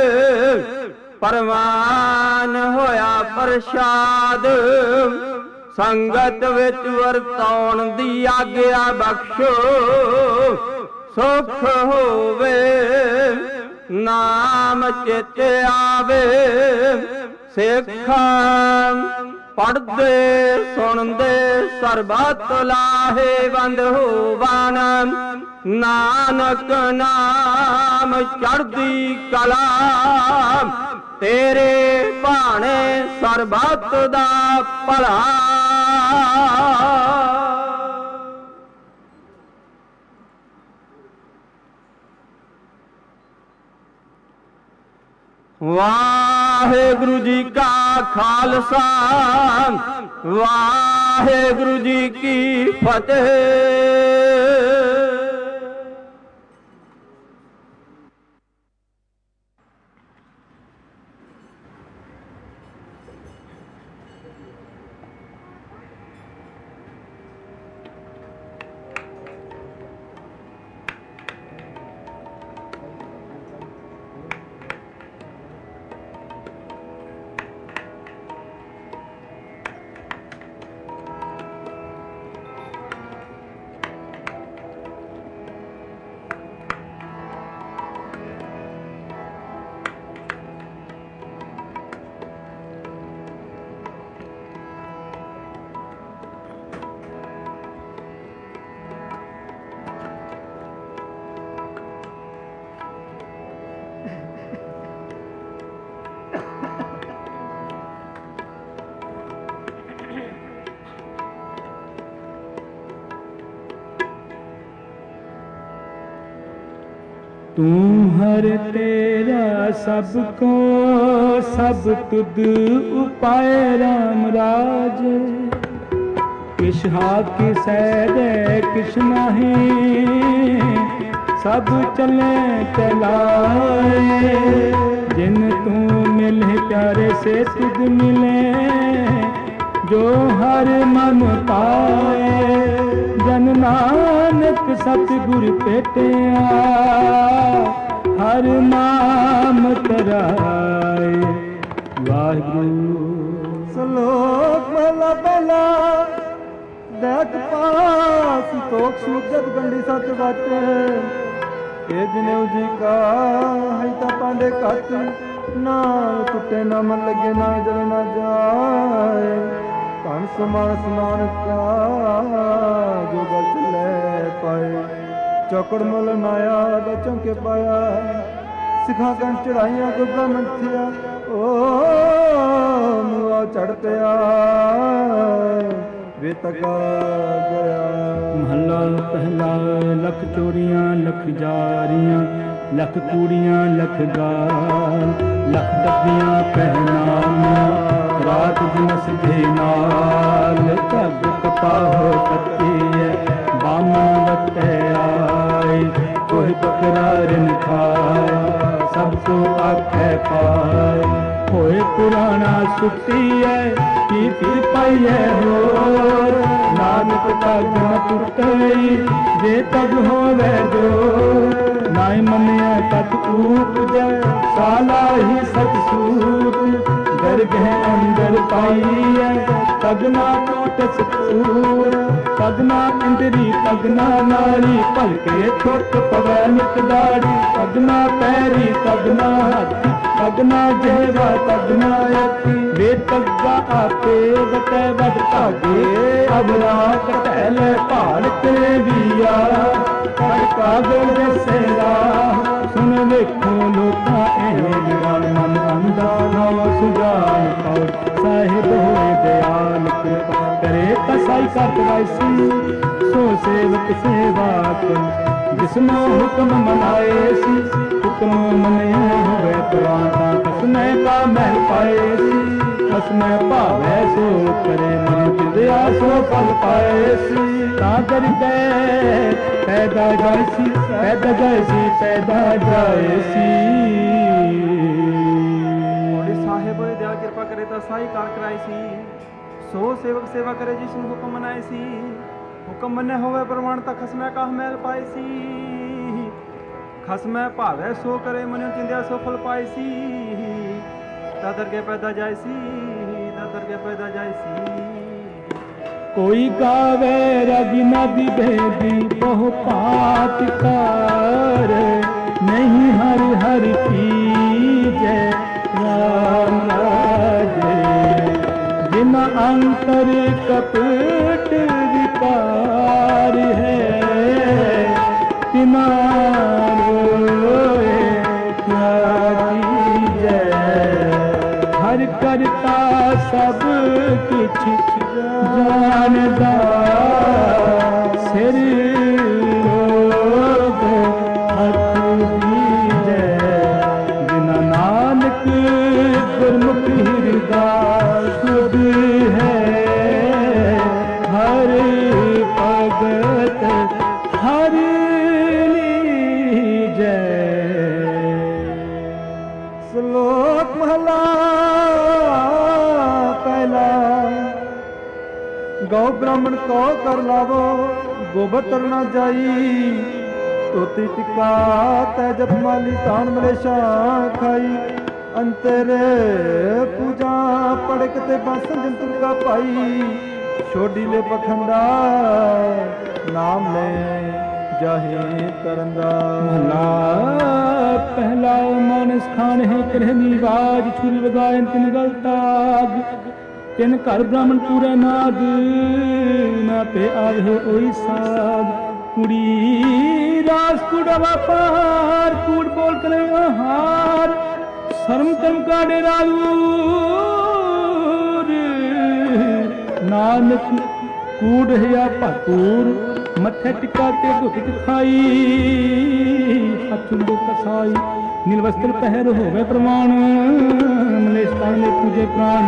ਪ੍ਰਵਾਨ ਹੋਇਆ ਪ੍ਰਸ਼ਾਦ। ਸੰਗਤ ਵਿੱਚ ਵਰਤਾਉਣ ਦੀ ਆਗਿਆ ਬਖਸ਼ੋ ਸੁਖ ਹੋਵੇ ਨਾਮ ਚਿਤ ਆਵੇ। ਸਿੱਖਾਂ ਪੜ੍ਹਦੇ ਸੁਣਦੇ ਸਰਬੱਤ ਲਾਹੇਵੰਦ ਹੋਵਨ। ਨਾਨਕ ਨਾਮ ਚੜ੍ਹਦੀ ਕਲਾ ਤੇਰੇ ਭਾਣੇ ਸਰਬੱਤ ਦਾ ਭਲਾ। ਵਾਹਿਗੁਰੂ ਜੀ ਕਾ ਖਾਲਸਾ ਵਾਹਿਗੁਰੂ ਜੀ ਕੀ ਫਤਿਹ। तू हर तेरा सबको सब तुद उपाय राम राज। किश हाथ किसै दे किश नहीं सब चले चलाए। जिन तू मिले प्यारे से तुद मिले जो हर मन पाए। जन नानक सतगुर भेटिया हर नाम तराए। वाहिगुरु। ਸਲੋਕ ਮਹਲਾ ਪਹਿਲਾ। ਦੇਖ ਪਾਸ ਤੋਕ ਸੂਜਤ ਗੰਢੀ ਸੱਚ ਵਟ। ਇਹ ਜਨੇਊ ਜੀ ਕਾ ਹੈ ਤਾਂ ਪਾਂਡੇ ਕੱਟ। ਨਾ ਟੁੱਟੇ ਨਾ ਮਨ ਲੱਗੇ ਨਾ ਜਲ ਨਾ ਜਾਏ। ਧਨ ਸਮਾਨ ਸਨਾਨ ਕਾ ਜੋ ਗਲ ਚੱਲੇ ਪਾਏ। ਚੌਕੜ ਮਲ ਨਾਇਆ ਬਚੋਂ ਕੇ ਪਾਇਆ। ਸਿਖਾ ਕੰ ਚੜਾਈਆਂ ਕੋ ਬ੍ਰਹਮਣ ਥਿਆ। ਓ ਮੁਆ ਚੜ ਪਿਆ ਵੇ ਤਕਾ ਗਿਆ। ਮਹੱਲਾ ਪਹਿਲਾ। ਲੱਖ ਚੋਰੀਆਂ ਲੱਖ ਜਾਰੀਆਂ ਲੱਖ ਕੂੜੀਆਂ ਲੱਖ ਗਾਲ। ਲੱਖ ਡੱਬੀਆਂ ਪਹਿਨਾਈਆਂ ਰਾਤ ਦਿਨਸ ਦੇ ਨਾਲ। ਝੱਗ ਕਪਾਹ ਕੱਤੀ ਬਾਮਣ ਵੱਟੇ ਆਏ। ਕੋਈ ਬਕਰਾ ਰਿਨ ਖਾਏ ਸਭ ਕੋ ਆਖੇ ਪਾਏ। ਹੋਏ ਪੁਰਾਣਾ ਸੁੱਤੀ ਹੈ ਕੀ ਫਿਰ ਪਾਈਏ ਹੋਰ। ਨਾਨਕ ਤਗ ਨ ਟੁੱਟਈ ਜੇ ਤਗ ਹੋਵੇ ਜੋ। ਨਾਇ ਮੰਨਿਆ ਤਤ ਉਪਜੈ ਸਾਲਾ ਹੀ ਸਤ ਸੂਤ। ਦਰਗਹਿ ਅੰਦਰ ਪਾਈਐ ਤਗ ਨਾ ਟੂਟ ਸਕੂਰ। ਤਗ ਨਾ ਇੰਦਰੀ ਤਗ ਨਾ ਨਾਰੀ ਭਲਕੇ ਛੁੱਟ ਪਵੈ ਨਿਤ ਦਾੜੀ। ਤਗ ਨਾ ਪੈਰੀ ਤਗ ਨਾ ਹੱਥ ਤਗ ਨਾ ਜਿਹਵਾ ਤਗ ਨਾ ਅੱਖੀ। ਵੇ ਤੱਗਾ ਆਪੇ ਵਟੈ ਵਡ ਭਾਗੇ ਅਬਰਾ ਕਟੈ ਲੈ ਭਾੜ ਤੇ ਵੀਆ। ਹਰ ਕਾਗਲ ਦੇ ਰਾਹ ਸੁਣ ਵੇਖੋ ਲੋਕਾਂ ਇਹ ਵਿਗਾੜ। ਮਨ ਅੰਦਾ ਨਾ ਸੁਜਾਨ ਪਾਉ ਸਾਹਿਬ ਹੋਏ ਦਿਆਲ। ਕਿਰਪਾ ਕਰੇ ਤਾਂ ਸਾਈ ਕਰ ਦਵਾਈਸੀ ਸੋ ਸੇਵਕ ਸੇਵਾ ਕਰ। ਜਿਸਨੋ ਹੁਕਮ ਮਨਾਏ ਸੀ ਹੁਕਮ ਮੰਨਿਆ ਹੋਵੇ ਪੁਰਾਣਾ। ਕਸਮੈ ਕਾ ਮਹਿਲ ਪਾਏ ਸੀ ਕਸਮੈ ਭਾਵੈ ਸੋ ਕਰੇ। ਮਨ ਚਿੰਦਿਆ ਸੋ ਫਲ ਪਾਏ ਸੀ। ਤਾਂ ਕਰਕੇ ਪੈਦਾ ਜਾਏ ਸੀ ਪੈਦਾ ਜਾਏ ਸੀ ਪੈਦਾ ਜਾਏ ਸੀ। ਮੋੜੀ ਸਾਹਿਬ ਹੋਏ ਦਿਆ ਕਿਰਪਾ ਕਰੇ ਤਾਂ ਸਾਈ ਕਾਰ ਕਰਾਈ ਸੀ। ਸੋ ਸੇਵਕ ਸੇਵਾ ਕਰੇ ਜਿਸ ਨੂੰ ਹੁਕਮ ਮਨਾਏ ਸੀ। ਹੁਕਮ ਮੰਨੇ ਹੋਵੇ ਪ੍ਰਮਾਣ ਤਾਂ ਖਸਮੈ ਕਾਹ ਮਹਿਲ ਪਾਏ ਸੀ। ਖਸਮੈ ਭਾਵੈ ਸੋ ਕਰੇ ਮਨਿ ਚਿੰਦਿਆ ਸੋ ਫਲ ਪਾਏ ਸੀ। ਤਾਂ ਦਰਗੇ ਪੈਦਾ ਜਾਏ ਸੀ ਤਾਂ ਦਰਗੇ ਪੈਦਾ ਜਾਏ ਸੀ। ਕੋਈ ਗਾਵੇ ਰਗੀ ਨਦੀ ਬੇਦੀ ਬਹੁ ਪਾਤ ਕਾਰ। ਨਹੀਂ ਹਰਿ ਹਰਿ ਪੀਜੈ ਰਾਮ ਰਾਜੇ। ਜਿਨ ਅੰਤਰ ਕਪਟ ਵਿਕਾਰ ਹੈ ਤਿਨਾ ਰੋਏ ਕੀਜੈ। ਹਰਿ ਕਰਤਾ ਸਭ ਕਿਛ ਜਾਣਦਾ ਸਿਰ ਰੋਗ ਹੱਥ ਦੀਜੈ। ਬਿਨਾ ਨਾਨਕ ਗੁਰਮੁਖ ਹਿਰਦਾ ਸੁਧ ਹੈ। ਹਰ ਭਗਤ ਹਰ ਲੀਜੈ। ਸ਼ਲੋਕ ਮਹਲਾ ਪਹਿਲਾ। ਗौ ਬ੍ਰਾਹਮਣ ਕੋ ਕਰ ਲਾਵੋ ਗੋਬਰ ਤਰਨਾ ਜਾਈ। ਤੋਤੀ ਟਿਕਾ ਤੈ ਜਪ ਮਾਲੀ ਤਾਣ ਮਲੇਸ਼ਾ ਖਾਈ। ਅੰਤਰ ਪੂਜਾ ਪੜਕ ਤੇ ਬਾਸਨ ਜੰਤਰ ਕਾ ਭਾਈ। ਛੋਡੀ ਲੈ ਪਖੰਡਾ ਨਾਮ ਲੈ ਜਾਹੇ ਤਰੰਦਾ। ਮਹਲਾ ਪਹਿਲਾ। ਮਾਨਸ ਖਾਨ ਹੈ ਕਰਹਿ ਨਿਵਾਜ ਛੁਰੀ ਲਗਾਇਨ ਤਿਨ ਗਲਤਾਗ। ਤਿਨ ਘਰ ਬ੍ਰਾਹਮਣ ਪੂਰੇ ਨਾਦ ਨਾ ਪੇ ਆਵੇ ਓਈ ਸਾਧ। ਕੁੜੀ ਰਾਸ ਕੁੜਾ ਵਪਾਰ ਕੂੜ ਬੋਲ ਕਰੇ ਆਹਾਰ। ਸ਼ਰਮ ਕਰਮ ਕਾੜੇ ਰਾਜੂਰ। ਨਾਨਕ ਕੂੜ ਹਿਆ ਭਰਪੂਰ मथे टिका ते घुट खाई हथ उंदे कसाई नील वस्त्र पहर होवे प्रमाण मलेशता ने पूजे प्राण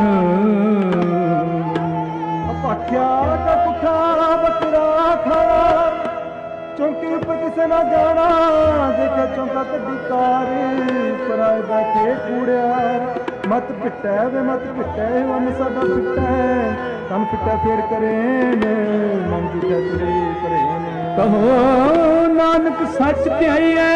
पाठिया का पुठा बकरा खड़ा चौकी पर किसे ना जाना देखे चौका कदी कार पराए बैठे कूड़िया मत पिटा वे मत पिटा वन साडा पिटा तन पिटा फेर करे मन जिठा तुरे करे कहो नानक सच ध्याइए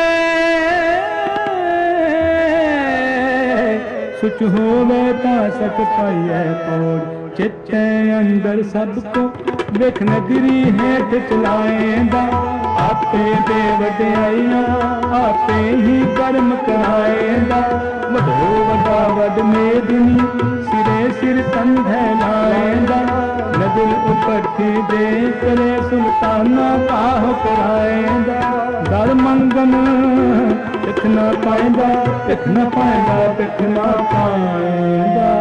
सुच होवे ता सच पाइए पौड़ चित्ते अंदर सबको देख नगरी हेठ चलाएंदा आपे दे वड्याइयां आपे ही कर्म कराएंदा वडो वडा वड मेदनी सिरे सिर संधे लाएंदा नदिल उपठी दे करे सुल्ताना काह कराएंदा दर मंगन पिख न पाएंदा पिख न पाएंदा पिख न पाएंदा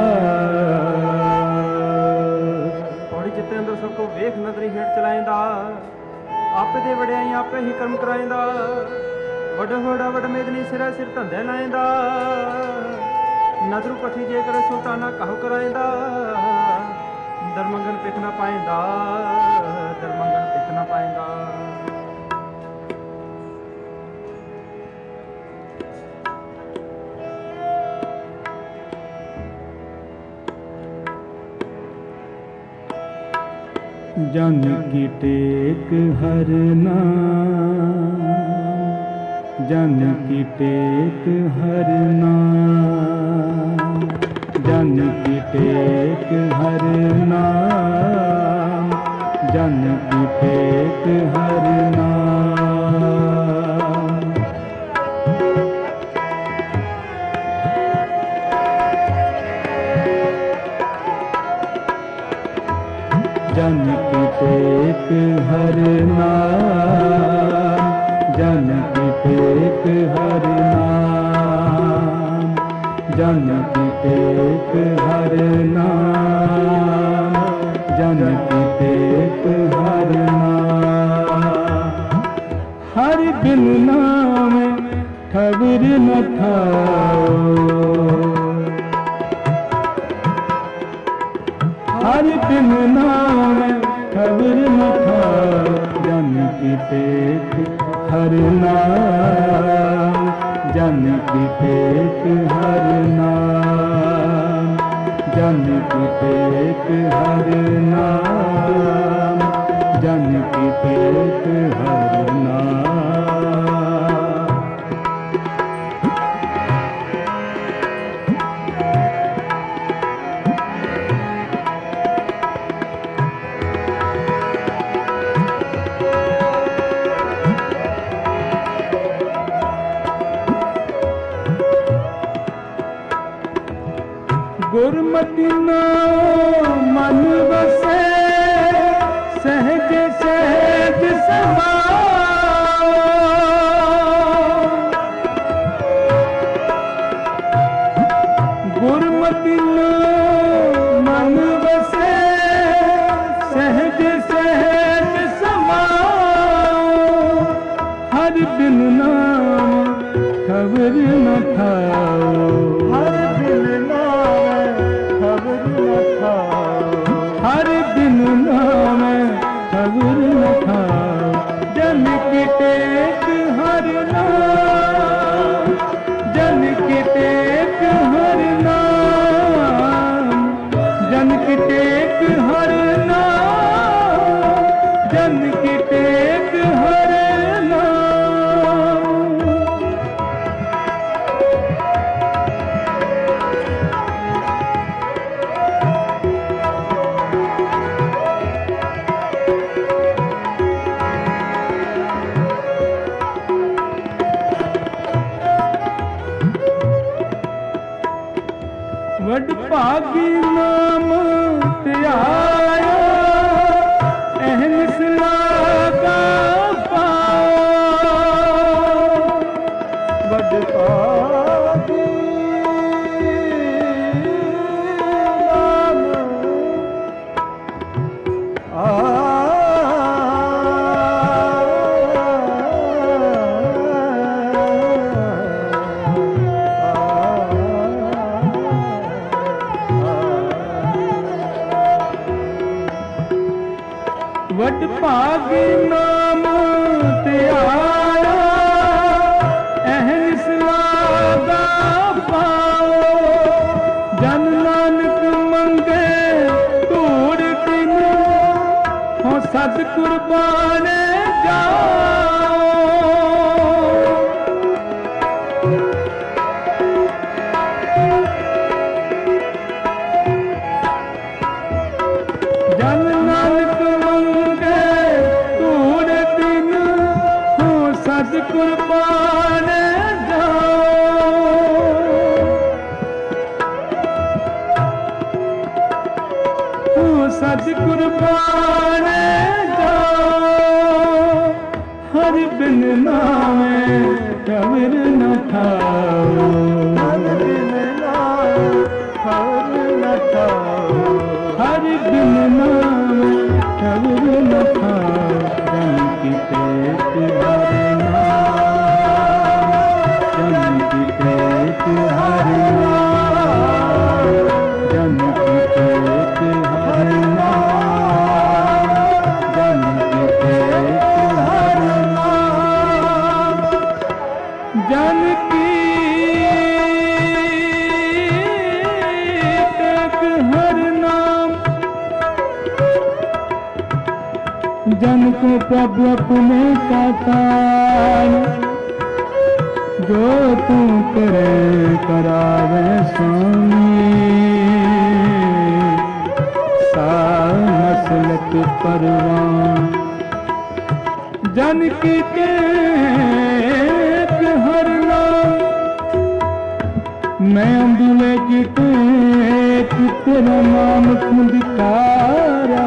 सबको वेख नजरी हेठ चलाएंदा आपे दे वड्याई आपे ही कर्म कराएंदा वड वड़ा वड मेदनी सिरा सिर धंधे लाएंदा नजरू पठी जे करे सुल्ताना काहू कराएंदा दरमंगन पिख ना पाएंदा दरमंगन पिख ना पाएंदा जन की टेक हर नाम जन की टेक हर नाम जन की टेक हर नाम जन की टेक हर नाम जन की टेक हर नाम जन की टेक हर नाम जन की टेक हर नाम जन की टेक हर नाम हर बिन नाम ठबर न थाओ हर बिन नाम खबर न था जन की टेक हर नाम जन की टेक हर नाम जन की टेक हर नाम जन की टेक हर नाम गुरमति नाम मन बसे सहज सहज समाओ गुरमति नाम मन बसे सहज सहज समाओ हर बिन नाम खबर न थाओ हर बिन हर दिन नाम खबर न था जन की टेक हर नाम जन की टेक हर नाम जन की टेक हर नाम जन की टेक हर नाम वड भागी नाम त्याया अहनिस लागा पाओ वड भागी नाम आ वड भागी नाम त्यारा अहन सवादा पाओ जन नानक मंगे धूड़ दिन हो सद कुर्बान जाओ जन नानक मंगे धूड़ दिन हो सद कुर्बान सच कुर्बान जाओ हर बिन नामे कबर न खाओ हर बिन नामे कबर न खाओ हर बिन नामे कबर न खाओ जन की पेट हर नाम जन की पेट हर नाम जन की पेट हर जन की टेक हर नाम जन को प्रभु अपने का तान जो तू करे करावे स्वामी सा मसलत परवान जन की टेक हर नाम मैं अंदुले की टेक तेरा नाम खुदकारा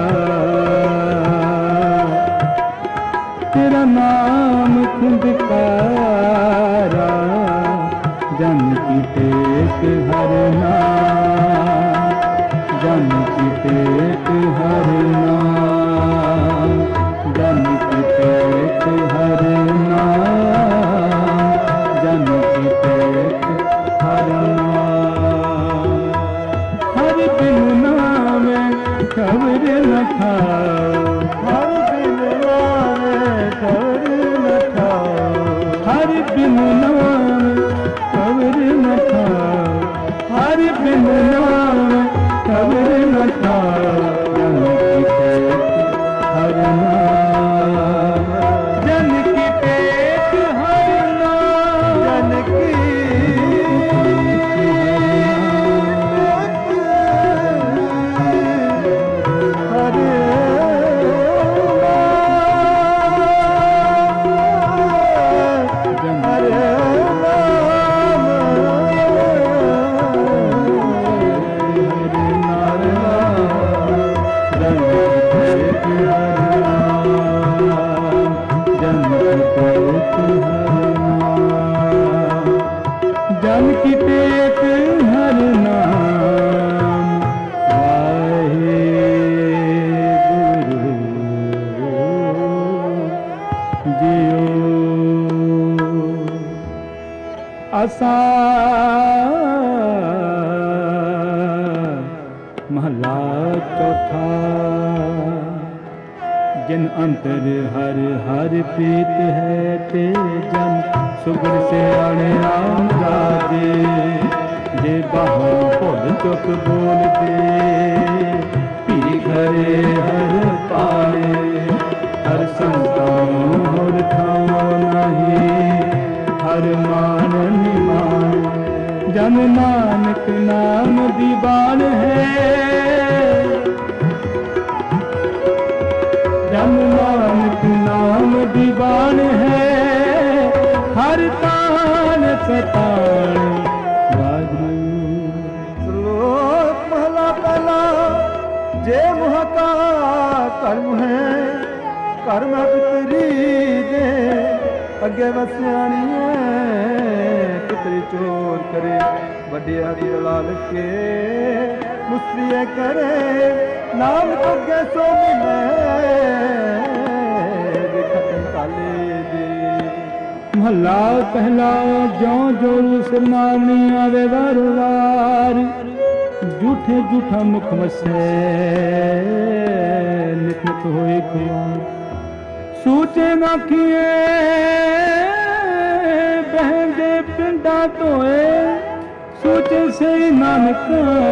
तेरा नाम खुदकारा जन की टेक हर नाम जन की टेक हर नाम जन की टेक हर नाम जन की टेक हर नाम हर बिन नाम खबर न खाओ हर बिन नाम खबर न खाओ हर बिन नाम खबर न खाओ हर बिन नाम खबर न खाओ जन की टेक हर नाम जन की टेक हर नाम जन की हर नाम हर जन की टेक हर नाम वाहे गुरु जियो असा महला चौथा जिन अंतर हर हर प्रीत है ते जन सुगड़ से आने राम राजे जे बाहर भोल चुप बोलते पी घरे हर पाले हर संतान हर ठाओ नहीं हर मान निमान जन नानक नाम दीवान है जन नानक नाम दीवान है हर तान सतान श्लोक महला पहला जे मुह का कर्म है कर्म पितरी दे अगे वस्याणी पितरी चोर करे वडिया दलाल के मुस्लिए करे नाम अगे सो मिले खत्म काले दे महला पहला ज्यों जो सरनावनी आवे वार वार झूठे झूठा मुख वसै नित नित होए खुआर सूचे ना किए बहदे पिंडा धोए सूचे सही नानक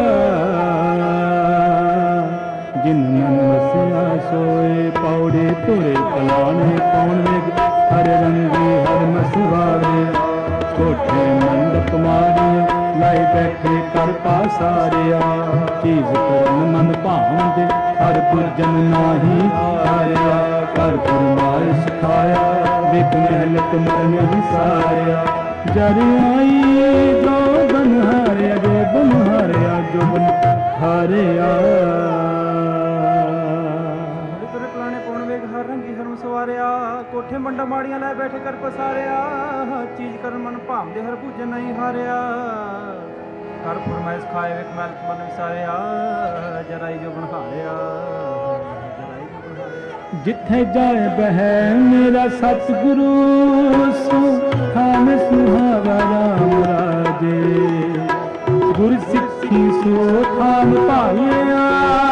जिन मन वसया सोए पौड़े तुरे पलाने कौन वेग हर रंगी हर मसवारे कोठे मंडप मारिया लाई बैठे कर पासारिया चीज करन मन भावदे हर पूजन नाही हारिया कर फरमाए सिखाया विक मेहनत मन विसारिया जर आई जो बन हारिया जो बन हारिया जो बन हारिया सवारिया कोठे मंडा माड़ियां लै बैठे कर पसारिया चीज कर मन भावदे हर पूजन नहीं हारिया कर फरमाइश खाए विक मैल मन विसारिया जराई जो बन हारिया जराई जो बन हारिया जिथे जाए बह मेरा सतगुरु सुखान सुहावा राम राजे गुर सिੱਖੀ सो थान पाइया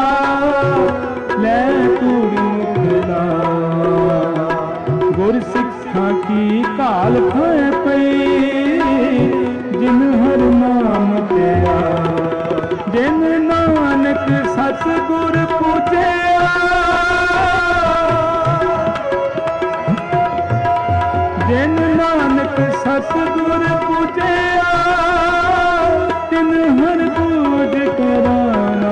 ले तूड़ी मुखदा गुर सिक्खा की काल खाए पई जिन हर नाम तेरा जिन नानक सतगुर पूजिया जिन नानक सतगुर पूजिया तिन हर पूज कराना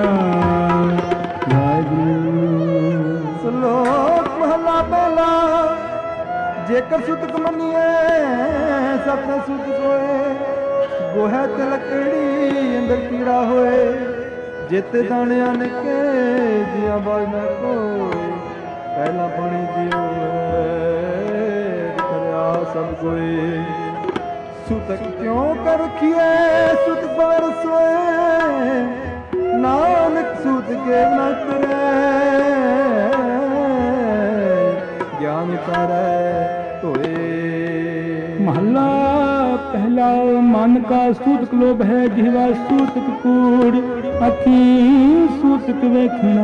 श्लोक महला पहला जेकर सुतक मनिए सपने सुत सोए गोहे ते लकड़ी अंदर कीड़ा होए जित दाणिया ने के जिया बाज न कोई पहला पानी जियो करया सब कोई सुतक क्यों कर रखिए सुत पर सोए नानक सूत के न करे ज्ञान करे तोए महला पहला मन का सूतक लोभ है जिहवा सूतक कूड़ अखी सूतक वेखना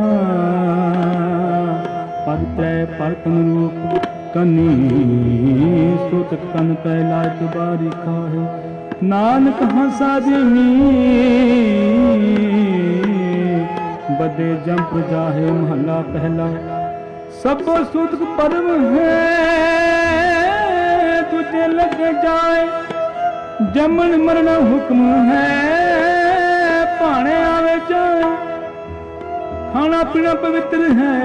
पद तय पर कन रूप कनी सूतक कन पहला बारी खाए नानक हंसा देवी बदे जंप जाहे महला पहला सब सूतक परम है तुझे लग जाए जमन मरना हुक्म है भाने आवे जाए खाना पीना पवित्र है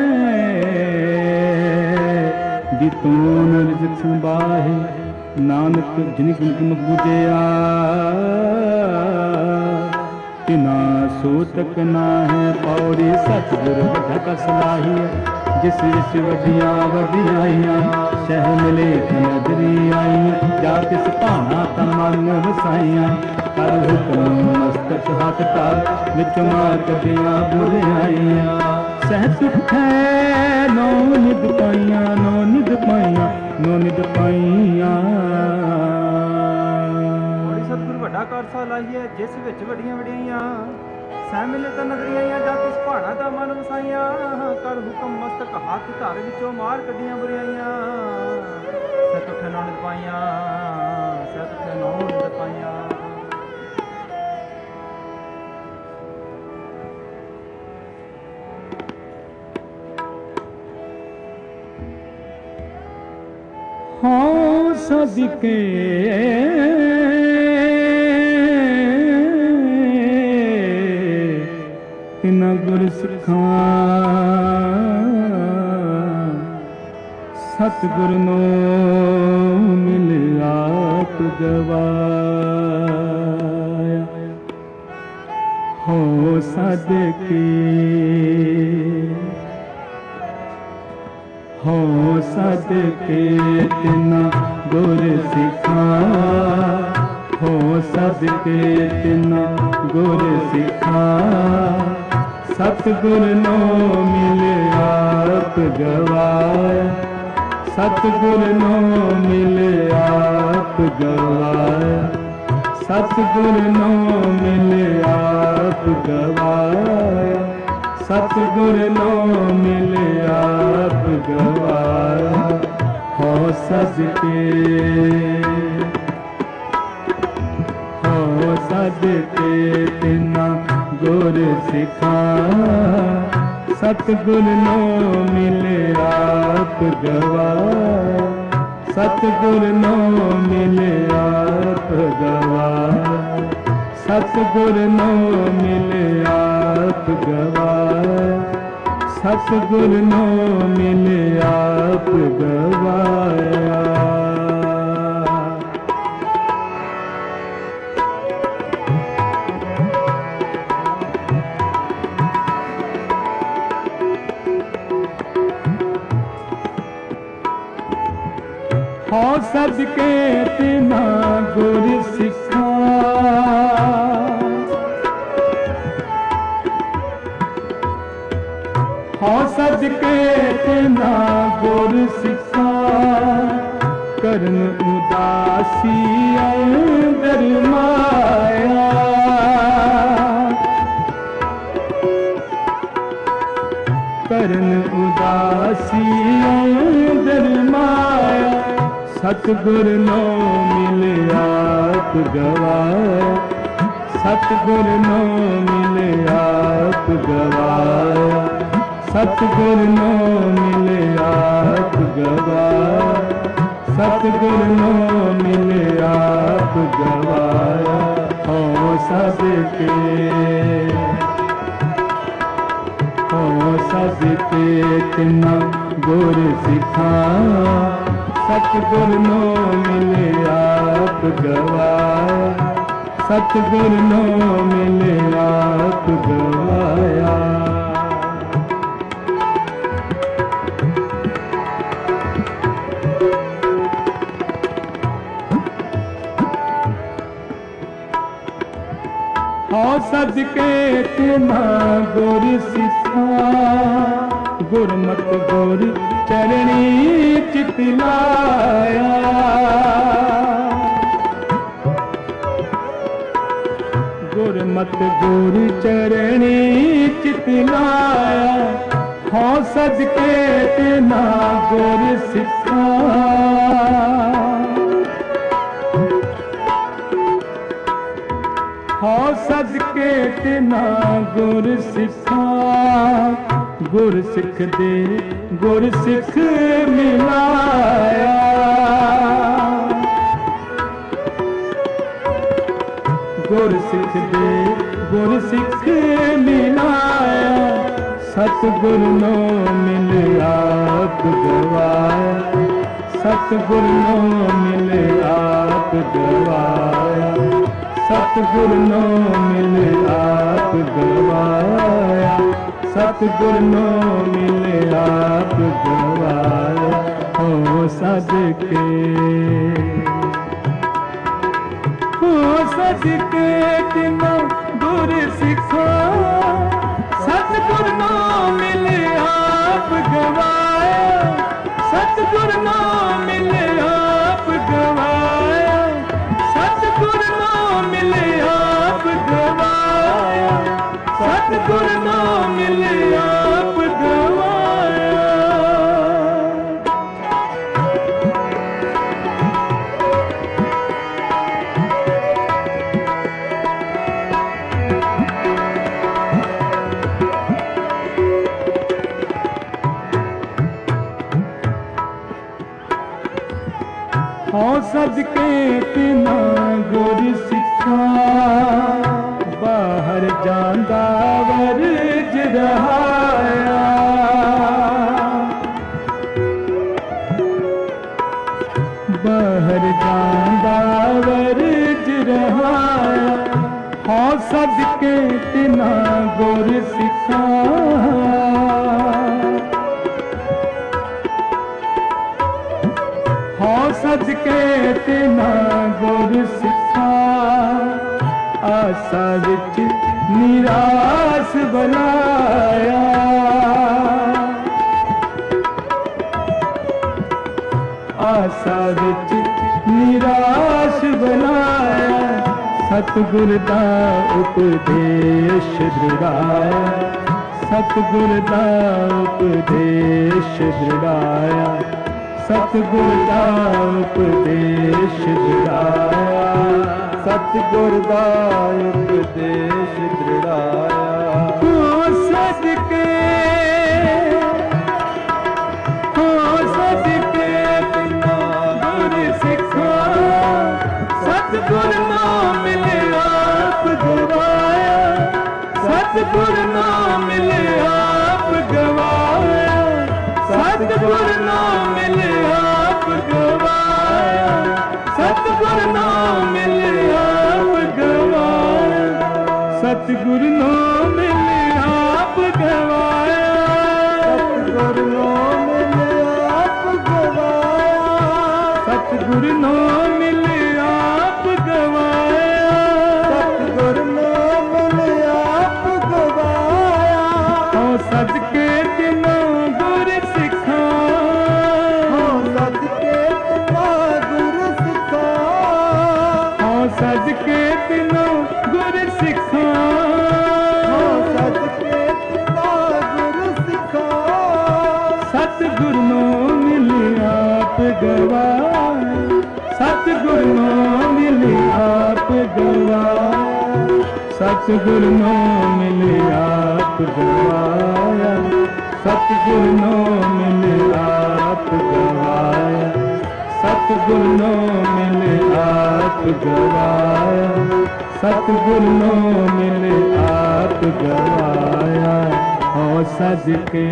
जितोन रिजक संबाहे नानक जिनिक मुख बुझिया तिना सूतक ना है पौड़ी सतगुर बड़ा का सलाही जिस जिस वडिया वडियाइया शह मिले नदरी आई जा तिस भाना तमन वसाइया कर हुक्म मस्तक हाथ का विच मार कदिया बुराइया सहत है नौ निद पाइया नौ निद पाइया नौ निद पाइया सतगुर ਵੱਡਾ ਕਾਰਸਾ ਲਾਈਏ ਜਿਸ ਵਿੱਚ ਵੱਡੀਆਂ ਵਡਿਆਈਆਂ ਸਹਿ ਮਿਲੇ ਤਾਂ ਨਗਰੀਆਂ ਜਾਂ ਤਿਸ ਪਹਾੜਾਂ ਦਾ ਮਨ ਵਸਾਈਆਂ ਕਰ ਹੁਕਮ ਮਸਤਕ ਹੱਥ ਧਰ ਵਿੱਚੋਂ ਮਾਰ ਕੱਢੀਆਂ ਬੁਰਾਈਆਂ ਸਤ ਉਠ ਨੌ ਨਿਤ ਪਾਈਆਂ ਸਤ ਉਠ ਨੌ ਨਿਤ ਪਾਈਆਂ हाँ सदके तिन गुर सिखा सतगुर नो मिल आप गवाया हो सदके हो सदके तिन गुर सिखा हो सदके तिन गुर सिखा सतगुर नो मिल आप गवाया सतगुर नो मिल आप गवाया सतगुर नो मिले आप गवाया, सतगुर नो मिले आप गवाया। हो सदके हो सदके तिना गुर सिखाया, सतगुर नो मिले आप गवाया, सतगुर नो मिले आप गवाया, सतगुर नो मिले आप गवाया, सतगुर नो मिले आप गवाया। हो सदके तिना गुर सिखा, हो सदके तिना गुर सिखा, करन उदासी अंदर माया, करन उदासी अंदर माया। सतगुर नो मिले आप गवाया, सतगुर नो मिले आप गवाया, सतगुर नो मिले आप गवाया, सतगुर नो मिले आप गवाया। हो सदके हो सदके तिना गुर सिखाया, सतगुर नो मिले आप गवाया, सतगुर नो मिले आप गवाया। हो सदके तिना गुर सिखा, गुरमत गुर चरणी चित लाया, गुरमत गुर चरणी चित लाया। हो सदके तिना गुर सिखा, हो सदके तिना गुर सिखा, गुर सिख दे गुर सिख मिलाया, गुर सिख दे गुर सिख मिलाया। सतगुर नो मिले आप गवाया, सतगुर नो मिले आप गवाया, सतगुर नो मिले आप गवाया, सतगुर नो मिले आप गवाया। हो सदके हो सदके तिना गुर सिखा, सतगुर नो मिले आप गवाया, सतगुर नो मिले आप गवाया, सतगुर नो मिले आप गवाया, सतगुर नो मिले आप गवाया। हो सदके तिना गुर सिखा, बाहर जांदा वरज रहाया, बाहर जांदा वरज रहाया। हो सदके तिना गुर सिखा, हो सदके तिना गुर सिखा। आसा विच निराश बनाया, आसा विच निराश बनाया। सतगुर दा उपदेश दृढ़ाया, सतगुर दा उपदेश दृढ़ाया, सतगुर दा उपदेश दृढ़ाया, सतगुर दा उपदेश दृढ़ाया। हो सदके हो सदके बिना गुर सिखा, सतगुर नाम मिले आप गवाया, सतगुर नाम मिले आप गवाया, सतगुर नाम मिले आप गवाया, सतगुर नाम मिले आप गवाया, सतगुर नाम मिले आप गवाया, सतगुर नाम मिले आप गवाया, सतगुर नाम मिले आप गवाया, सतगुर नाम मिले आप गवाया। हो सदके तिनों गुर सिखा, हो सदके तिना गुर सिखा, हो सदके तिनों गुर सिखा, हो सदके तिना गुर सिखा। सतगुर नो मिले आप गवाया, सतगुर नो मिले आप गवाया, सतगुर नो मिले आप गवाया, सतगुर नो मिले आप गवाया, सतगुर नो मिले आप गवाया, सतगुर नो मिले आप गवाया। हो सदके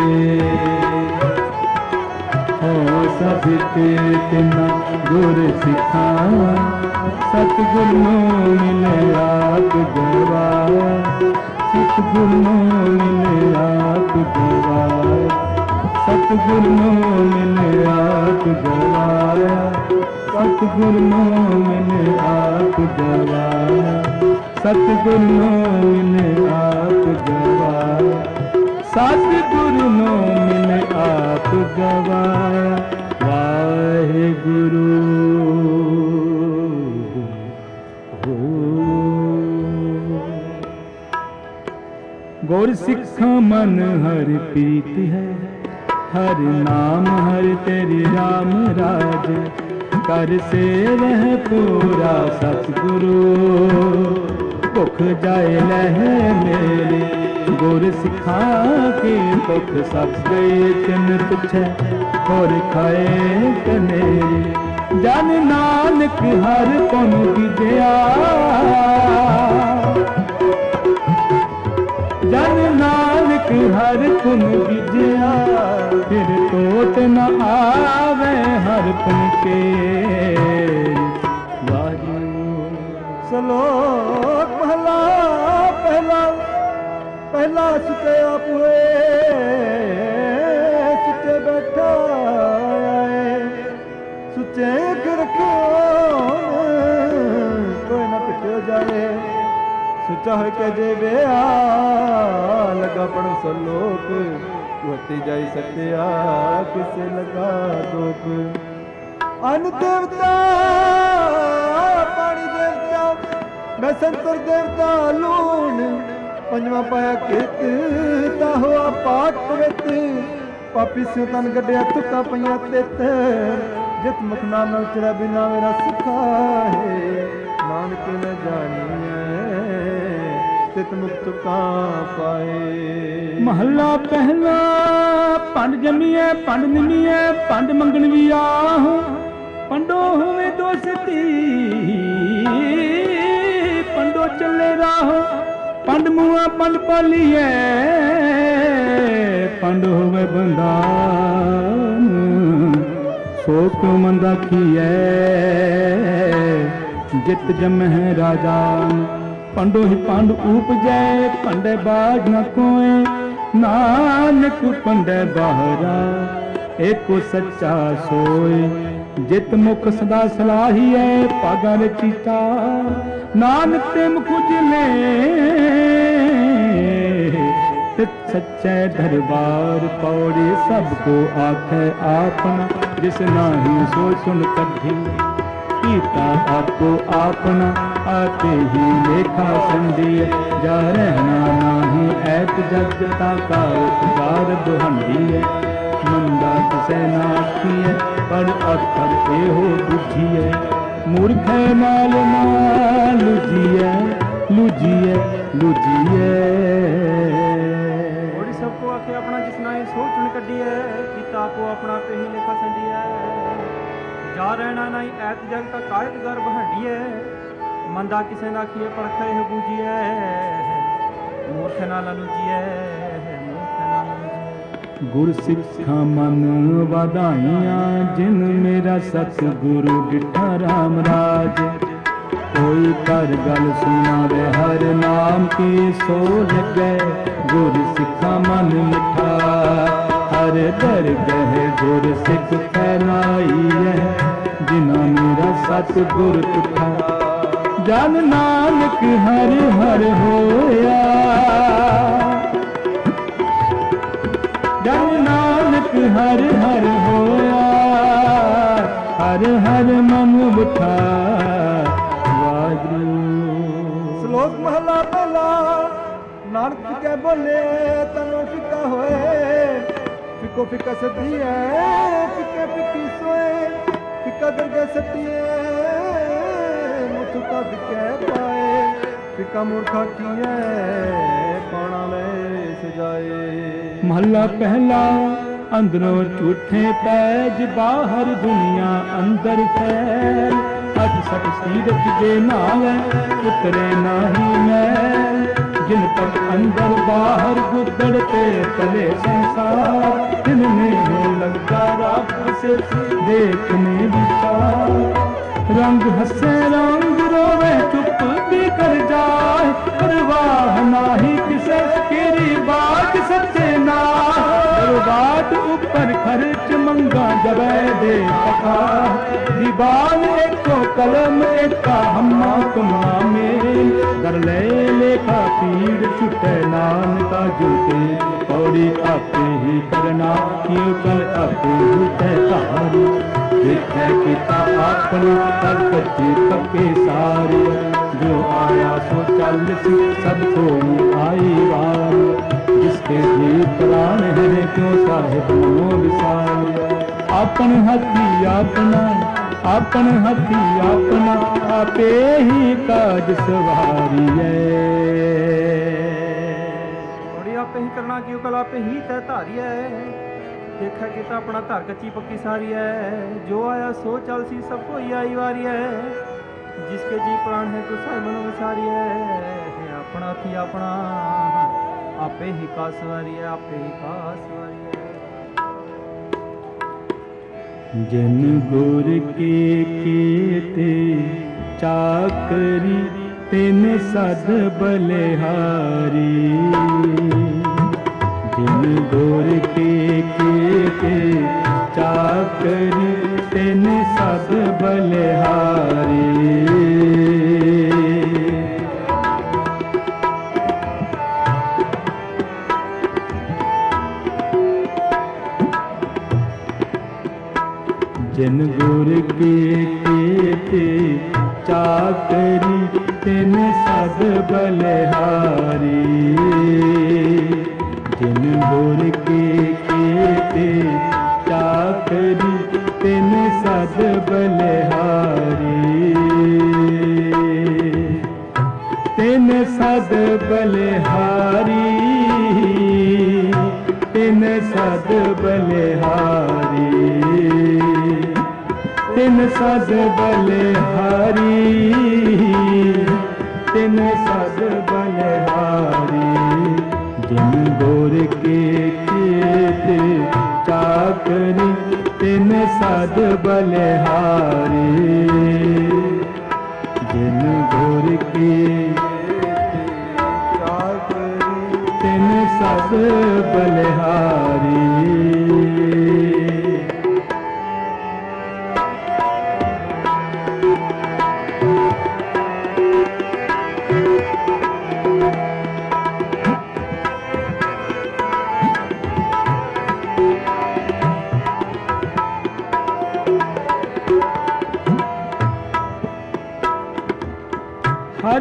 हो सदके तिना गुर सिखा, सतगुर नो मिले आप गवाया, सतगुर नो मिले आप गवाया, सतगुर नो मिले आप गवाया, सतगुर नो मिले आप गवाया, सतगुर नो मिले आप गवाया, सतगुर नो मिले आप गवाया। वाहिगुरु हो। गुर सिखा मन हर प्रीत है, हर नाम हर तेरी राम राज, कर से रह पूरा सतगुरु, भुख जाए लह मेरे, गुर सिखा के दुख सब गए तिन तुझे, और खाए कनेरे, जन नानक हर पुन विद्या, जन नानक हर पुन विद्या, फिर तोत न आवे हर पुन के। श्लोक पहला पहला पहला सुते आप हुए, सुते बैठा आए, सुचे अग रखो कोई ना पिछो जाए, सुचा हो के जे वे आ लगा पढ़ सलोक, होती जाई सत्या किसे लगा दोख। अन्न देवता पानी देवता मैं संतर देवता लूण, पंजवा पाया कित ताहुआ पाठ पवित, पापी स्यों तन गड्ढिया तुका पईया तित, जित मुख नाम न उचरा बिना मेरा सुखा है, नानक न जानिए तित मुख तुका पाए। महला पहला पंड जमीए पंड निमीए पंड मंगन भी आह, पंडो होवे दोस्ती पंडो चले राह, पंड मुआ पंड पालिए पंड होवे बंदान, सो क्यों मंदा खिए जित जमह राजान, पंडो ही पंड उपजै पंडे बाढ़ न कोय, नानक पंडे बाहरा एको सच्चा सोय, जित मुख सदा सलाहिए पागर चीता, नानक ते मुख उजले तित सच्चे दरबार पौड़ी, सबको आखे आपना जिस नाही सो सुन कभी, कीता आपो आपना आपे ही लेखा संडिय जा रहना नाही ऐत जग का उजार दुहंडिय मंदा किसे ना आखिए पर अखर एहो बुझिए मूर्ख नाल ना लुझिए लुझिए लुझिए होड़ी सबको आखे अपना जिसना ये सोचन कड्डी है कीता आपो अपना पे ही लेखा संडी है जा रहना नहीं ऐत जग का कायत घर बहंडी है मंदा किसे ना किए पड़खे है बूझी है मूर्ख नाल लुझी है मूर्ख नाल लुझी गुर सिखा मन वाधाइयां जिन मेरा सतगुरु डिठा राम राज कोई कर गल सुनावे हर नाम की सो लगे गुर सिखा मन मिठा हर दरगह गुर सिख फैलाई है जिना मेरा सतगुर तुठा जन नानक हर हर होया जन नानक हर हर होया हर हर मन बिठा श्लोक महला पहला नानक के बोले तनो फिका होए फिको फिका सती है फिके फिकी सोए फिका दरगे सती है मुथुका फिके पाए फिका मूर्खा की है पाना ले सजाए महला पहला अंदरों झूठे पैज बाहर दुनिया अंदर फैल अठ सठ सीरत जे नावे उतरे नाही मैं जिन तक अंदर बाहर गुदड़ते पले संसार जिनमें हो लगता रात से देखने विचार रंग हंसे रंग रोवे चुप भी कर जाए परवाह नाही किसे केरी बात सच्चे ना बात ऊपर खर्च मंगा जबे दे पका दीवान एको कलम एका हम्मा कुम्मा में कर ले लेखा पीड़ छुटे नान का जूते पौड़ी आपे ही करना क्यों कल आपे ही तैतारी देखे किता आपने कर कच्चे पक्के सारे जो आया सो चल सी सब कोई आई वार जिसके जी प्राण है क्यों साहिब मनो विसार अपन हथी अपना अपन हथी अपना आपे ही काज सवारी है होड़ी आपे ही करना क्यों कल आपे ही तय धारी है देखा किता अपना धर कच्ची पक्की सारी है जो आया सो चल सी सब कोई आई वारी है जिसके जी प्राण है तो साहिब मनो विसारी है अपना थी अपना आपे ही का सवारी है आपे ही का सवारी है जन गुर के केते चाकरी तिन सद बलिहारी जन गुर के केते चाकरी तिन सद बलिहारी जिन गुर के केते चाकरी तिन सद बलिहारी जिन गुर के केते चाकरी तिन सद बलिहारी तिन सद बलिहारी तिन सद बलिहारी तिन सद बलिहारी तिन सद बलिहारी जिन गुर के खेत चाकरी तिन सद बलिहारी जिन गुर के चाकरी तिन सद बलिहारी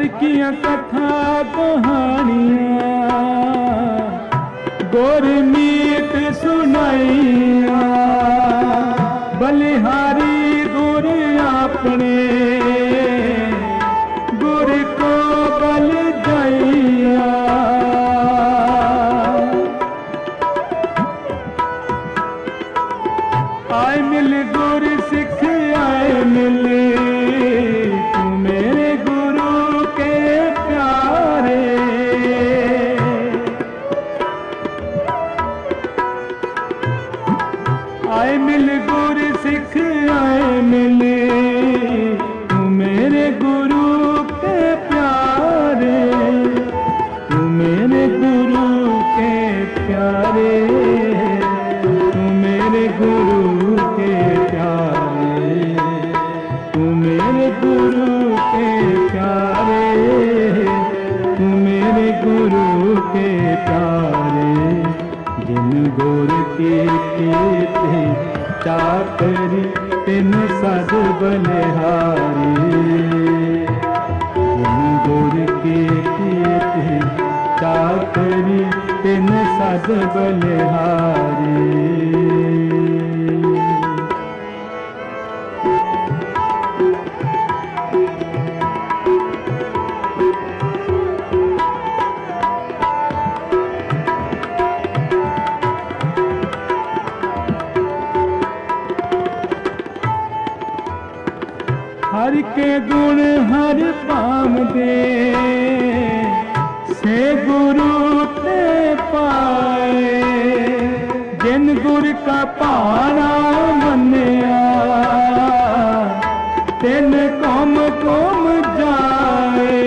हर किया कथा कहानियां गुरमीत सुनाइया बलिहारी गुर अपने गुर को बल जाइया आए मिल गुर सिख आए मिल तू मेरे गुरु के प्यारे आए मिल गुर सिख आए मिल तू मेरे गुरु के प्यारे तू मेरे गुरु के प्यारे तू मेरे गुरु के प्यारे तू मेरे गुरु के प्यारे तू मेरे गुरु के प्यारे जिन गुर के कीते चाकरी तिन सद बलिहारी जिन गुर के कीते चाकरी तिन सद बलिहारी हर के गुण हर पाम दे से गुरु ते पाए जिन गुर का पाना मनिया तिन कौम कौम जाए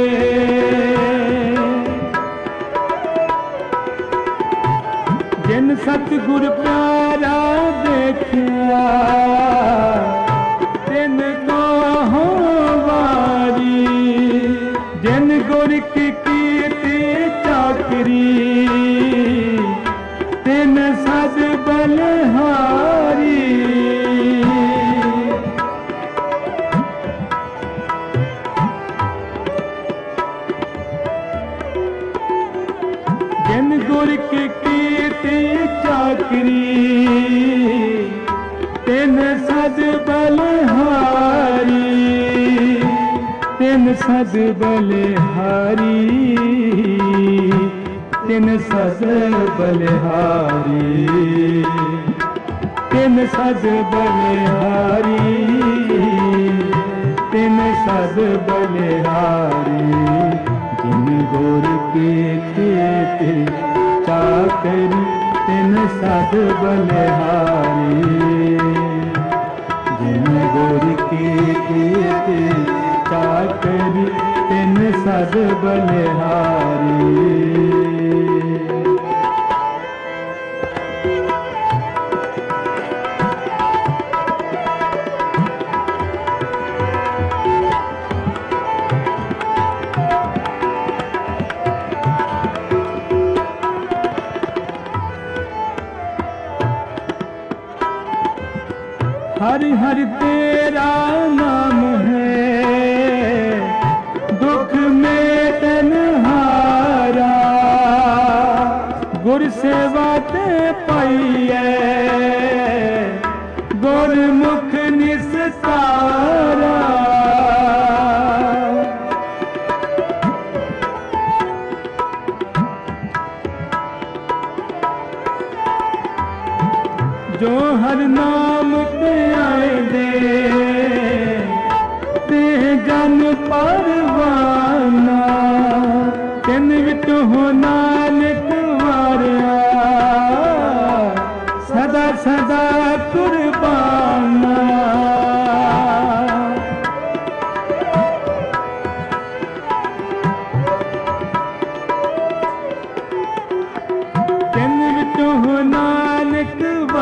जिन सतगुर प्यारा देखिया तिन को हो वारी जिन गुर की कीर्ति चाकरी तिन सद बलिहारी जिन गुर की कीर्ति चाकरी तिन सद बलिहारी तिन सद बलिहारी तिन सद बलिहारी तिन सद बलिहारी तिन सद बलिहारी जिन गुर के कीते चाकरी तिन सद बलिहारी जिन गुर के कीते चाकरी तिन सद बलिहारी हरि हरि तेरा नाम है दुख में तन्हारा गुर सेवा ते पाइए गुरमुख निस्तारा जो हर नाम ते आए दे ते जन परवाना तिन विच हो नानक वारिया सदा सदा कुर्बाना तिन विच हो नानक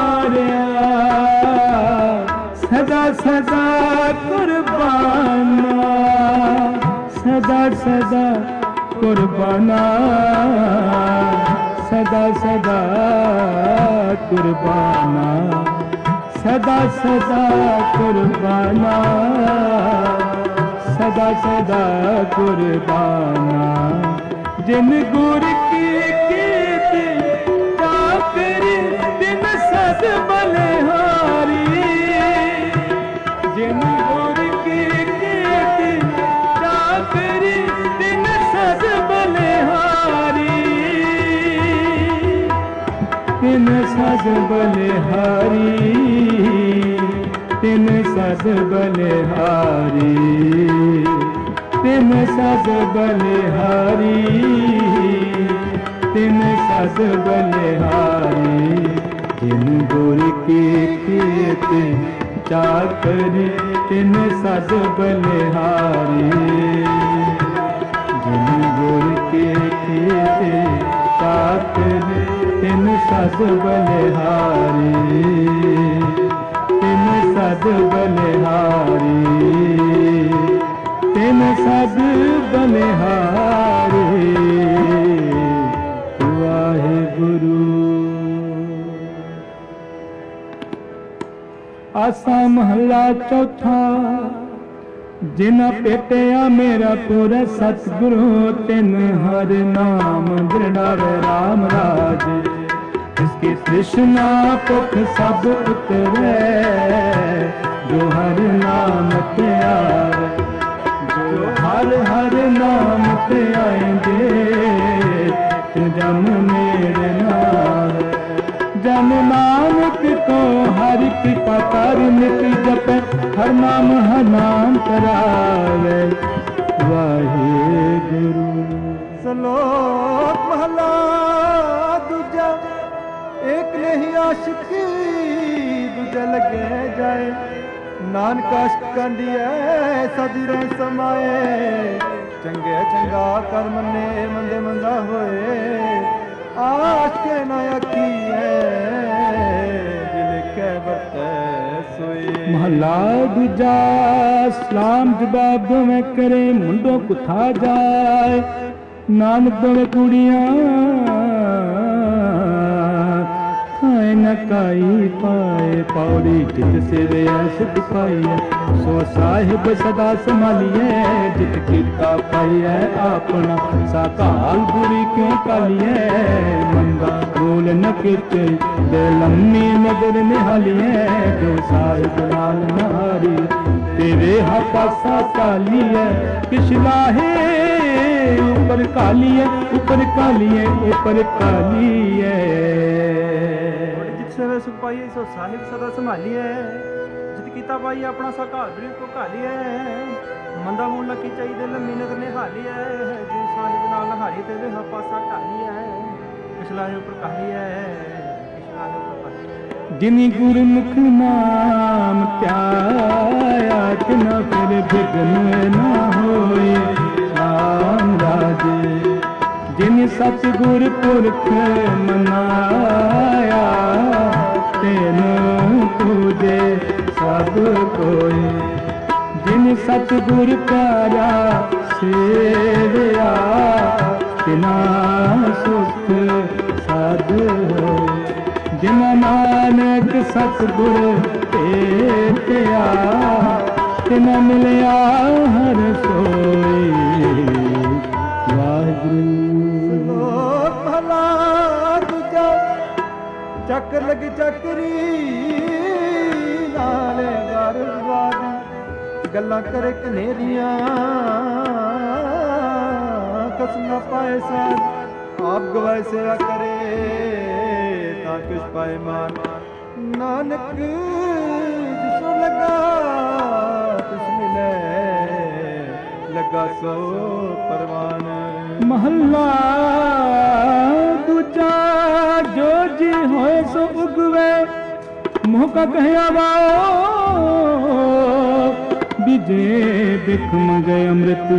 सदा सदा कुर्बाना सदा सदा कुर्बाना सदा सदा कुर्बाना सदा सदा कुर्बाना सदा सदा कुर्बाना जिन गुर की कीत चाकर दिन सद बलिहारी जिन गुर की कीत चाकर दिन सद बलिहारी दिन सद बलिहारी तिन सद बलिहारी तिन सद बलिहारी तिन सद बलिहारी जिन गुर की कीत चाकर तिन सद बलिहारी जिन गुर की कीत चाकर तिन सद बलिहारी तिन सद बलिहारी तिन सद बलिहारी वाहिगुरु। आसा महला चौथा जिना पेटिया मेरा पूरा सतगुरु तिन हर नाम दृढ़ावे राम राज इसकी तृष्णा पुख सब उतरे जो हर नाम ते आवे जो हर हर नाम ते आएंगे जम मेरे नाम जन नानक को हर कृपा कर नित जप हर नाम हर नाम करावे वाहिगुरु। सलोक महला दूजा एक नहीं आशिकी दूजा लगे जाए नानक आशिक कांडिए सदिरों समाए चंगे चंगा कर मने मंदे मंदा होए आशिक ना आखी है जिल के बरते सोए। महला दूजा सलाम जवाब में करे मुंडो कुथा जाए नानक दोवे कुड़ियां न काई पाए पौड़ी जित सेवे सुख पाइए सो साहिब सदा संभालिए जित कीता पाइए अपना साकाल बुरी क्यों कालिए मंगा बोल न किच दे लम्मी नगर निहालिए जो साहिब नाल नारी तेरे हा पासा कालिए पिछलाहे ऊपर कालिए ऊपर कालिए ऊपर कालिए सेवे सुख पाइए सो साहिब सदा संभालिए जित कीता पाइए अपना साकाल बुरी को कालिए मंदा मूल लकी चाहिए लम्मी नगर निहालिए जो साहिब नाल नहारी तेरे हा पासा कालिए पिछला ऊपर कालिए पिछला ऊपर कालिए। जिनी गुरमुख नाम त्याया तिना फिर विघ्न न होए राम राजे जिन सतगुर पुरख मनाया तेन पूजे सब कोई जिन सतगुर प्यारा सेवया तिना सुख साध हो जिन नानक सतगुर भेटिया तिना मिलया हर सोई वाहिगुरु। चक्कर लगी चक्री नाले गरबादी गल्ला करे कनेरियां कसना पाए साथ आप गवाए सेवा करे ता कुछ पाए मान नानक जिसो लगा कुछ मिले लगा सो परवान। महला दूजा जो जी होए सो उगवे मुँह का कहया वाओ बीजे बिख मंगे अमृत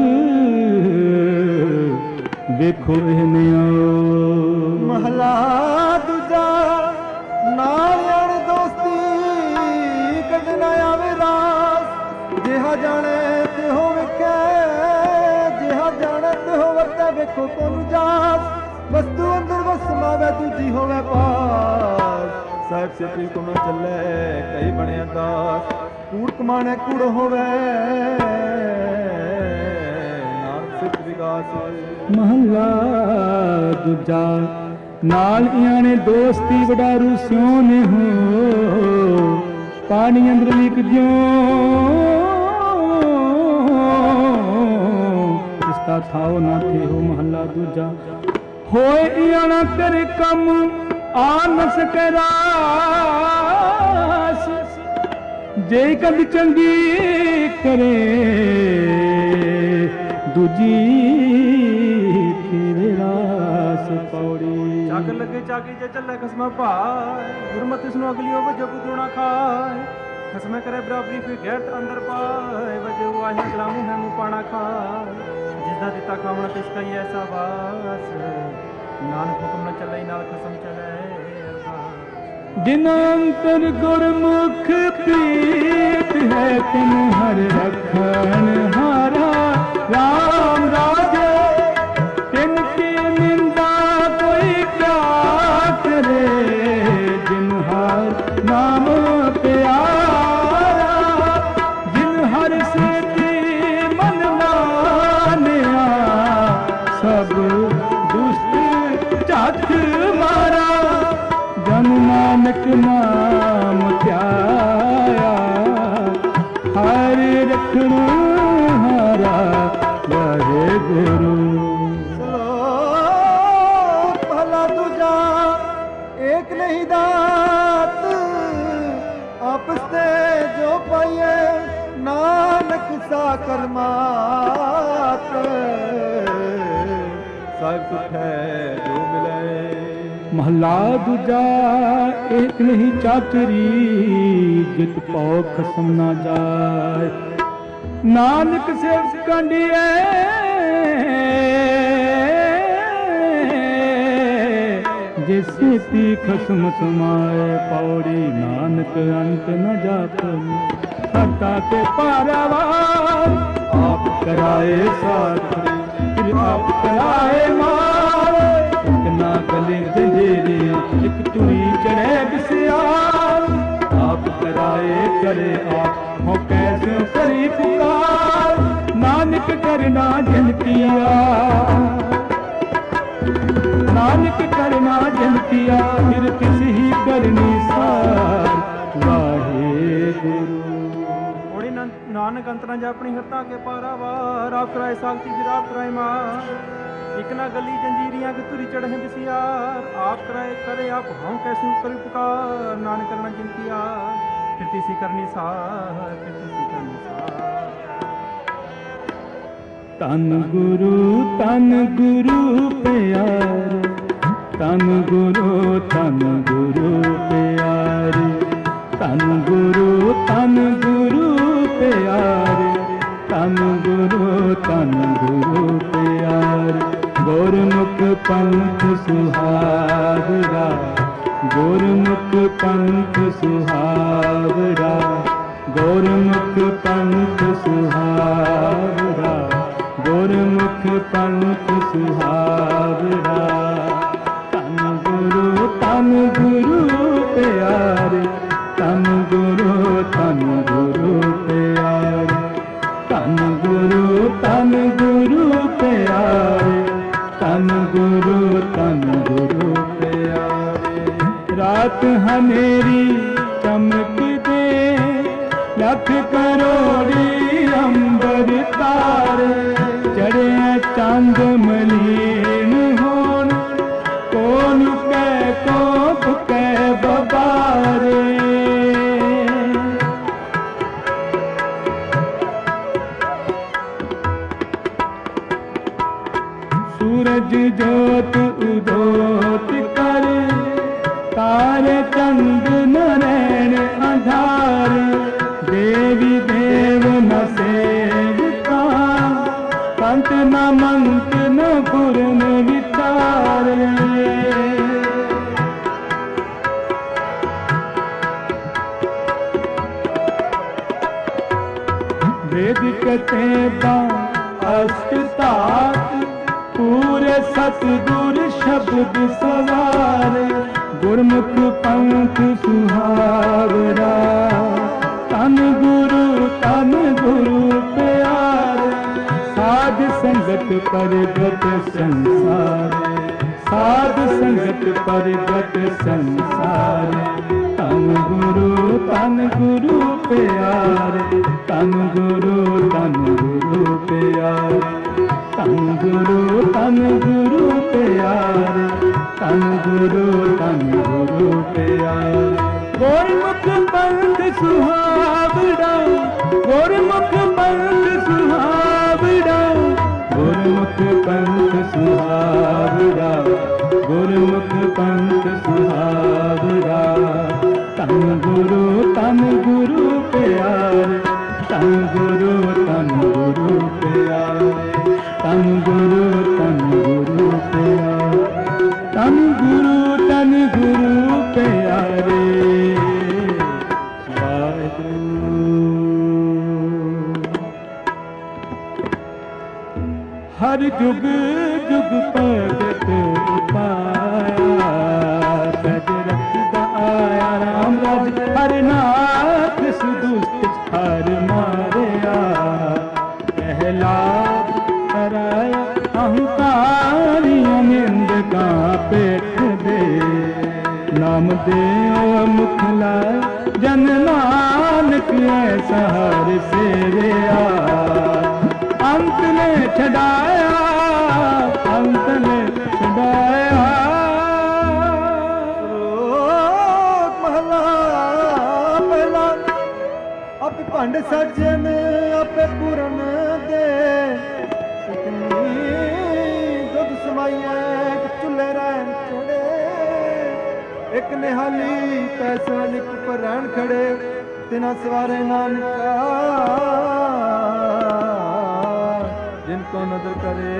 देखो एहनिया। महला दूजा नाल दोस्ती कदना आवे रास जिहा जाने ते हो विखे जिहा जाने ते हो वरते वेखो कोनु जास वस्तु अंदर वस समावे दूजी होवे पास साहब से कोई को न चले कई बने दास कूड़ कमाने कूड़ होवे ਵਿਕਾਸ। महला दूजा नाल इयाने दोस्ती वडारू स्यों ने हो पानी अंदर लिख दियो जिसका थाओ ना थे हो। महला दूजा होए इयाना तेरे कम आ न सके रास जे कद चंगी करे दूजी तेरे रास पौड़ी। ਚੱਕ ਲੱਗੇ ਚਾਕੀ ਜੇ ਚੱਲੇ ਖਸਮਾ ਭਾਏ ਗੁਰਮਤਿ ਇਸ ਨੂੰ ਅਗਲੀ ਹੋਵੇ ਜਬ ਦੁਣਾ ਖਾਏ ਖਸਮੇ ਕਰੇ ਬਰਾਬਰੀ ਫਿਰ ਗੈਰਤ ਅੰਦਰ ਪਾਏ ਵਜੇ ਵਾਹੀ ਗਲਾਮੂ ਹੈ ਮੂੰ ਪਾਣਾ ਖਾਏ ਜਿਸਦਾ ਦਿੱਤਾ ਖਾਵਣਾ ਤਿਸ ਕਾ ਹੀ ਐਸਾ ਵਾਸ ਨਾਨਕ ਹੁਕਮ ਨ ਚੱਲੇ ਨਾਲ ਖਸਮ ਚਲੇ ਅਰਦਾਸ। जिन अंतर गुरमुख प्रीत है तिन हर रखन हारा राम राजे तिन की निंदा कोई क्या करे जिन हर नाम प्यारा जिन हर से मन मानिया सब दुष्ट झट मारा जन नानक नाम ध्याया हर रखण हारा वाहे गुरु। श्लोक पहला दूजा एक नहीं दात आपस से जो पाइए नानक सा कर्मात सब कुछ है जो मिले। महला दूजा एक नहीं चातरी जित पौ खसम ना जाए नानक से कंडिए जैसे ती खसम समाए पौड़ी नानक अंत न जात सता के पारावार आप कराए साथ फिर आप कराए मार ना गले जंजेरे एक तुरी चढ़े बिसियार आप कराए करे आप हो कैसे करी पुकार नानक करना जन किया नानक करना जन किया फिर किसी ही करनी सार वाहे गुरु। ਹੋਣੀ ਨਾਨਕ ਅੰਤਰਾਂ ਜਾ ਆਪਣੀ ਹੱਤਾ ਕੇ ਪਾਰਾਵਾਰ ਆਪ ਕਰਾਏ ਸਾਖਤੀ ਫਿਰ ਆਪ ਕਰਾਏ ਮਾਰ ਇੱਕ ਨਾ ਗਲੀ ਜੰਜੀਰੀਆਂ ਕਿ ਤੁਰੀ ਚੜ੍ਹੇ ਬਿਸਿਆਰ ਆਪ ਕਰਾਏ ਕਰੇ ਆਪ ਹਉ ਕੈਸੂ ਕਰੀ ਪੁਕਾਰ ਨਾਨਕ ਕਰਨਾ ਜਿੰਤੀਆ ਫਿਰ ਤਿਸੀ ਕਰਨੀ ਸਾਰ ਫਿਰ ਤਿਸੀ ਕਰਨੀ ਸਾਰ। ਤਨ ਗੁਰੂ ਤਨ ਗੁਰੂ ਪਿਆਰ ਤਨ ਗੁਰੂ ਤਨ ਗੁਰੂ ਪਿਆਰ ਤਨ ਗੁਰੂ ਤਨ ਗੁਰੂ ਪਿਆਰ ਤਨ ਗੁਰੂ ਤਨ ਗੁਰੂ ਪਿਆਰ ਗੁਰਮੁਖ ਪੰਥ ਸੁਹਾਵਰਾ ਗੁਰਮੁਖ ਪੰਥ ਸੁਹਾਵਰਾ ਗੁਰਮੁਖ ਪੰਥ ਸੁਹਾਵਰਾ ਗੁਰਮੁਖ ਪੰਥ ਸੁਹਾਵਰਾ ਤਨ ਗੁਰੂ ਤਨ ਗੁਰੂ ਪਿਆਰੇ ਤਨ ਗੁਰੂ ਤਨ ਗੁਰੂ ਪਿਆਰੇ ਤਨ ਗੁਰੂ ਤਨ ਗੁਰੂ ਪਿਆਰੇ ਤਨ ਗੁਰੂ ਤਨ ਗੁਰੂ ਪਿਆਰੇ। ਰਾਤ ਹਨੇਰੀ ਚਮਕ ਦੇ ਲੱਖ ਕਰੋੜੀ ਅੰਬਰ ਤਾਰੇ ਚੜੇ ਚੰਦ ਮਲੀਨ ਹੋਣ ਕੋਨ ਕੈ ਕੋਪ ਕੈ ਬਬਾਰੇ सूरज जोत उदोत कर तारे चंद नरैन आधार देवी देव न सेवका संत न मंत न पूर्ण विचार वेद कथे बा अष्टतात पूरे सतगुर शब्द सवारे गुरमुख पंथ सुहावरा तन गुरु तन गुरु प्यारे साध संगत संगत परगत संसार, साध संगत परगत संसार। तन गुरु तन गुरु प्यारे, तन गुरु तन गुरु प्यारे, तन गुरु तन गुरु प्यारे, तन गुरु तन गुरु प्यारे। गुरमुख पंथ सुहावड़ा, गुरमुख पंथ सुहावड़ा, गुरमुख पंथ सुहावड़ा, गुरमुख पंथ सुहावड़ा। तन गुरु तन गुरु प्यारे, तन गुरु तन गुरु प्यारे, तन गुरु तन गुरु प्यारे, तन गुरु तन गुरु प्यारे। हर जुग जुग भगत पाया, सज रखदा आया राम राज। हर नाथ सुदुष्ट हर मारिया, प्रहलाद कराया अहंकारियों निंदका पेट दे। नाम दे मुख लाए जन नानक ऐसा हर सेविया। अंत ने छड़ाया, अंत ने छड़ाया। महला पहला आप भंड सज्जन आपे पूरन दे। दुध समाइया चुले रहन छोड़े, एक निहाली पैसा निक पर रहन खड़े। तिना सवारे नानका जिनको नजर करे।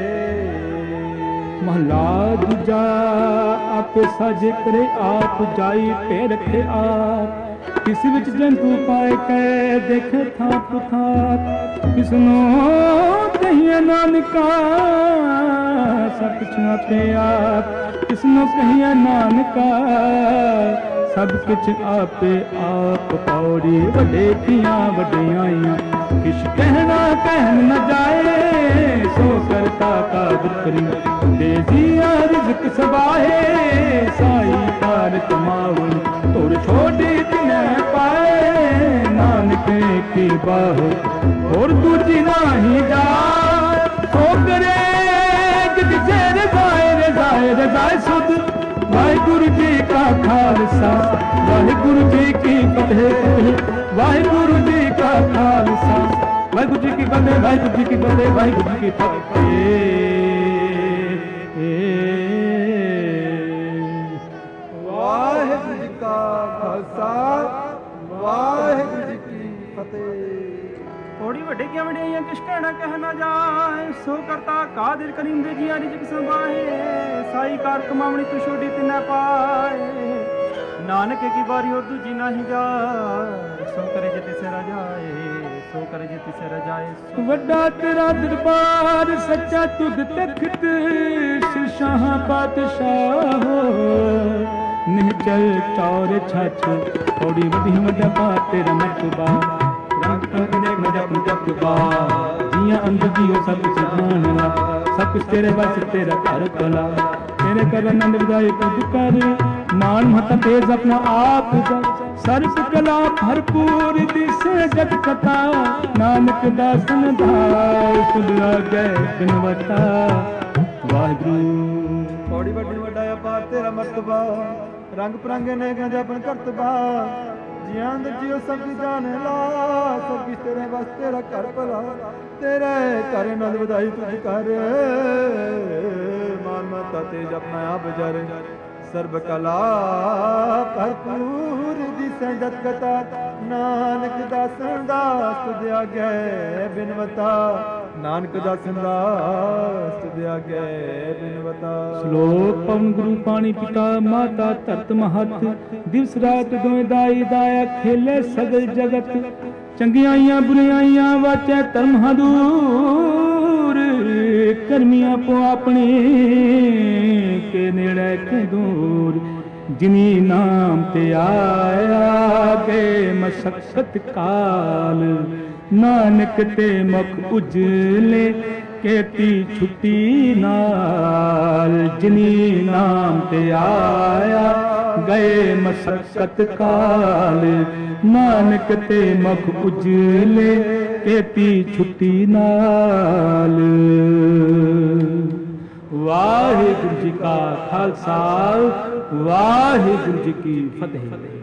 महला दूजा आप साजे करे, आप जाई पे रखे आप। किस विच जंतु पाए कै देखे थाप थाप। किसनो कहिए नानका सब कुछ आपे आप। किसनो कहिए नानका सब कुछ आपे आप। पौड़ी वडे पियां वडियाइयां, किश कहना कहन न जाए। सो करता कादर करी दे दिया रिज़्क़ सबाहे। साई कार कमावन तोड़ छोड़ी तिने पाए। नानक की बाह और दूजी नाही जाए। सो करे जिसे रजाए रजाए रजाए सुध। वाहिगुरु जी का खालसा, वाहिगुरु जी की फतेह। वाहिगुरु जी का खालसा, वाहिगुरु जी की फतेह, वाहिगुरु जी की फतेह, वाहिगुरु जी की फतेह। वाहिगुरु जी का खालसा, वाहिगुरु जी की फतेह। थोड़ी वड्डे क्या वड्डियां किश कहना कहना जाए। सो करता कादिर करीम दे जिया रिज़्क़ संभाहे। साई कार कमावनी तू छोड़ी तिना पाए। नानक की बारी और दूजी नाही जाए। सो करे जे तिसरा जाए, सो करे जे तिसरा जाए। वड्डा तेरा दरबार सच्चा तुद तख्त। सिर शाह बादशाह निहचल चौर छछ। थोड़ी वड्डी वड्डा पा तेरा मरतबा। जिया अंदर जियो सब कुछ जान। सब कुछ तेरे बस तेरा घर कला। तेरे कर आनंद विदाई खुद कर। मान महता तेज अपना आप जा। सर्व कला भरपूर दिसे जग कथा। नानक दासन दास खुद आ गए बिनवता। वाहिगुरु थोड़ी वड्डी वड्डा अपार तेरा मरतबा। रंग परांगे ने गंजा बन करतबा। जियां अंदर जियो सब की जाने ला। सब किश तेरे बस तेरा कर भला। तेरे कर नंद वधाई तुझ कर। मान मता तेज अपना आप जर। सर्व कला भरपूर दिसे जत कथा। नानक दासन दास तुझ आगे बिनवता। नानक दासन दास तुझ आगे बिनवता। श्लोक पवन गुरु पानी पिता माता धरत महत। दिवस रात दोए दाई दाया खेले सगल जगत। चंगियाइयां बुराइयां वाचे धर्म हदूर। करमियां पो अपने के नेड़े के दूर। जिनी नाम ते आया के मशक्कत काल। नानक ते मुख उजले केती छुट्टी नाल जिनी नाम ते आया गए मशक्कत काल नानक ते मुख उजले केती छुट्टी नाल। वाहिगुरु जी का खालसा वाहिगुरु जी की फतेह।